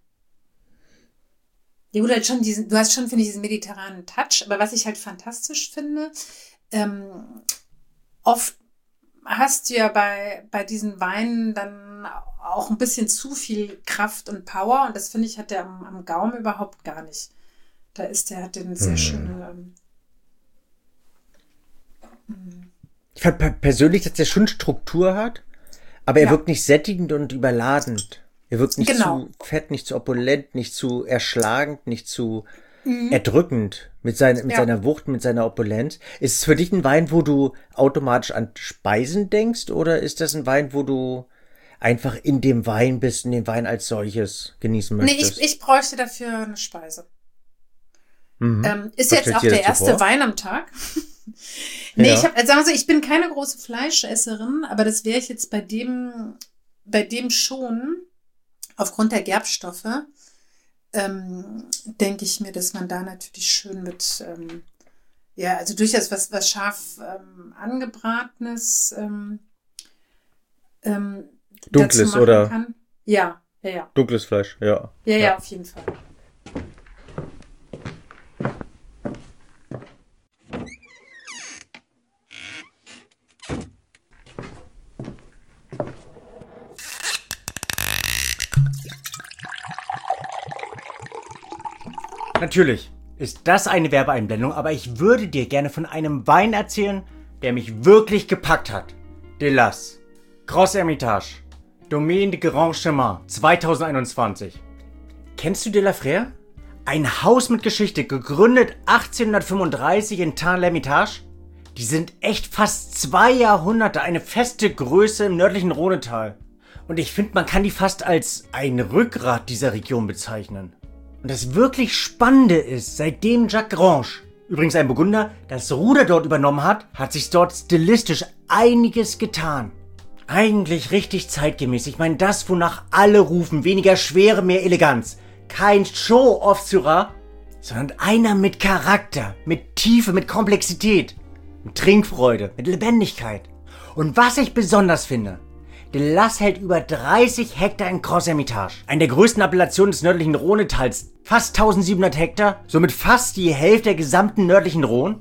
ja gut, halt schon diesen, du hast schon, finde ich, diesen mediterranen Touch, aber was ich halt fantastisch finde, ähm, oft hast du ja bei, bei diesen Weinen dann auch ein bisschen zu viel Kraft und Power und das finde ich, hat der am, am Gaumen überhaupt gar nicht. Da ist der, hat den sehr hm. schönen. Ähm, ich fand persönlich, dass der schon Struktur hat, aber er ja. wirkt nicht sättigend und überladend. Er wirkt nicht genau. zu fett, nicht zu opulent, nicht zu erschlagend, nicht zu mhm. erdrückend mit, sein, mit ja. seiner Wucht, mit seiner Opulenz. Ist es für dich ein Wein, wo du automatisch an Speisen denkst, oder ist das ein Wein, wo du einfach in dem Wein bist und den Wein als solches genießen möchtest? Nee, ich, ich bräuchte dafür eine Speise. Mhm. Ähm, ist Was jetzt auch der erste vor? Wein am Tag. nee, ja. ich habe, also sagen Sie, ich bin keine große Fleischesserin, aber das wäre ich jetzt bei dem, bei dem schon, aufgrund der Gerbstoffe, ähm, denke ich mir, dass man da natürlich schön mit, ähm, ja, also durchaus was, was scharf ähm, angebratenes, ähm, ähm, dunkles oder? Kann. Ja, ja, ja. Dunkles Fleisch, ja. Ja, ja, ja, auf jeden Fall. Natürlich ist das eine Werbeeinblendung, aber ich würde dir gerne von einem Wein erzählen, der mich wirklich gepackt hat. Delas, Gros Hermitage, Domaine de Grand Chemin, zwanzig einundzwanzig. Kennst du de la Frère? Ein Haus mit Geschichte, gegründet achtzehnhundertfünfunddreißig in Tain-l'Hermitage. Die sind echt fast zwei Jahrhunderte eine feste Größe im nördlichen Rhonetal. Und ich finde, man kann die fast als ein Rückgrat dieser Region bezeichnen. Und das wirklich Spannende ist, seitdem Jacques Grange, übrigens ein Burgunder, das Ruder dort übernommen hat, hat sich dort stilistisch einiges getan. Eigentlich richtig zeitgemäß. Ich meine, das, wonach alle rufen, weniger Schwere, mehr Eleganz. Kein Show-off-Syrah, sondern einer mit Charakter, mit Tiefe, mit Komplexität, mit Trinkfreude, mit Lebendigkeit. Und was ich besonders finde, Delas hält über dreißig Hektar in Gros Hermitage, eine der größten Appellationen des nördlichen Rhonetals, fast eintausendsiebenhundert Hektar, somit fast die Hälfte der gesamten nördlichen Rhone.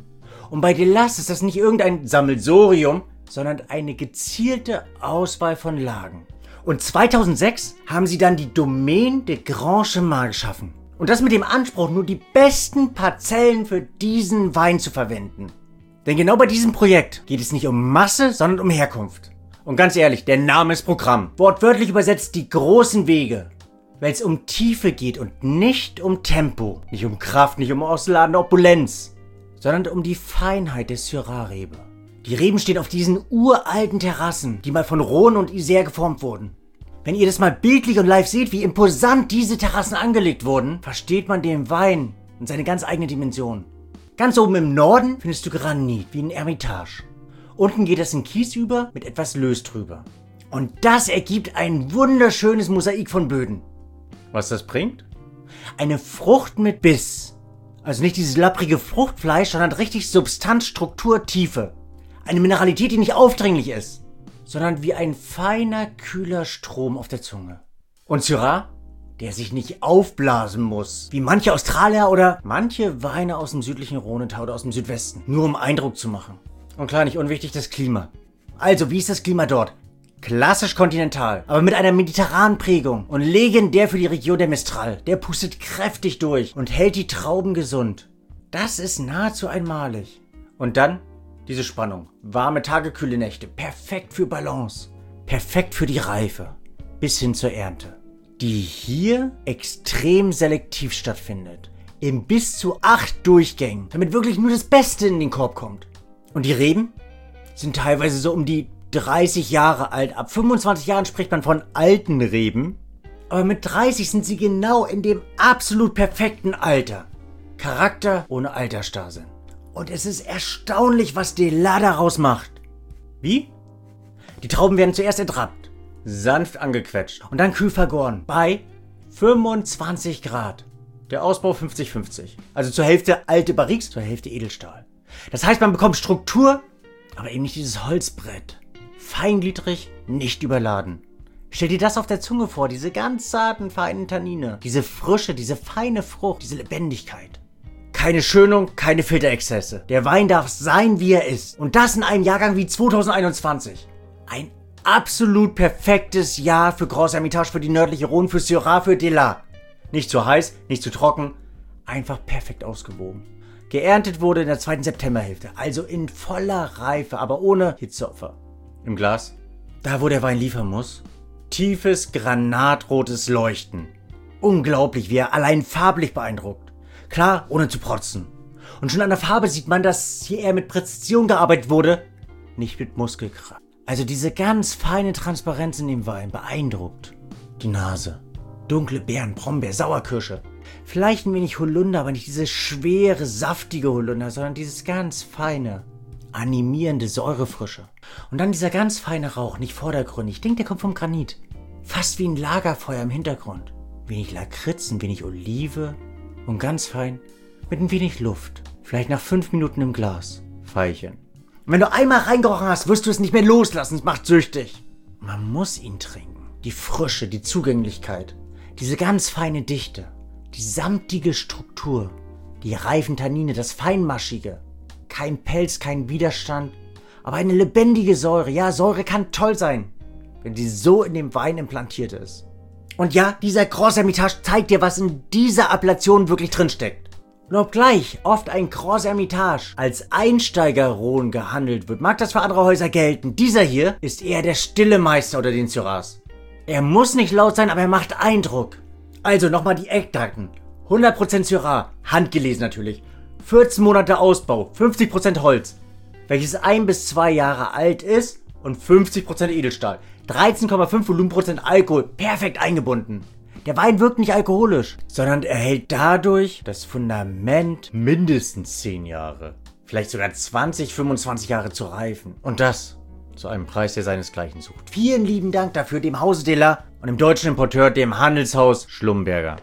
Und bei Delas ist das nicht irgendein Sammelsurium, sondern eine gezielte Auswahl von Lagen. Und zweitausendsechs haben sie dann die Domaine de Grand Chemin geschaffen. Und das mit dem Anspruch, nur die besten Parzellen für diesen Wein zu verwenden. Denn genau bei diesem Projekt geht es nicht um Masse, sondern um Herkunft. Und ganz ehrlich, der Name ist Programm. Wortwörtlich übersetzt die großen Wege. Weil es um Tiefe geht und nicht um Tempo. Nicht um Kraft, nicht um ausladende Opulenz. Sondern um die Feinheit der Syrah-Rebe. Die Reben stehen auf diesen uralten Terrassen, die mal von Rhône und Isère geformt wurden. Wenn ihr das mal bildlich und live seht, wie imposant diese Terrassen angelegt wurden, versteht man den Wein und seine ganz eigene Dimension. Ganz oben im Norden findest du Granit, wie ein Eremitage. Unten geht es in Kies über, mit etwas Löss drüber. Und das ergibt ein wunderschönes Mosaik von Böden. Was das bringt? Eine Frucht mit Biss. Also nicht dieses lapprige Fruchtfleisch, sondern richtig Substanz, Struktur, Tiefe. Eine Mineralität, die nicht aufdringlich ist, sondern wie ein feiner, kühler Strom auf der Zunge. Und Syrah, der sich nicht aufblasen muss, wie manche Australier oder manche Weine aus dem südlichen Rhônetau oder aus dem Südwesten, nur um Eindruck zu machen. Und klar, nicht unwichtig, das Klima. Also, wie ist das Klima dort? Klassisch kontinental, aber mit einer mediterranen Prägung und legendär für die Region der Mistral. Der pustet kräftig durch und hält die Trauben gesund. Das ist nahezu einmalig. Und dann diese Spannung. Warme Tage, kühle Nächte. Perfekt für Balance. Perfekt für die Reife. Bis hin zur Ernte. Die hier extrem selektiv stattfindet. In bis zu acht Durchgängen. Damit wirklich nur das Beste in den Korb kommt. Und die Reben sind teilweise so um die dreißig Jahre alt. Ab fünfundzwanzig Jahren spricht man von alten Reben. Aber mit dreißig sind sie genau in dem absolut perfekten Alter. Charakter ohne Altersstarrsinn. Und es ist erstaunlich, was Delas daraus macht. Wie? Die Trauben werden zuerst entrappt, sanft angequetscht und dann kühl vergoren bei fünfundzwanzig Grad. Der Ausbau fünfzig fünfzig. Also zur Hälfte alte Barriques, zur Hälfte Edelstahl. Das heißt, man bekommt Struktur, aber eben nicht dieses Holzbrett. Feingliedrig, nicht überladen. Stell dir das auf der Zunge vor, diese ganz zarten, feinen Tannine. Diese Frische, diese feine Frucht, diese Lebendigkeit. Keine Schönung, keine Filterexzesse. Der Wein darf sein, wie er ist. Und das in einem Jahrgang wie zweitausendeinundzwanzig. Ein absolut perfektes Jahr für Grand Hermitage, für die nördliche Rhône, für Syrah, für Delas. Nicht zu heiß, nicht zu trocken. Einfach perfekt ausgewogen. Geerntet wurde in der zweiten Septemberhälfte. Also in voller Reife, aber ohne Hitzeopfer. Im Glas, da wo der Wein liefern muss. Tiefes, granatrotes Leuchten. Unglaublich, wie er allein farblich beeindruckt. Klar, ohne zu protzen. Und schon an der Farbe sieht man, dass hier eher mit Präzision gearbeitet wurde, nicht mit Muskelkraft. Also diese ganz feine Transparenz in dem Wein beeindruckt. Die Nase. Dunkle Beeren, Brombeer, Sauerkirsche. Vielleicht ein wenig Holunder, aber nicht diese schwere, saftige Holunder, sondern dieses ganz feine, animierende Säurefrische. Und dann dieser ganz feine Rauch, nicht vordergründig. Ich denke, der kommt vom Granit. Fast wie ein Lagerfeuer im Hintergrund. Wenig Lakritz, ein wenig Olive. Und ganz fein, mit ein wenig Luft. Vielleicht nach fünf Minuten im Glas. Veilchen. Und wenn du einmal reingerochen hast, wirst du es nicht mehr loslassen. Es macht süchtig. Man muss ihn trinken. Die Frische, die Zugänglichkeit. Diese ganz feine Dichte. Die samtige Struktur. Die reifen Tannine, das Feinmaschige. Kein Pelz, kein Widerstand. Aber eine lebendige Säure. Ja, Säure kann toll sein, wenn sie so in dem Wein implantiert ist. Und ja, dieser Grand Hermitage zeigt dir, was in dieser Appellation wirklich drinsteckt. Und obgleich oft ein Grand Hermitage als Einsteiger-Rhône gehandelt wird, mag das für andere Häuser gelten. Dieser hier ist eher der stille Meister unter den Syrahs. Er muss nicht laut sein, aber er macht Eindruck. Also nochmal die Eckdaten. hundert Prozent Syrah, handgelesen natürlich. vierzehn Monate Ausbau, fünfzig Prozent Holz, welches ein bis zwei Jahre alt ist und fünfzig Prozent Edelstahl. dreizehn Komma fünf Volumenprozent Alkohol, perfekt eingebunden. Der Wein wirkt nicht alkoholisch, sondern erhält dadurch das Fundament mindestens zehn Jahre. Vielleicht sogar zwanzig, fünfundzwanzig Jahre zu reifen. Und das zu einem Preis, der seinesgleichen sucht. Vielen lieben Dank dafür dem Hause Delas und dem deutschen Importeur, dem Handelshaus Schlumberger.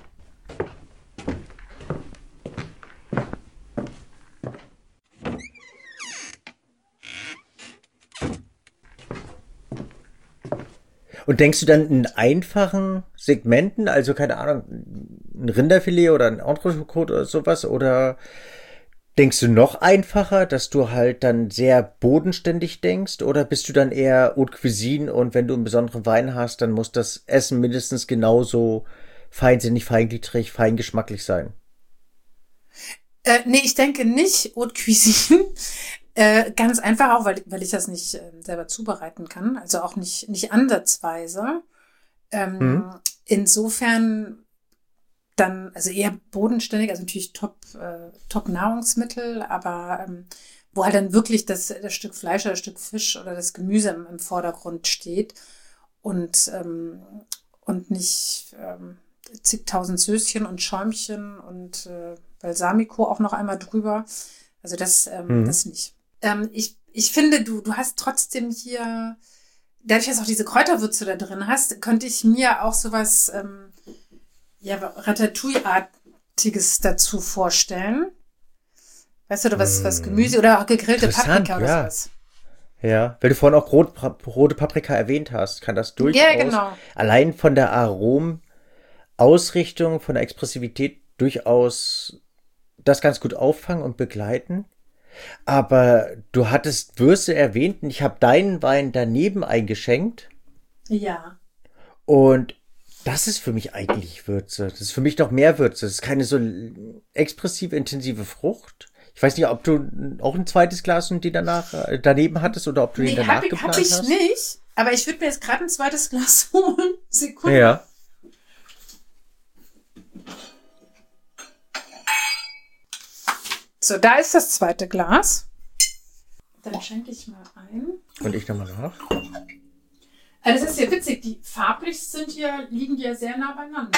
Und denkst du dann in einfachen Segmenten, also keine Ahnung, ein Rinderfilet oder ein Entrecôte oder sowas, oder Denkst du noch einfacher, dass du halt dann sehr bodenständig denkst? Oder bist du dann eher Haute Cuisine und wenn du einen besonderen Wein hast, dann muss das Essen mindestens genauso feinsinnig, feingliedrig, feingeschmacklich sein? Äh, nee, ich denke nicht Haute Cuisine. Äh, ganz einfach auch, weil, weil ich das nicht äh, selber zubereiten kann. Also auch nicht, nicht ansatzweise. Ähm, Hm? insofern dann, also eher bodenständig, also natürlich top, äh, top Nahrungsmittel, aber ähm, wo halt dann wirklich das, das Stück Fleisch oder das Stück Fisch oder das Gemüse im, im Vordergrund steht und, ähm, und nicht ähm, zigtausend Söschen und Schäumchen und äh, Balsamico auch noch einmal drüber. Also das, ähm, Hm? das nicht. Ähm, ich, ich finde, du, du hast trotzdem hier, dadurch, dass du auch diese Kräuterwürze da drin hast, könnte ich mir auch sowas, ähm, ja, Ratatouille-artiges dazu vorstellen. Weißt du, oder was, was Gemüse oder auch gegrillte Interessant, Paprika oder ja. sowas. Ja, weil du vorhin auch rot, rote Paprika erwähnt hast, kann das durchaus Ja, genau. allein von der Aromausrichtung, von der Expressivität durchaus das ganz gut auffangen und begleiten. Aber du hattest Würste erwähnt und ich habe deinen Wein daneben eingeschenkt Ja. und das ist für mich eigentlich Würze. Das ist für mich noch mehr Würze. Das ist keine so expressive, intensive Frucht. Ich weiß nicht, ob du auch ein zweites Glas und die danach äh, daneben hattest oder ob du den Nee, danach hab, ich- geplant hab ich hast. nicht. Aber ich würde mir jetzt gerade ein zweites Glas holen. Sekunde. Ja. So, da ist das zweite Glas. Dann schenke ich mal ein. Und ich nochmal nach. Also das ist ja witzig. Die farblich sind hier, liegen die ja sehr nah beieinander.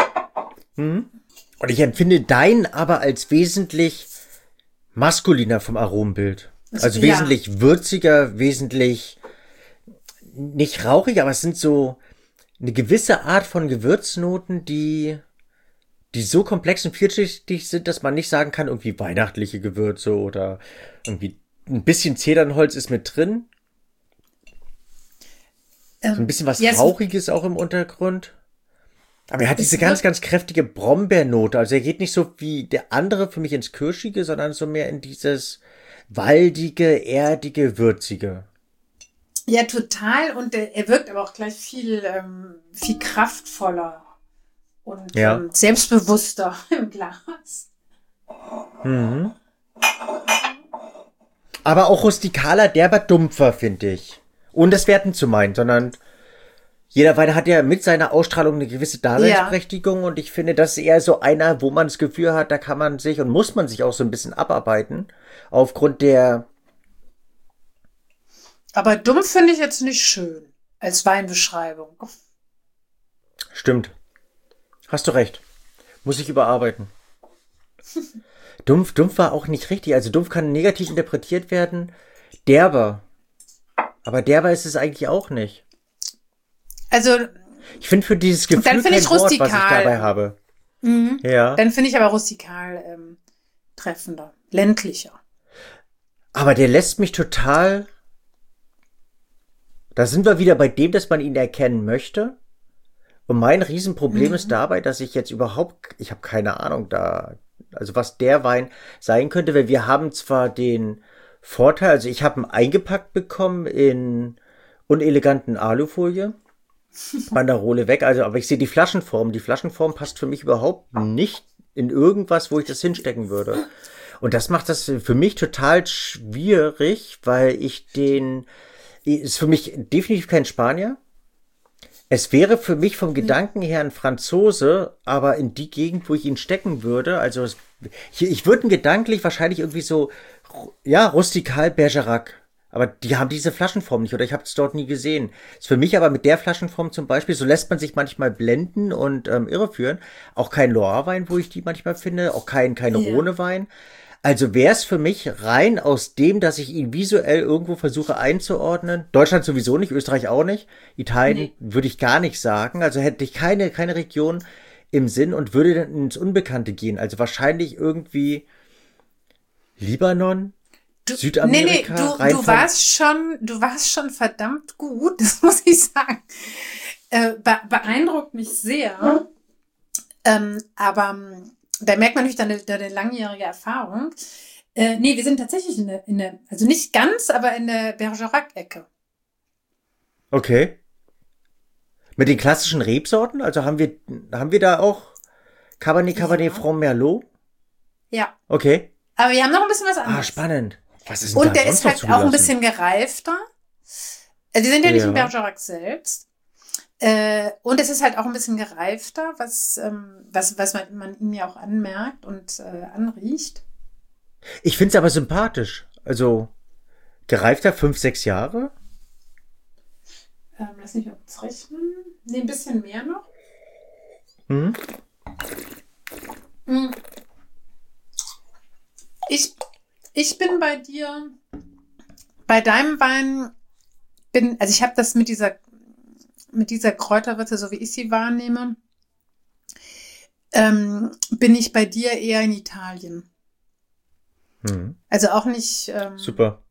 Und ich empfinde deinen aber als wesentlich maskuliner vom Aromenbild. Also Ja. wesentlich würziger, wesentlich nicht rauchig, aber es sind so eine gewisse Art von Gewürznoten, die, die so komplex und vielschichtig sind, dass man nicht sagen kann, irgendwie weihnachtliche Gewürze oder irgendwie ein bisschen Zedernholz ist mit drin. So ein bisschen was ja, es- Rauchiges auch im Untergrund. Aber er hat Es diese ganz, wird- ganz kräftige Brombeernote. Also er geht nicht so wie der andere für mich ins Kirschige, sondern so mehr in dieses waldige, erdige, würzige. Ja, total. Und er, er wirkt aber auch gleich viel, ähm, viel kraftvoller und Ja. ähm, selbstbewusster im Glas. Aber auch rustikaler, derber dumpfer, finde ich. Ohne das werten zu meinen, sondern jeder Wein hat ja mit seiner Ausstrahlung eine gewisse Daseinsberechtigung und ich finde, das ist eher so einer, wo man das Gefühl hat, da kann man sich und muss man sich auch so ein bisschen abarbeiten. Aufgrund der, Aber dumm finde ich jetzt nicht schön als Weinbeschreibung. stimmt. Hast du recht. Muss ich überarbeiten. Dumpf, dumpf war auch nicht richtig. Also dumpf kann negativ interpretiert werden. Derber. Aber derber ist es eigentlich auch nicht. Also, Ich finde für dieses Gefühl Dann find kein ich Wort, was ich rustikal. dabei habe. Ja. dann finde ich aber rustikal ähm, treffender, ländlicher. Aber der lässt mich total. Da sind wir wieder bei dem, dass man ihn erkennen möchte. Und mein Riesenproblem ist dabei, dass ich jetzt überhaupt, ich habe keine Ahnung da, also was der Wein sein könnte, weil wir haben zwar den Vorteil, also ich habe ihn eingepackt bekommen in uneleganten Alufolie, Banderole weg, also aber ich sehe die Flaschenform, die Flaschenform passt für mich überhaupt nicht in irgendwas, wo ich das hinstecken würde. Und das macht das für mich total schwierig, weil ich den, ist für mich definitiv kein Spanier. Es wäre für mich vom Gedanken her ein Franzose, aber in die Gegend, wo ich ihn stecken würde, also es, ich, ich würde ihn gedanklich wahrscheinlich irgendwie so, ja, rustikal Bergerac. Aber die haben diese Flaschenform nicht oder ich habe es dort nie gesehen. Ist für mich aber mit der Flaschenform zum Beispiel, so lässt man sich manchmal blenden und ähm, irreführen. Auch kein Loire-Wein, wo ich die manchmal finde, auch kein, kein Ja. Rhone-Wein. Also wäre es für mich rein aus dem, dass ich ihn visuell irgendwo versuche einzuordnen. Deutschland sowieso nicht, Österreich auch nicht. Italien würde ich gar nicht sagen. Also hätte ich keine, keine Region im Sinn und würde dann ins Unbekannte gehen. Also wahrscheinlich irgendwie Libanon, Du, Südamerika, nee, nee, du, rein du vom- warst schon, du warst schon verdammt gut, das muss ich sagen. Äh, be beeindruckt mich sehr. Ähm, aber ähm, da merkt man natürlich deine, deine langjährige Erfahrung. Äh, nee, wir sind tatsächlich in der, in der, also nicht ganz, aber in der Bergerac-Ecke. Okay. Mit den klassischen Rebsorten? Also haben wir, haben wir da auch Cabernet, Cabernet Ja. Franc, Merlot? Ja. Okay. Aber wir haben noch ein bisschen was anderes. Ah, spannend. Was ist denn Und da der sonst ist noch halt auch zugelassen? ein bisschen gereifter. Also wir sind ja nicht Ja. im Bergerac selbst. Äh, und es ist halt auch ein bisschen gereifter, was, ähm, was, was man, man ihm ja auch anmerkt und äh, anriecht. Ich find's aber sympathisch. Also, gereifter fünf, sechs Jahre? Ähm, lass mich kurz rechnen. Nee, ein bisschen mehr noch. Hm? Hm. Ich, ich bin bei dir, bei deinem Wein, bin, also ich habe das mit dieser, mit dieser Kräuterwürze, so wie ich sie wahrnehme, ähm, bin ich bei dir eher in Italien. Hm. Also auch nicht, ähm, Super.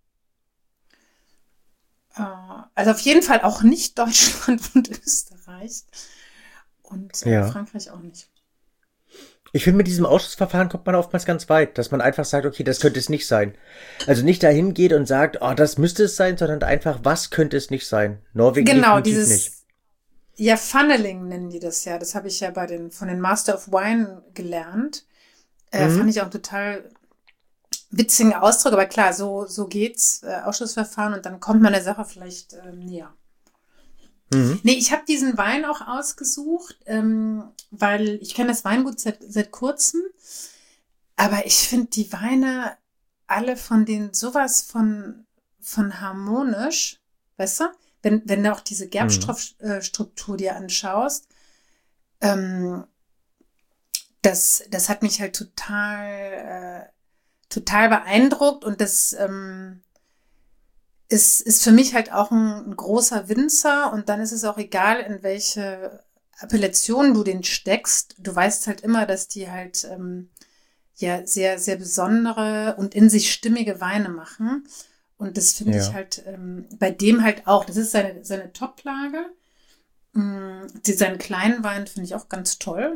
äh, also auf jeden Fall auch nicht Deutschland und Österreich und äh, Ja. Frankreich auch nicht. Ich finde, mit diesem Ausschussverfahren kommt man oftmals ganz weit, dass man einfach sagt, okay, das könnte es nicht sein. Also nicht dahin geht und sagt, oh, das müsste es sein, sondern einfach, was könnte es nicht sein? Norwegen Genau, definitiv dieses, nicht. ja, Funneling nennen die das ja. Das habe ich ja bei den, von den Master of Wine gelernt. Äh, Mhm. Fand ich auch einen total witzigen Ausdruck, aber klar, so, so geht's, äh, Ausschussverfahren und dann kommt man der Sache vielleicht äh, näher. Mhm. Nee, ich habe diesen Wein auch ausgesucht, ähm, weil ich kenne das Weingut seit, seit kurzem, aber ich finde die Weine alle von denen sowas von, von harmonisch, weißt du? Wenn, wenn du auch diese Gerbstoffstruktur dir anschaust, ähm, das, das hat mich halt total, äh, total beeindruckt und das ähm, ist, ist für mich halt auch ein, ein großer Winzer und dann ist es auch egal, in welche Appellation du den steckst. Du weißt halt immer, dass die halt ähm, ja sehr, sehr besondere und in sich stimmige Weine machen. Und das finde Ja. ich halt ähm, bei dem halt auch. Das ist seine, seine Top-Lage. Mm, die- Seinen kleinen Wein finde ich auch ganz toll.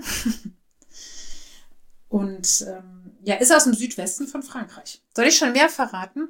Und ähm, ja, ist aus dem Südwesten von Frankreich. Soll ich schon mehr verraten?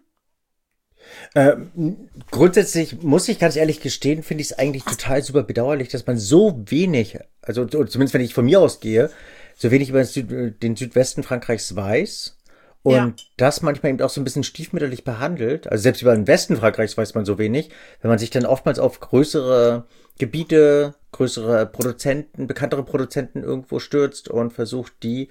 Ähm, grundsätzlich muss ich ganz ehrlich gestehen, finde ich es eigentlich total super bedauerlich, dass man so wenig, also zumindest wenn ich von mir ausgehe, so wenig über den, Süd, den Südwesten Frankreichs weiß und Ja. das manchmal eben auch so ein bisschen stiefmütterlich behandelt. Also selbst über den Westen Frankreichs weiß man so wenig, wenn man sich dann oftmals auf größere Gebiete, größere Produzenten, bekanntere Produzenten irgendwo stürzt und versucht, die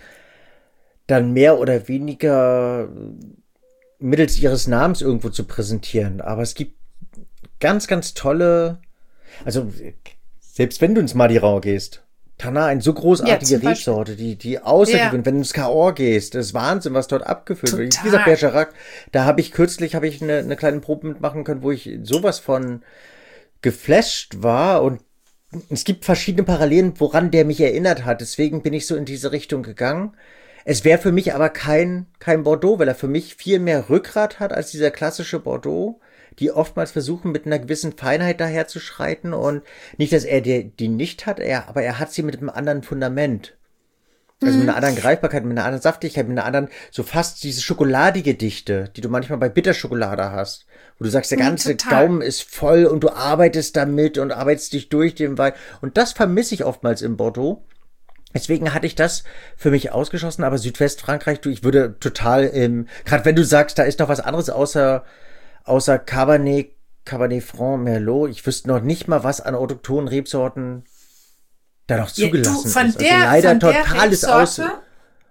dann mehr oder weniger mittels ihres Namens irgendwo zu präsentieren. Aber es gibt ganz, ganz tolle, also selbst wenn du ins Madiran gehst, Tannat, eine so großartige Ja, zum Beispiel. Rebsorte, die, die außergewöhnlich, Ja. wenn du ins Cahors gehst, das ist Wahnsinn, was dort abgefüllt wird. Wie Total. gesagt, Bergerac, da habe ich kürzlich, habe ich eine, eine kleine Probe mitmachen können, wo ich sowas von geflasht war und es gibt verschiedene Parallelen, woran der mich erinnert hat. Deswegen bin ich so in diese Richtung gegangen. Es wäre für mich aber kein, kein Bordeaux, weil er für mich viel mehr Rückgrat hat als dieser klassische Bordeaux, die oftmals versuchen, mit einer gewissen Feinheit daherzuschreiten und nicht, dass er die, die nicht hat, er, aber er hat sie mit einem anderen Fundament. Also mit einer anderen Greifbarkeit, mit einer anderen Saftigkeit, mit einer anderen, so fast diese schokoladige Dichte, die du manchmal bei Bitterschokolade hast, wo du sagst, der Mhm, ganze total. Gaumen ist voll und du arbeitest damit und arbeitest dich durch den Wein. Und das vermisse ich oftmals im Bordeaux. Deswegen hatte ich das für mich ausgeschlossen, aber Südwestfrankreich, du, ich würde total, ähm, gerade wenn du sagst, da ist noch was anderes außer, außer Cabernet, Cabernet Franc, Merlot, ich wüsste noch nicht mal, was an autochthonen Rebsorten da noch Ja, zugelassen du, von ist. der, also leider von der totales Aus. Rebsorte,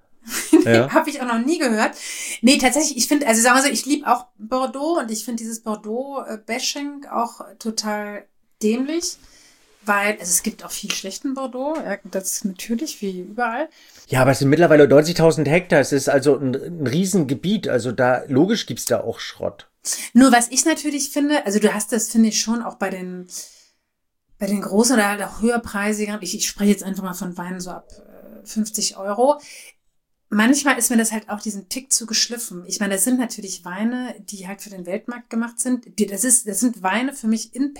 Ja. habe ich auch noch nie gehört. Nee, tatsächlich, ich finde, also sagen wir so, ich liebe auch Bordeaux und ich finde dieses Bordeaux-Bashing auch total dämlich, weil also es gibt auch viel schlechten Bordeaux, ja, das ist natürlich wie überall. Ja, aber es sind mittlerweile neunzigtausend Hektar. Es ist also ein, ein Riesengebiet. Also da, logisch gibt's da auch Schrott. Nur was ich natürlich finde, also du hast das, finde ich, schon auch bei den bei den großen oder halt auch höherpreisigen, ich, ich spreche jetzt einfach mal von Weinen so ab äh, fünfzig Euro. Manchmal ist mir das halt auch diesen Tick zu geschliffen. Ich meine, das sind natürlich Weine, die halt für den Weltmarkt gemacht sind. Die, das ist, das sind Weine für mich in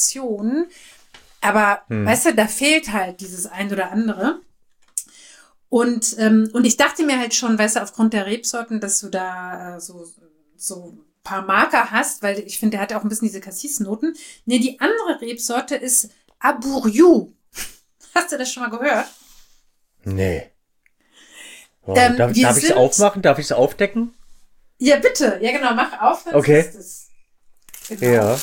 Perfektion. Aber, Hm. weißt du, da fehlt halt dieses ein oder andere. Und, ähm, und ich dachte mir halt schon, weißt du, aufgrund der Rebsorten, dass du da äh, so, so ein paar Marker hast, weil ich finde, der hat auch ein bisschen diese Cassis-Noten. Nee, die andere Rebsorte ist Aburiu. Hast du das schon mal gehört? Nee. Wow. Ähm, darf wir darf ich es sind- aufmachen? Darf ich es aufdecken? Ja, bitte. Ja, genau, mach auf. dann Okay. siehst du's. Genau. Ja.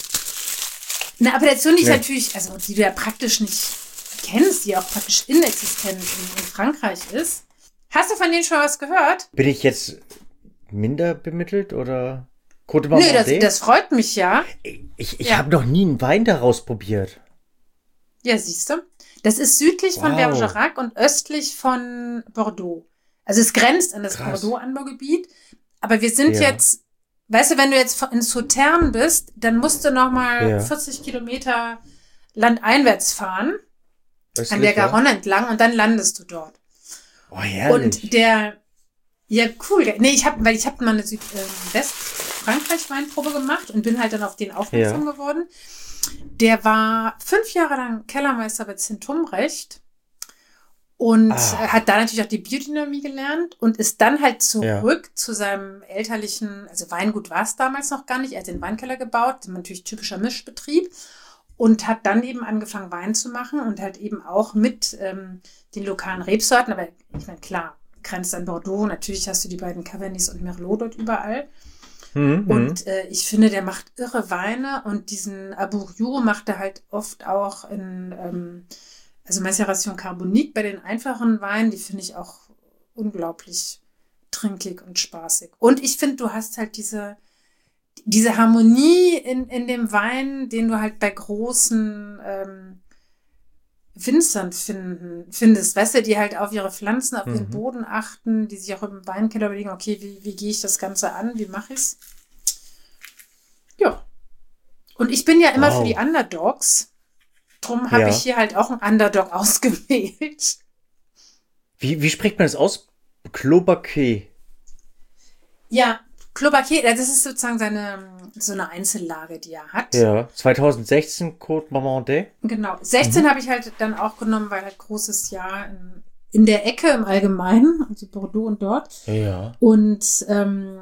Eine Appellation, die ich Nee. natürlich, also die du ja praktisch nicht kennst, die auch praktisch inexistent in, in Frankreich ist. Hast du von denen schon was gehört? Bin ich jetzt minder bemittelt oder? Côte Nö, das, Marmande? das freut mich ja. Ich, ich Ja. habe noch nie einen Wein daraus probiert. Ja, siehst du. Das ist südlich von Wow. Bergerac und östlich von Bordeaux. Also es grenzt an das Krass. Bordeaux-Anbaugebiet. Aber wir sind Ja. jetzt, weißt du, wenn du jetzt in Sauternes bist, dann musst du noch mal Ja. vierzig Kilometer landeinwärts fahren, Östlich, an der ja? Garonne entlang, und dann landest du dort. Oh, herrlich. Und der, ja, cool. Nee, ich habe, weil ich habe mal eine Südwest-Frankreich-Weinprobe gemacht und bin halt dann auf den aufmerksam Ja. geworden. Der war fünf Jahre lang Kellermeister bei Zintumrecht und Ah. äh, hat da natürlich auch die Biodynamie gelernt und ist dann halt zurück zu seinem elterlichen, also Weingut war es damals noch gar nicht, er hat den Weinkeller gebaut, natürlich typischer Mischbetrieb, und hat dann eben angefangen, Wein zu machen und halt eben auch mit ähm, den lokalen Rebsorten. Aber ich meine, klar, grenzt an Bordeaux. Natürlich hast du die beiden Cavernys und Merlot dort überall. Mhm, Und äh, ich finde, der macht irre Weine. Und diesen Aburiu macht er halt oft auch in, ähm, also Macération Carbonique bei den einfachen Weinen. Die finde ich auch unglaublich trinkig und spaßig. Und ich finde, du hast halt diese diese Harmonie in, in dem Wein, den du halt bei großen ähm, Winzern finden, findest, weißt du, die halt auf ihre Pflanzen, auf ihren Mhm. Boden achten, die sich auch im Weinkeller überlegen, okay, wie, wie gehe ich das Ganze an, wie mache ich's? Ja. Und ich bin ja immer Wow. für die Underdogs, drum habe Ja. ich hier halt auch einen Underdog ausgewählt. Wie, wie spricht man das aus? Clobaquet. Ja, Clobaquet, das ist sozusagen seine, so eine Einzellage, die er hat. Ja. zwanzig sechzehn Côte Marmande. Genau. sechzehn habe ich halt dann auch genommen, weil halt großes Jahr in, in der Ecke im Allgemeinen, also Bordeaux und dort. Ja. Und, ähm,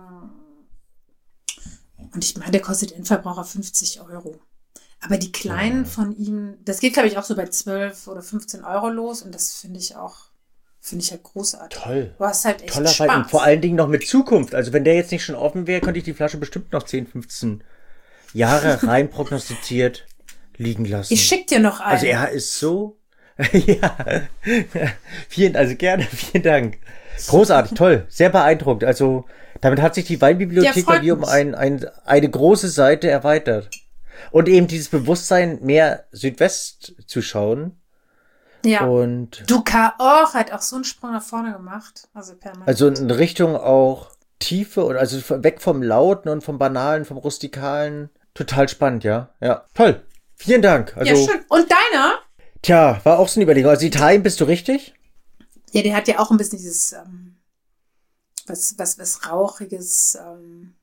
und ich meine, der kostet Endverbraucher fünfzig Euro. Aber die kleinen Ja. von ihm, das geht, glaube ich, auch so bei zwölf oder fünfzehn Euro los. Und das finde ich auch, finde ich halt großartig. Toll. Du hast halt echt Toller Spaß. Wein. Und vor allen Dingen noch mit Zukunft. Also wenn der jetzt nicht schon offen wäre, könnte ich die Flasche bestimmt noch zehn, fünfzehn Jahre rein prognostiziert liegen lassen. Ich schick dir noch einen. Also er ist so. Ja. Vielen, also gerne, vielen Dank. Großartig, toll, sehr beeindruckt. Also damit hat sich die Weinbibliothek Ja, bei freut mir um mich. ein, ein, eine große Seite erweitert. Und eben dieses Bewusstsein, mehr Südwest zu schauen. ja. Und Du Cahors hat auch so einen Sprung nach vorne gemacht. Also permanent. also in Richtung auch Tiefe und also weg vom Lauten und vom Banalen, vom Rustikalen. Total spannend, ja. Ja, toll. Vielen Dank. Also, ja, schön. Und deiner? tja, war auch so eine Überlegung. Also Italien, bist du richtig? Ja, der hat ja auch ein bisschen dieses, ähm, was, was, was Rauchiges, ähm,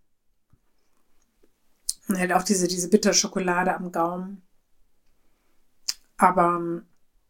und halt auch diese, diese Bitterschokolade am Gaumen. Aber, ähm,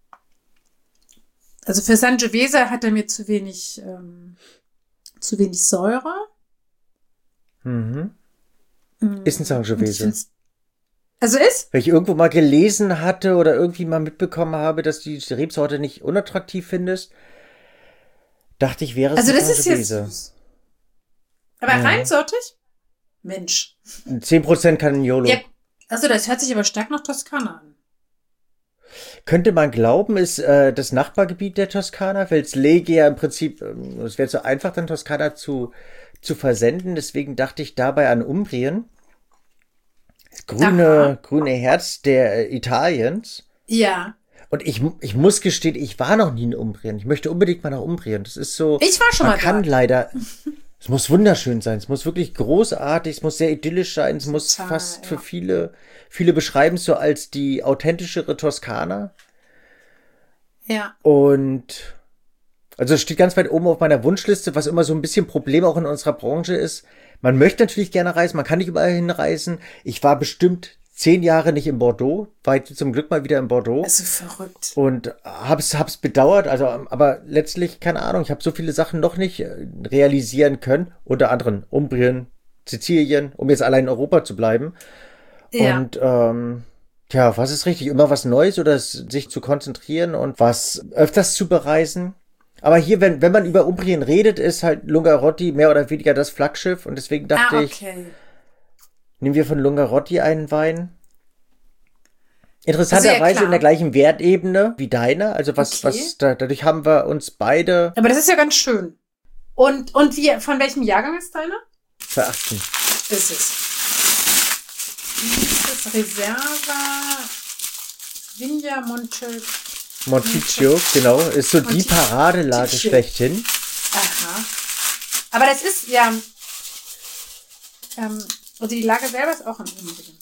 also für Sangiovese hat er mir zu wenig, ähm, zu wenig Säure. Mhm. Mm, Ist ein und ich Sangiovese. find's- Also ist? Weil ich irgendwo mal gelesen hatte oder irgendwie mal mitbekommen habe, dass du die Rebsorte nicht unattraktiv findest, dachte ich, wäre es Also ein das ist jetzt Sangiovese. süß. Aber Ja. reinsortig? Mensch. zehn Prozent Caniolo. Ja, also das hört sich aber stark nach Toskana an. Könnte man glauben, ist äh, das Nachbargebiet der Toskana, weil es läge ja im Prinzip, ähm, es wäre so einfach, dann Toskana zu, zu versenden. Deswegen dachte ich dabei an Umbrien. Das grüne, Aha. grüne Herz der äh, Italiens. Ja. Und ich, ich muss gestehen, ich war noch nie in Umbrien. Ich möchte unbedingt mal nach Umbrien. Das ist so. Ich war schon man mal kann dort. leider. Es muss wunderschön sein. Es muss wirklich großartig. Es muss sehr idyllisch sein. Es muss Total, fast ja. für viele, viele beschreiben es so als die authentischere Toskana. Ja. Und also es steht ganz weit oben auf meiner Wunschliste, was immer so ein bisschen Problem auch in unserer Branche ist. Man möchte natürlich gerne reisen, man kann nicht überall hinreisen. Ich war bestimmt zehn Jahre nicht in Bordeaux, war jetzt zum Glück mal wieder in Bordeaux. Also verrückt. Und hab's, hab's bedauert, also, aber letztlich, keine Ahnung, ich habe so viele Sachen noch nicht realisieren können, unter anderem Umbrien, Sizilien, um jetzt allein in Europa zu bleiben. Ja. Und, ähm, tja, was ist richtig? Immer was Neues oder sich zu konzentrieren und was öfters zu bereisen? Aber hier, wenn, wenn man über Umbrien redet, ist halt Lungarotti mehr oder weniger das Flaggschiff und deswegen dachte ah, okay. ich, nehmen wir von Lungarotti einen Wein. Interessanterweise also ja, in der gleichen Wertebene wie deine. Also was, okay. was, da, dadurch haben wir uns beide. Aber das ist ja ganz schön. Und, und wie, von welchem Jahrgang ist deine? Verachtung. Ist es. Ist es Reserva Vigna Monte. Monticchio, genau. Ist so Monticchio. Die Paradelage schlechthin. Aha. Aber das ist, ja, ähm, also die Lage selber ist auch in Umbrien.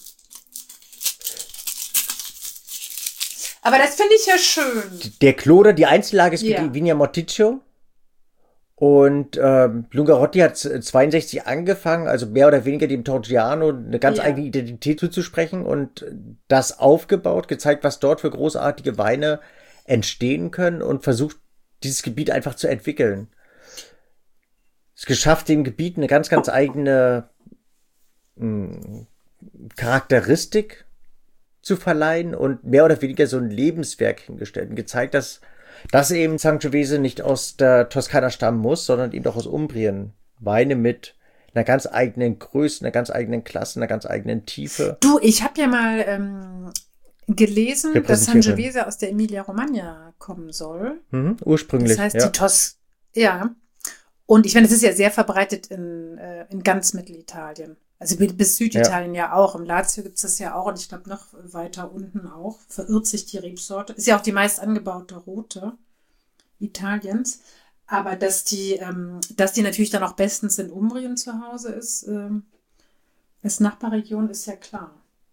Aber das finde ich ja schön. Der Kloder, die Einzellage ist ja. die Vigna Monticchio. Und ähm, Lungarotti hat zweiundsechzig angefangen, also mehr oder weniger dem Torgiano eine ganz ja. eigene Identität zuzusprechen und das aufgebaut, gezeigt, was dort für großartige Weine entstehen können und versucht, dieses Gebiet einfach zu entwickeln. Es geschafft, dem Gebiet eine ganz, ganz eigene mh, Charakteristik zu verleihen und mehr oder weniger so ein Lebenswerk hingestellt und gezeigt, dass, dass eben Sangiovese nicht aus der Toskana stammen muss, sondern eben doch aus Umbrien. Weine mit einer ganz eigenen Größe, einer ganz eigenen Klasse, einer ganz eigenen Tiefe. Du, ich habe ja mal ähm, gelesen, dass Sangiovese aus der Emilia-Romagna kommen soll. Mhm, ursprünglich, Das heißt, ja. die Tos... Ja. Und ich meine, es ist ja sehr verbreitet in, äh, in ganz Mittelitalien. Also bis Süditalien ja, ja auch. Im Lazio gibt es das ja auch. Und ich glaube, noch weiter unten auch. Verirrt sich die Rebsorte. Ist ja auch die meist angebaute Rote Italiens. Aber dass die, ähm, dass die natürlich dann auch bestens in Umbrien zu Hause ist, ähm, als Nachbarregion, ist ja klar.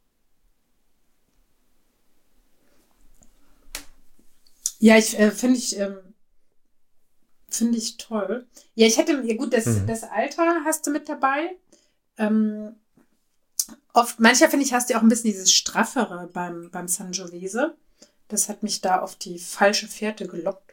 Ja, ich äh, finde ich, ähm, finde ich toll. Ja, ich hätte, ja gut, das, mhm. das Alter hast du mit dabei. Ähm, oft, mancher finde ich, hast du auch ein bisschen dieses Straffere beim, beim Sangiovese. Das hat mich da auf die falsche Fährte gelockt.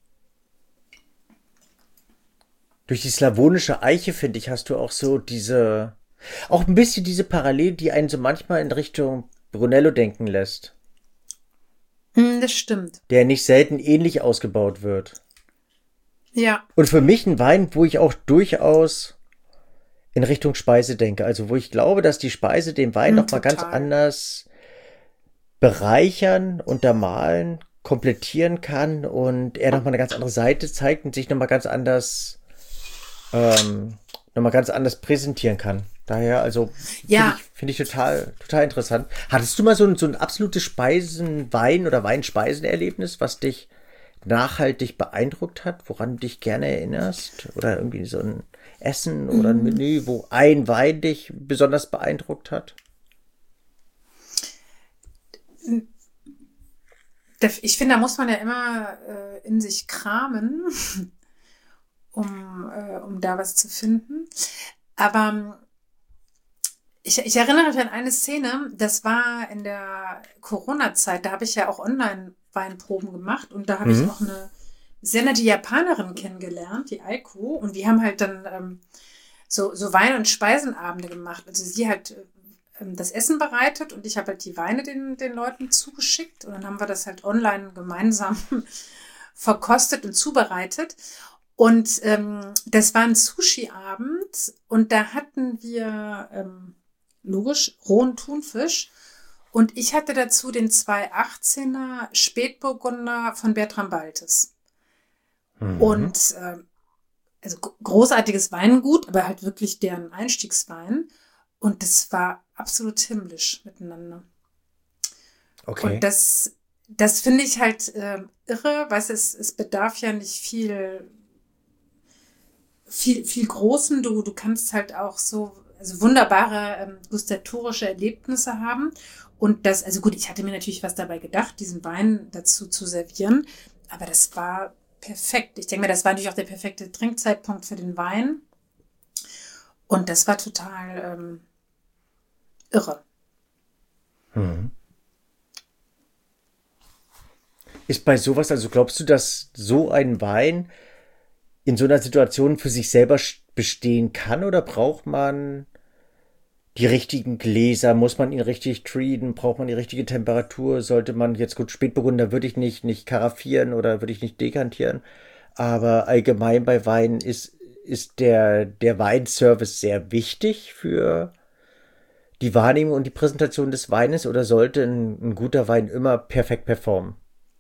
Durch die slawonische Eiche, finde ich, hast du auch so diese, auch ein bisschen diese Parallele, die einen so manchmal in Richtung Brunello denken lässt. Mm, das stimmt. Der nicht selten ähnlich ausgebaut wird. Ja. Und für mich ein Wein, wo ich auch durchaus in Richtung Speise denke. Also wo ich glaube, dass die Speise den Wein mm, noch mal ganz anders bereichern, untermalen, komplettieren kann und er noch mal eine ganz andere Seite zeigt und sich noch mal ganz anders ähm, noch mal ganz anders präsentieren kann. Daher, also ja. finde ich, find ich total, total interessant. Hattest du mal so ein, so ein absolutes Speisen-Wein- oder Weinspeisenerlebnis, was dich nachhaltig beeindruckt hat, woran du dich gerne erinnerst? Oder irgendwie so ein Essen oder ein Menü, wo ein Wein dich besonders beeindruckt hat? Ich finde, da muss man ja immer äh, in sich kramen, um, äh, um da was zu finden. Aber ich, ich erinnere mich an eine Szene, das war in der Corona-Zeit, da habe ich ja auch Online-Weinproben gemacht und da habe mhm. ich auch eine sehr nette Japanerin kennengelernt, die Aiko, und wir haben halt dann ähm, so, so Wein- und Speisenabende gemacht. Also sie hat ähm, das Essen bereitet und ich habe halt die Weine den, den Leuten zugeschickt und dann haben wir das halt online gemeinsam verkostet und zubereitet. Und ähm, das war ein Sushi-Abend und da hatten wir ähm, logisch rohen Thunfisch und ich hatte dazu den zwei achtzehner Spätburgunder von Bertram Baltes. Mhm. Und äh, also großartiges Weingut, aber halt wirklich deren Einstiegswein. Und das war absolut himmlisch miteinander. Okay. Und das, das finde ich halt äh, irre, weil es, es bedarf ja nicht viel viel, viel Großen. Du, du kannst halt auch so also wunderbare ähm, gustatorische Erlebnisse haben. Und das, also gut, ich hatte mir natürlich was dabei gedacht, diesen Wein dazu zu servieren. Aber das war perfekt. Ich denke mir, das war natürlich auch der perfekte Trinkzeitpunkt für den Wein. Und das war total ähm, irre. Hm. Ist bei sowas, also glaubst du, dass so ein Wein in so einer Situation für sich selber bestehen kann oder braucht man die richtigen Gläser? Muss man ihn richtig treaten? Braucht man die richtige Temperatur? Sollte man jetzt, gut, Spätburgunder würde ich nicht, nicht karaffieren oder würde ich nicht dekantieren, aber allgemein bei Wein ist, ist der, der Weinservice sehr wichtig für die Wahrnehmung und die Präsentation des Weines oder sollte ein, ein guter Wein immer perfekt performen?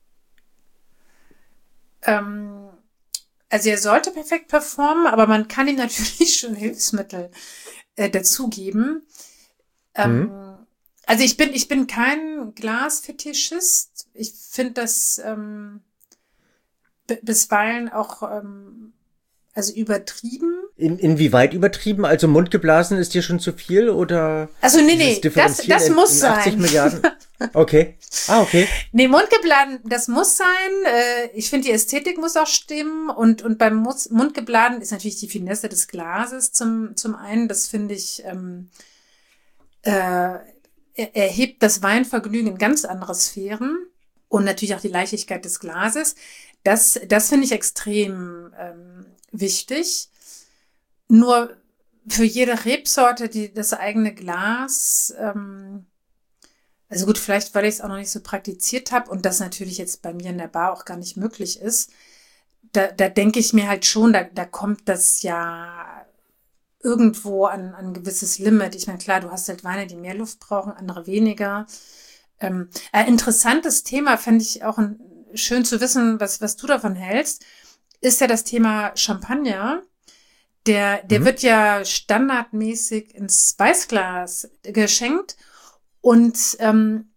Ähm, also er sollte perfekt performen, aber man kann ihm natürlich schon Hilfsmittel äh, dazugeben. Mhm. Ähm, also ich bin, ich bin kein Glasfetischist. Ich finde das ähm, b- bisweilen auch ähm, also übertrieben. In, inwieweit übertrieben? Also mundgeblasen ist dir schon zu viel oder Also nee, dieses nee, das, Differenzieren das in, muss in achtzig sein. Milliarden? Okay. Ah, okay. Nee, Mundgebladen, das muss sein. Äh, ich finde, die Ästhetik muss auch stimmen. Und, und beim Mus- Mundgebladen ist natürlich die Finesse des Glases zum, zum einen. Das finde ich, ähm, äh, er- erhebt das Weinvergnügen in ganz andere Sphären. Und natürlich auch die Leichtigkeit des Glases. Das, das finde ich extrem ähm, wichtig. Nur für jede Rebsorte, die das eigene Glas, ähm, also gut, vielleicht, weil ich es auch noch nicht so praktiziert habe und das natürlich jetzt bei mir in der Bar auch gar nicht möglich ist, da, da denke ich mir halt schon, da, da kommt das ja irgendwo an, an ein gewisses Limit. Ich meine, klar, du hast halt Weine, die mehr Luft brauchen, andere weniger. Ähm, ein interessantes Thema, fände ich auch ein, schön zu wissen, was, was du davon hältst, ist ja das Thema Champagner. Der, der Mhm. wird ja standardmäßig ins Weißglas geschenkt. Und ähm,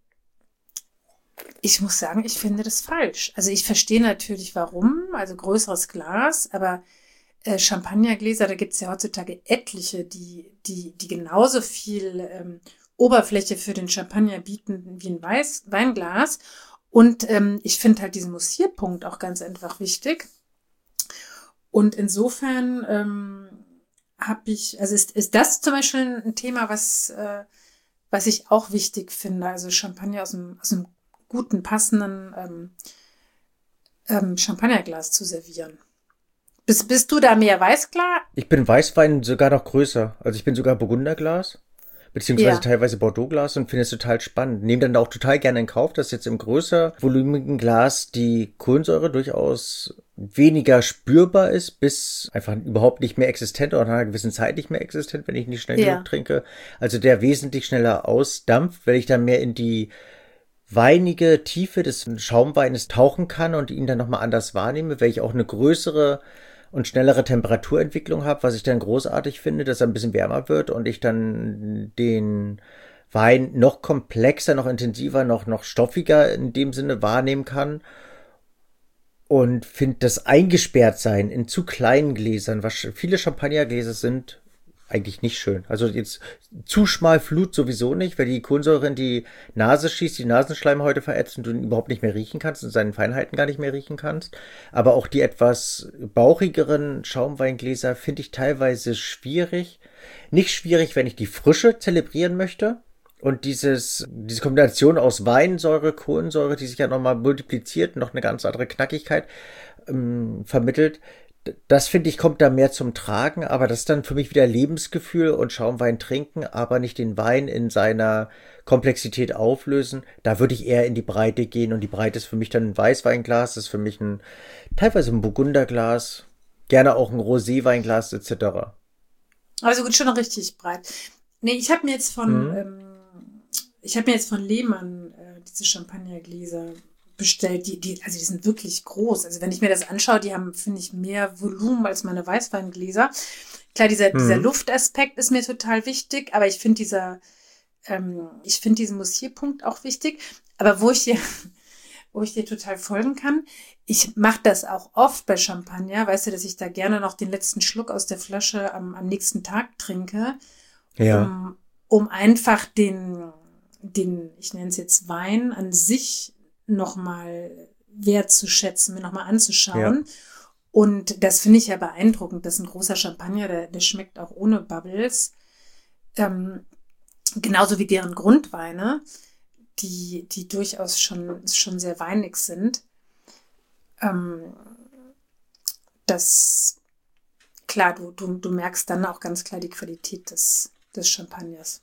ich muss sagen, ich finde das falsch. Also ich verstehe natürlich, warum, also größeres Glas, aber äh, Champagnergläser, da gibt es ja heutzutage etliche, die, die, die genauso viel ähm, Oberfläche für den Champagner bieten wie ein Weiß, Weinglas. Und ähm, ich finde halt diesen Mussierpunkt auch ganz einfach wichtig. Und insofern ähm, habe ich, also ist, ist das zum Beispiel ein Thema, was, äh, was ich auch wichtig finde. Also Champagner aus einem, aus einem guten, passenden ähm, ähm, Champagnerglas zu servieren. Bist, bist du da mehr Weißglas? Ich bin Weißwein sogar noch größer. Also ich bin sogar Burgunderglas, beziehungsweise Ja. teilweise Bordeauxglas und finde es total spannend. Nehme dann auch total gerne in Kauf, dass jetzt im größer volumigen Glas die Kohlensäure durchaus weniger spürbar ist, bis einfach überhaupt nicht mehr existent oder nach einer gewissen Zeit nicht mehr existent, wenn ich nicht schnell Ja. genug trinke. Also der wesentlich schneller ausdampft, weil ich dann mehr in die weinige Tiefe des Schaumweines tauchen kann und ihn dann nochmal anders wahrnehme, weil ich auch eine größere und schnellere Temperaturentwicklung habe, was ich dann großartig finde, dass er ein bisschen wärmer wird und ich dann den Wein noch komplexer, noch intensiver, noch, noch stoffiger in dem Sinne wahrnehmen kann und finde das Eingesperrtsein in zu kleinen Gläsern, was viele Champagnergläser sind, eigentlich nicht schön. Also jetzt zu schmal Flut sowieso nicht, weil die Kohlensäure in die Nase schießt, die Nasenschleimhäute verätzt und du ihn überhaupt nicht mehr riechen kannst und seinen Feinheiten gar nicht mehr riechen kannst. Aber auch die etwas bauchigeren Schaumweingläser finde ich teilweise schwierig. Nicht schwierig, wenn ich die Frische zelebrieren möchte. Und dieses, diese Kombination aus Weinsäure, Kohlensäure, die sich ja nochmal multipliziert und noch eine ganz andere Knackigkeit ähm, vermittelt. Das finde ich, kommt da mehr zum Tragen, aber das ist dann für mich wieder Lebensgefühl und Schaumwein trinken, aber nicht den Wein in seiner Komplexität auflösen. Da würde ich eher in die Breite gehen und die Breite ist für mich dann ein Weißweinglas, das ist für mich ein teilweise ein Burgunderglas, gerne auch ein Roséweinglas et cetera. Also gut, schon noch richtig breit. Nee, ich habe mir jetzt von, Mhm. ähm, ich habe mir jetzt von Lehmann äh, diese Champagnergläser bestellt, die, die, also die sind wirklich groß. Also wenn ich mir das anschaue, die haben, finde ich, mehr Volumen als meine Weißweingläser. Klar, dieser, dieser Mhm. Luftaspekt ist mir total wichtig, aber ich finde dieser, ähm, ich finde diesen Mussierpunkt auch wichtig. Aber wo ich dir, wo ich dir total folgen kann, ich mache das auch oft bei Champagner, weißt du, dass ich da gerne noch den letzten Schluck aus der Flasche am, am nächsten Tag trinke, Ja, um, um einfach den, den, ich nenne es jetzt Wein an sich nochmal wertzuschätzen, mir nochmal ja. anzuschauen. Und das finde ich ja beeindruckend, dass ein großer Champagner, der, der schmeckt auch ohne Bubbles, ähm, genauso wie deren Grundweine. die, die durchaus schon, schon sehr weinig sind. Ähm, das, klar, du, du, du merkst dann auch ganz klar die Qualität des, des Champagners.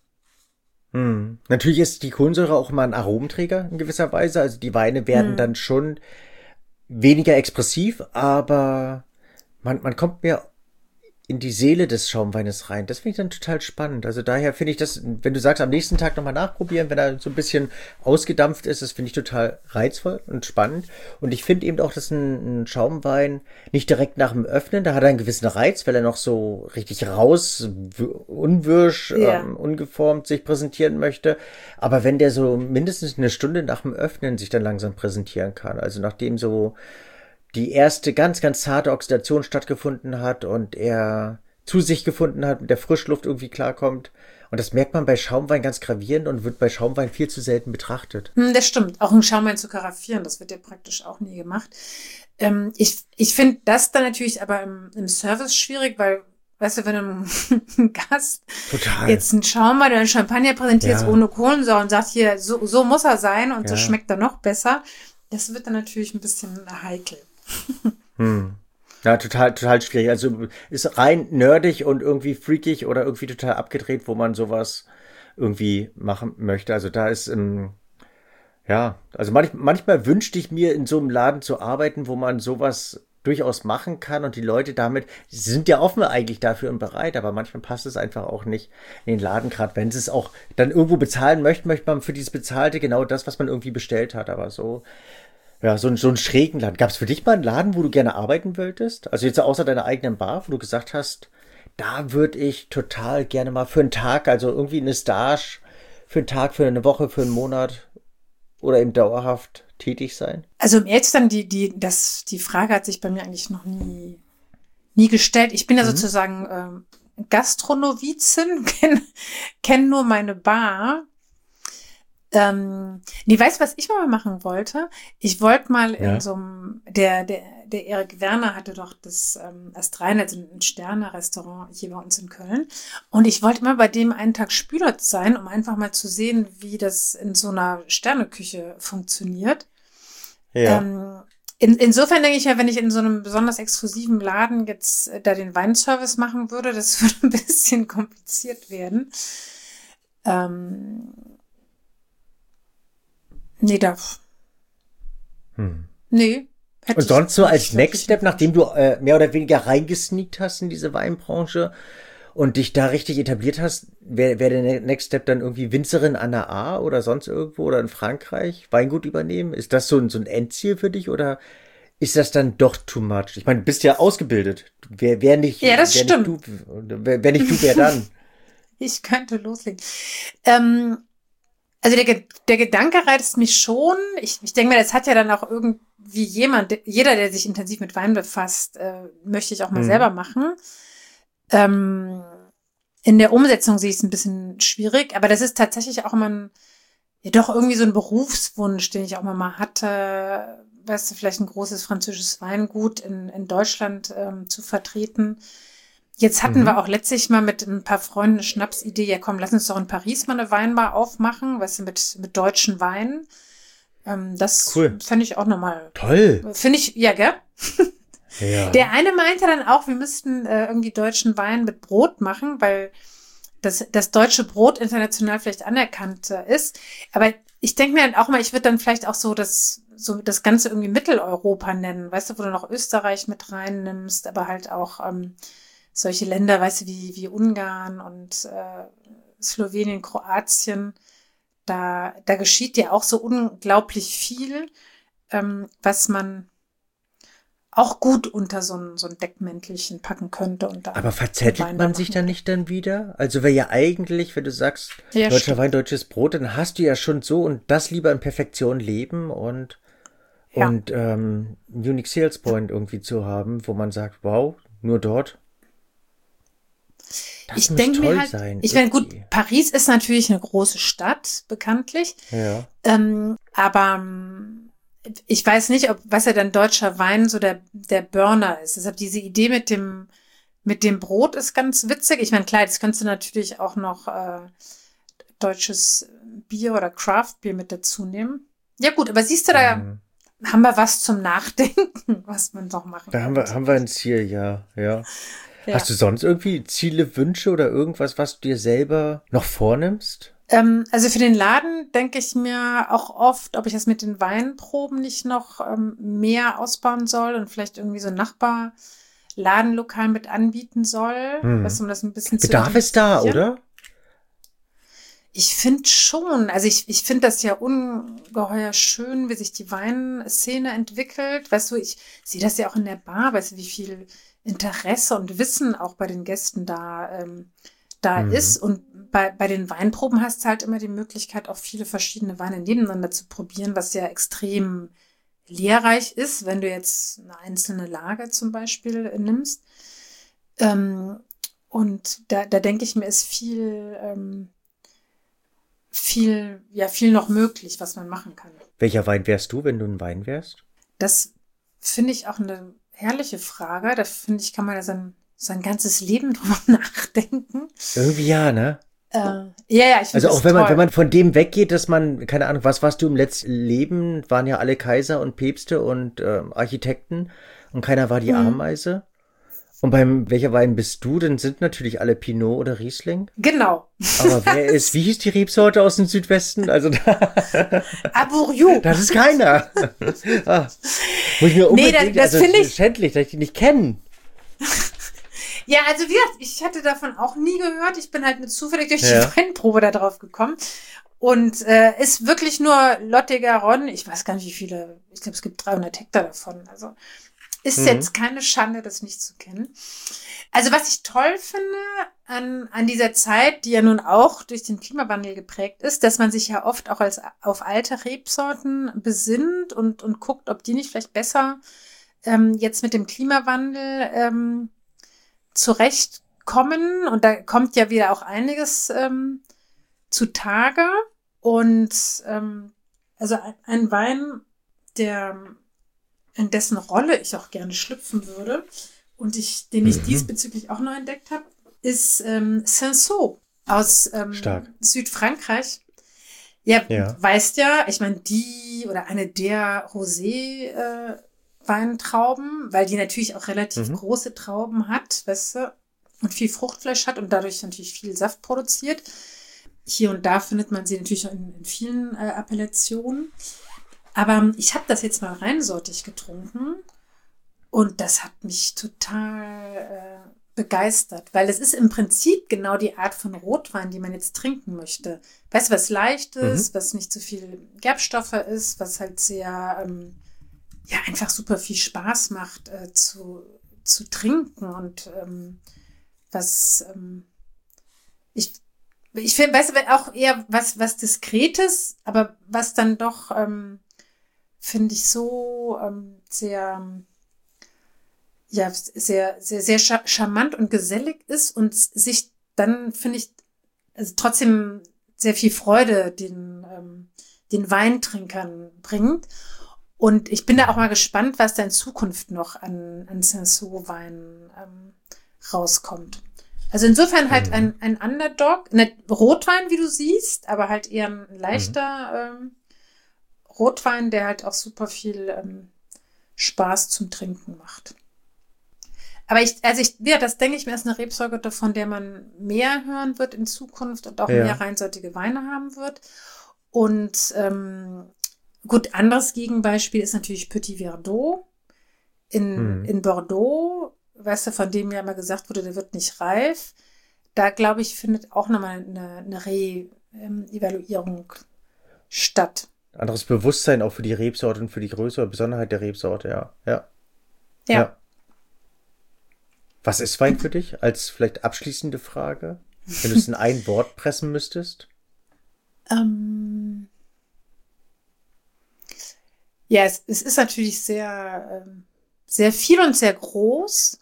Hm. Natürlich ist die Kohlensäure auch immer ein Aromenträger in gewisser Weise. Also die Weine werden Hm. dann schon weniger expressiv, aber man, man kommt mir in die Seele des Schaumweines rein. Das finde ich dann total spannend. Also daher finde ich das, wenn du sagst, am nächsten Tag nochmal nachprobieren, wenn er so ein bisschen ausgedampft ist, das finde ich total reizvoll und spannend. Und ich finde eben auch, dass ein, ein Schaumwein nicht direkt nach dem Öffnen, da hat er einen gewissen Reiz, weil er noch so richtig raus, w- unwirsch, Ja. ähm, ungeformt sich präsentieren möchte. Aber wenn der so mindestens eine Stunde nach dem Öffnen sich dann langsam präsentieren kann, also nachdem so die erste ganz, ganz zarte Oxidation stattgefunden hat und er zu sich gefunden hat, mit der Frischluft irgendwie klarkommt. Und das merkt man bei Schaumwein ganz gravierend und wird bei Schaumwein viel zu selten betrachtet. Hm, Das stimmt. Auch einen Schaumwein zu karaffieren, das wird ja praktisch auch nie gemacht. Ähm, ich ich finde das dann natürlich aber im, im Service schwierig, weil, weißt du, wenn ein ein Gast Total. jetzt einen Schaumwein oder einen Champagner präsentiert Ja. ohne Kohlensäure und sagt, hier, so, so muss er sein und so Ja. schmeckt er noch besser, das wird dann natürlich ein bisschen heikel. Hm. Ja, total, total schwierig. Also ist rein nerdig und irgendwie freakig oder irgendwie total abgedreht, wo man sowas irgendwie machen möchte. Also da ist, ähm, ja, also manch, manchmal wünschte ich mir, in so einem Laden zu arbeiten, wo man sowas durchaus machen kann und die Leute damit, sie sind ja offen eigentlich dafür und bereit, aber manchmal passt es einfach auch nicht in den Laden, gerade wenn sie es auch dann irgendwo bezahlen möchte, möchte man für dieses Bezahlte genau das, was man irgendwie bestellt hat, aber so, ja, so, ein- so einen schrägen Laden. Gab es für dich mal einen Laden, wo du gerne arbeiten wolltest? Also jetzt außer deiner eigenen Bar, wo du gesagt hast, da würde ich total gerne mal für einen Tag, also irgendwie eine Stage für einen Tag, für eine Woche, für einen Monat oder eben dauerhaft tätig sein? Also um ehrlich zu sein, die, die, das, die Frage hat sich bei mir eigentlich noch nie, nie gestellt. Ich bin ja sozusagen ähm, Gastronovizin, kenne kenn nur meine Bar. Ähm, nee, weißt du, was ich mal machen wollte? Ich wollte mal Ja. in so einem, der, der, der Erik Werner hatte doch das ähm, Astrein, also ein Sterne-Restaurant hier bei uns in Köln. Und ich wollte mal bei dem einen Tag Spülert sein, um einfach mal zu sehen, wie das in so einer Sterneküche funktioniert. Ja. Ähm, in, insofern denke ich ja, wenn ich in so einem besonders exklusiven Laden jetzt äh, da den Weinservice machen würde, das würde ein bisschen kompliziert werden. Ähm, nee, da. Hm. Nee. hätte Und ich sonst so als nicht Next wirklich Step, nachdem du äh, mehr oder weniger reingesneakt hast in diese Weinbranche und dich da richtig etabliert hast, wäre wär der Ne- Next Step dann irgendwie Winzerin an der A oder sonst irgendwo oder in Frankreich Weingut übernehmen? Ist das so ein, so ein Endziel für dich oder ist das dann doch too much? Ich meine, du bist ja ausgebildet. Wer, wer nicht, Ja, das wer stimmt. nicht du, wer, wer nicht du, wer dann? Ich könnte loslegen. Ähm, also der, Ge- der Gedanke reizt mich schon. Ich, ich denke mir, das hat ja dann auch irgendwie jemand, jeder, der sich intensiv mit Wein befasst, äh, möchte ich auch mal Mhm. selber machen. Ähm, in der Umsetzung sehe ich es ein bisschen schwierig, aber das ist tatsächlich auch immer ein, ja doch irgendwie so ein Berufswunsch, den ich auch mal mal hatte, weißt du, vielleicht ein großes französisches Weingut in, in Deutschland ähm, zu vertreten. Jetzt hatten Mhm. wir auch letztlich mal mit ein paar Freunden eine Schnapsidee, ja komm, lass uns doch in Paris mal eine Weinbar aufmachen, weißt du, mit, mit deutschen Weinen. Ähm, das Cool. fände ich auch nochmal, Toll. finde ich, ja, gell? Ja. Der eine meinte dann auch, wir müssten äh, irgendwie deutschen Wein mit Brot machen, weil das, das deutsche Brot international vielleicht anerkannt äh, ist. Aber ich denke mir dann auch mal, ich würde dann vielleicht auch so das, so das Ganze irgendwie Mitteleuropa nennen, weißt du, wo du noch Österreich mit reinnimmst, aber halt auch ähm, solche Länder, weißt du, wie, wie Ungarn und äh, Slowenien, Kroatien. Da, da geschieht ja auch so unglaublich viel, ähm, was man auch gut unter so ein, so ein Deckmäntelchen packen könnte. Und dann Aber verzettelt Wein man da sich machen dann nicht dann wieder? Also wäre ja eigentlich, wenn du sagst, Ja, deutscher stimmt. Wein, deutsches Brot, dann hast du ja schon so und das lieber in Perfektion leben und, Ja. und ähm, einen Unique Sales Point irgendwie zu haben, wo man sagt, wow, nur dort. Das Ich muss denke toll mir halt, sein. ich meine, gut, irgendwie. Paris ist natürlich eine große Stadt, bekanntlich. Ja. Ähm, aber ähm, ich weiß nicht, ob, was ja dann deutscher Wein so der, der Burner ist. Deshalb diese Idee mit dem, mit dem Brot ist ganz witzig. Ich meine, klar, das könntest du natürlich auch noch äh, deutsches Bier oder Craft-Bier mit dazu nehmen. Ja gut, aber siehst du, da mhm. haben wir was zum Nachdenken, was man noch machen kann. Da haben wir, haben wir ein Ziel, ja, ja. Ja. Hast du sonst irgendwie Ziele, Wünsche oder irgendwas, was du dir selber noch vornimmst? Ähm, also für den Laden denke ich mir auch oft, ob ich das mit den Weinproben nicht noch ähm, mehr ausbauen soll und vielleicht irgendwie so ein Nachbarladenlokal mit anbieten soll. Hm. Was, um das ein bisschen Bedarf es da, oder? Ich finde schon. Also ich, ich finde das ja ungeheuer schön, wie sich die Weinszene entwickelt. Weißt du, ich sehe das ja auch in der Bar, weißt du, wie viel Interesse und Wissen auch bei den Gästen da, ähm, da mhm. ist. Und bei, bei den Weinproben hast du halt immer die Möglichkeit, auch viele verschiedene Weine nebeneinander zu probieren, was ja extrem lehrreich ist, wenn du jetzt eine einzelne Lage zum Beispiel nimmst. Ähm, und da, da denke ich mir, ist viel, ähm, viel, ja, viel noch möglich, was man machen kann. Welcher Wein wärst du, wenn du ein Wein wärst? Das finde ich auch eine herrliche Frage. Da finde ich, kann man ja sein, sein ganzes Leben drüber nachdenken. Irgendwie ja, ne? Äh, ja, ja, ich finde Also auch das wenn toll. man, wenn man von dem weggeht, dass man, keine Ahnung, was warst du im letzten Leben? Waren ja alle Kaiser und Päpste und äh, Architekten und keiner war die mhm. Ameise. Und beim welcher Wein bist du? Dann sind natürlich alle Pinot oder Riesling. Genau. Aber wer ist, wie hieß die Rebsorte aus dem Südwesten? Also da. Aburiou. Das ist keiner. Ah, muss ich mir unbedingt, nee, das, das also finde ich schändlich, dass ich die nicht kenne. Ja, also wie gesagt, ich hatte davon auch nie gehört. Ich bin halt mit zufällig durch Ja. die Weinprobe da drauf gekommen. Und äh, ist wirklich nur Lot-et-Garonne. Ich weiß gar nicht, wie viele, ich glaube, es gibt dreihundert Hektar davon. Also ist Mhm. jetzt keine Schande, das nicht zu kennen. Also was ich toll finde an, an dieser Zeit, die ja nun auch durch den Klimawandel geprägt ist, dass man sich ja oft auch als auf alte Rebsorten besinnt und, und guckt, ob die nicht vielleicht besser ähm, jetzt mit dem Klimawandel ähm, zurechtkommen. Und da kommt ja wieder auch einiges ähm, zutage. Und ähm, also ein, ein Wein, der in dessen Rolle ich auch gerne schlüpfen würde und ich, den ich Mhm. diesbezüglich auch neu entdeckt habe, ist ähm, Cinsault aus ähm, Stark. Südfrankreich. Ja, Ja. weißt ja, ich meine, die oder eine der Rosé-Weintrauben, weil die natürlich auch relativ Mhm. große Trauben hat, weißt du, und viel Fruchtfleisch hat und dadurch natürlich viel Saft produziert. Hier und da findet man sie natürlich auch in, in vielen äh, Appellationen. Aber ich habe das jetzt mal reinsortig getrunken und das hat mich total äh, begeistert, weil es ist im Prinzip genau die Art von Rotwein, die man jetzt trinken möchte. Weißt du, was Leichtes, Mhm. was nicht zu viel Gerbstoffe ist, was halt sehr, ähm, ja, einfach super viel Spaß macht äh, zu, zu trinken und ähm, was, ähm, ich, ich finde, weißt du, auch eher was, was Diskretes, aber was dann doch, ähm, finde ich so ähm, sehr, ja, sehr, sehr, sehr scha- charmant und gesellig ist und sich dann, finde ich, also trotzdem sehr viel Freude den, ähm, den Weintrinkern bringt. Und ich bin da auch mal gespannt, was da in Zukunft noch an, an Cinsault-Wein ähm, rauskommt. Also insofern halt Mhm. ein, ein Underdog, ne, Rotwein, wie du siehst, aber halt eher ein leichter ähm, Rotwein, der halt auch super viel ähm, Spaß zum Trinken macht. Aber ich, also ich, ja, das denke ich mir, ist eine Rebsorte, von der man mehr hören wird in Zukunft und auch Ja. mehr reinsortige Weine haben wird. Und ähm, gut, anderes Gegenbeispiel ist natürlich Petit Verdot in, Mhm. in Bordeaux, weißt du, von dem ja immer gesagt wurde, der wird nicht reif. Da, glaube ich, findet auch nochmal eine, eine Re-Evaluierung statt. Anderes Bewusstsein auch für die Rebsorte und für die Größe oder Besonderheit der Rebsorte, ja. Ja. Ja. Ja. Was ist Wein für dich? Als vielleicht abschließende Frage, wenn du es in ein Wort pressen müsstest? Ähm, ja, es, es ist natürlich sehr, ähm, sehr viel und sehr groß.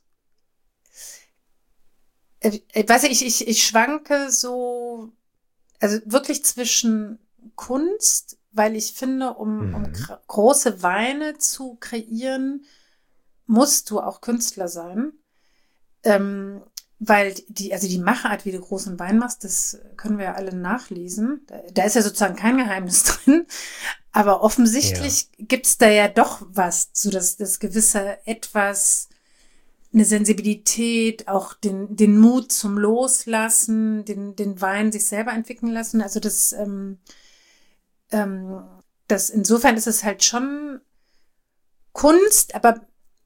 Äh, äh, weiß ich, ich, ich schwanke so, also wirklich zwischen Kunst, weil ich finde, um, um Mhm. gr- große Weine zu kreieren, musst du auch Künstler sein. Ähm, weil die, also die Machart, wie du großen Wein machst, das können wir ja alle nachlesen. Da, da ist ja sozusagen kein Geheimnis drin. Aber offensichtlich ja. gibt's da ja doch was, so dass das gewisse etwas, eine Sensibilität, auch den, den Mut zum Loslassen, den, den Wein sich selber entwickeln lassen. Also das, ähm, ähm, das, insofern ist es halt schon Kunst, aber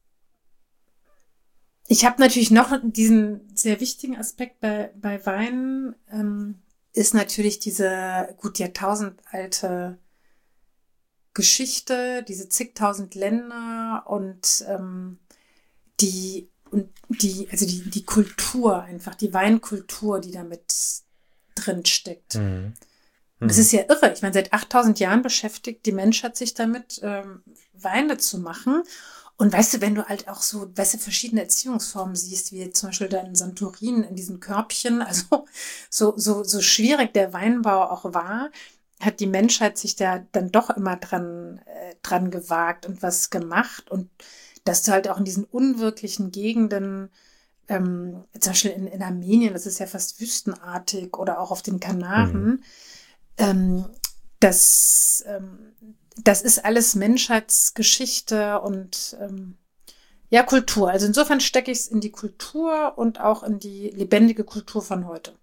ich habe natürlich noch diesen sehr wichtigen Aspekt bei, bei Wein, ähm, ist natürlich diese gut jahrtausendalte Geschichte, diese zigtausend Länder und ähm, die und die, also die, die Kultur einfach, die Weinkultur, die damit drin steckt. Mhm. Mhm. Das ist ja irre. Ich meine, seit achttausend Jahren beschäftigt die Menschheit sich damit, ähm, Weine zu machen. Und weißt du, wenn du halt auch so, weißt du, verschiedene Erziehungsformen siehst, wie zum Beispiel da in Santorin, in diesen Körbchen, also so, so, so schwierig der Weinbau auch war, hat die Menschheit sich da dann doch immer dran, äh, dran gewagt und was gemacht. Und dass du halt auch in diesen unwirklichen Gegenden, ähm, zum Beispiel in, in Armenien, das ist ja fast wüstenartig, oder auch auf den Kanaren, mhm. ähm, das, ähm, das ist alles Menschheitsgeschichte und ähm, ja, Kultur. Also insofern stecke ich es in die Kultur und auch in die lebendige Kultur von heute.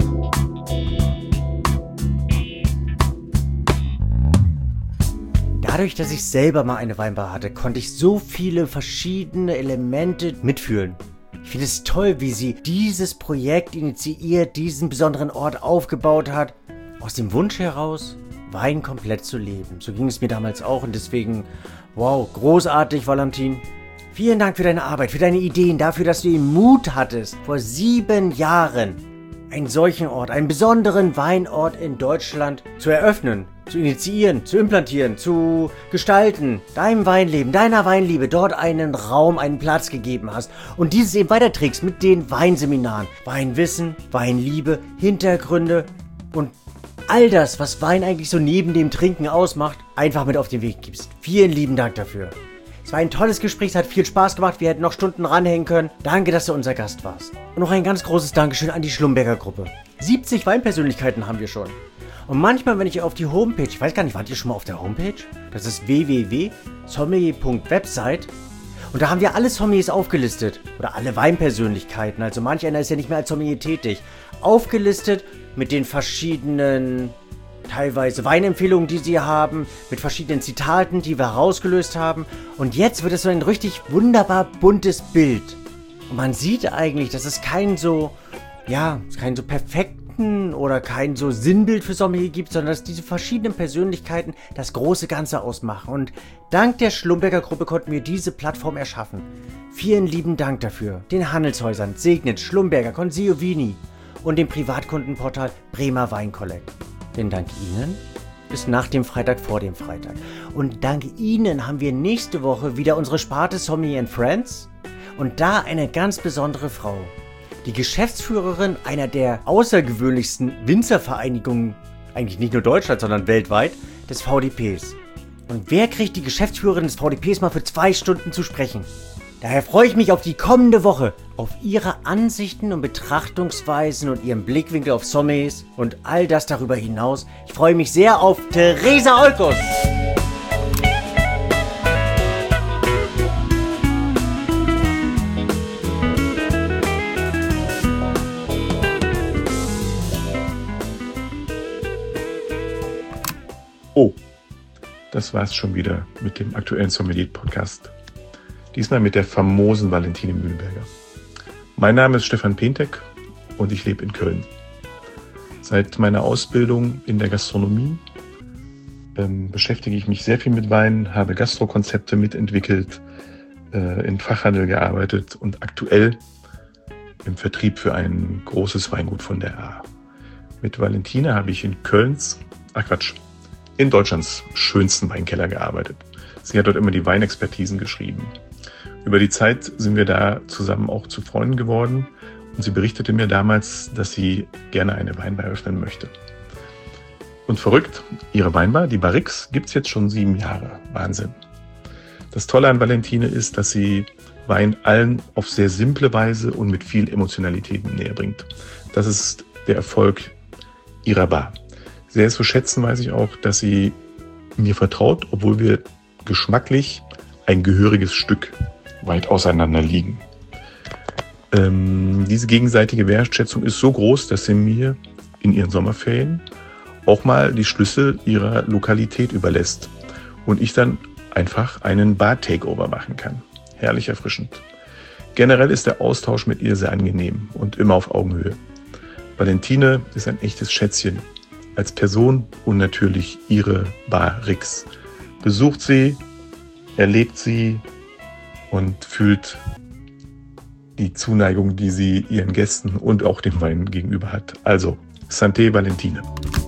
Dadurch, dass ich selber mal eine Weinbar hatte, konnte ich so viele verschiedene Elemente mitfühlen. Ich finde es toll, wie sie dieses Projekt initiiert, diesen besonderen Ort aufgebaut hat. Aus dem Wunsch heraus, Wein komplett zu leben. So ging es mir damals auch und deswegen, wow, großartig, Valentin. Vielen Dank für deine Arbeit, für deine Ideen, dafür, dass du den Mut hattest, vor sieben Jahren einen solchen Ort, einen besonderen Weinort in Deutschland zu eröffnen, zu initiieren, zu implantieren, zu gestalten, deinem Weinleben, deiner Weinliebe dort einen Raum, einen Platz gegeben hast und dieses eben weiterträgst mit den Weinseminaren. Weinwissen, Weinliebe, Hintergründe und all das, was Wein eigentlich so neben dem Trinken ausmacht, einfach mit auf den Weg gibst. Vielen lieben Dank dafür. Es war ein tolles Gespräch, es hat viel Spaß gemacht, wir hätten noch Stunden ranhängen können. Danke, dass du unser Gast warst. Und noch ein ganz großes Dankeschön an die Schlumberger Gruppe. siebzig Weinpersönlichkeiten haben wir schon. Und manchmal, wenn ich auf die Homepage, ich weiß gar nicht, wart ihr schon mal auf der Homepage? Das ist w w w punkt sommelier punkt website. Und da haben wir alle Sommeliers aufgelistet. Oder alle Weinpersönlichkeiten. Also manch einer ist ja nicht mehr als Sommelier tätig. Aufgelistet mit den verschiedenen, teilweise Weinempfehlungen, die sie haben. Mit verschiedenen Zitaten, die wir herausgelöst haben. Und jetzt wird es so ein richtig wunderbar buntes Bild. Und man sieht eigentlich, dass es kein so, ja, kein so perfekt oder kein so Sinnbild für Sommelier gibt, sondern dass diese verschiedenen Persönlichkeiten das große Ganze ausmachen. Und dank der Schlumberger Gruppe konnten wir diese Plattform erschaffen. Vielen lieben Dank dafür. Den Handelshäusern Segnet, Schlumberger, Consiglio Vini und dem Privatkundenportal Bremer Weinkollekt. Denn dank Ihnen ist nach dem Freitag vor dem Freitag. Und dank Ihnen haben wir nächste Woche wieder unsere Sparte Sommelier and Friends und da eine ganz besondere Frau. Die Geschäftsführerin einer der außergewöhnlichsten Winzervereinigungen, eigentlich nicht nur Deutschland, sondern weltweit, des V D Ps. Und wer kriegt die Geschäftsführerin des V D Ps mal für zwei Stunden zu sprechen? Daher freue ich mich auf die kommende Woche, auf ihre Ansichten und Betrachtungsweisen und ihren Blickwinkel auf Sommeliers und all das darüber hinaus. Ich freue mich sehr auf Theresa Olkos. Oh, das war's schon wieder mit dem aktuellen Sommelier-Podcast. Diesmal mit der famosen Valentine Mühlberger. Mein Name ist Stefan Pentek und ich lebe in Köln. Seit meiner Ausbildung in der Gastronomie ähm, beschäftige ich mich sehr viel mit Wein, habe Gastrokonzepte mitentwickelt, äh, im Fachhandel gearbeitet und aktuell im Vertrieb für ein großes Weingut von der A. Mit Valentine habe ich in Kölns, ach Quatsch, in Deutschlands schönsten Weinkeller gearbeitet. Sie hat dort immer die Weinexpertisen geschrieben. Über die Zeit sind wir da zusammen auch zu Freunden geworden und sie berichtete mir damals, dass sie gerne eine Weinbar eröffnen möchte. Und verrückt, ihre Weinbar, die Barrix, gibt's jetzt schon sieben Jahre. Wahnsinn. Das Tolle an Valentine ist, dass sie Wein allen auf sehr simple Weise und mit viel Emotionalität näher bringt. Das ist der Erfolg ihrer Bar. Sehr zu schätzen weiß ich auch, dass sie mir vertraut, obwohl wir geschmacklich ein gehöriges Stück weit auseinander liegen. Ähm, diese gegenseitige Wertschätzung ist so groß, dass sie mir in ihren Sommerferien auch mal die Schlüssel ihrer Lokalität überlässt und ich dann einfach einen Bar-Takeover machen kann. Herrlich erfrischend. Generell ist der Austausch mit ihr sehr angenehm und immer auf Augenhöhe. Valentine ist ein echtes Schätzchen als Person und natürlich ihre Bar Rix. Besucht sie, erlebt sie und fühlt die Zuneigung, die sie ihren Gästen und auch dem Wein gegenüber hat. Also, Santé Valentine.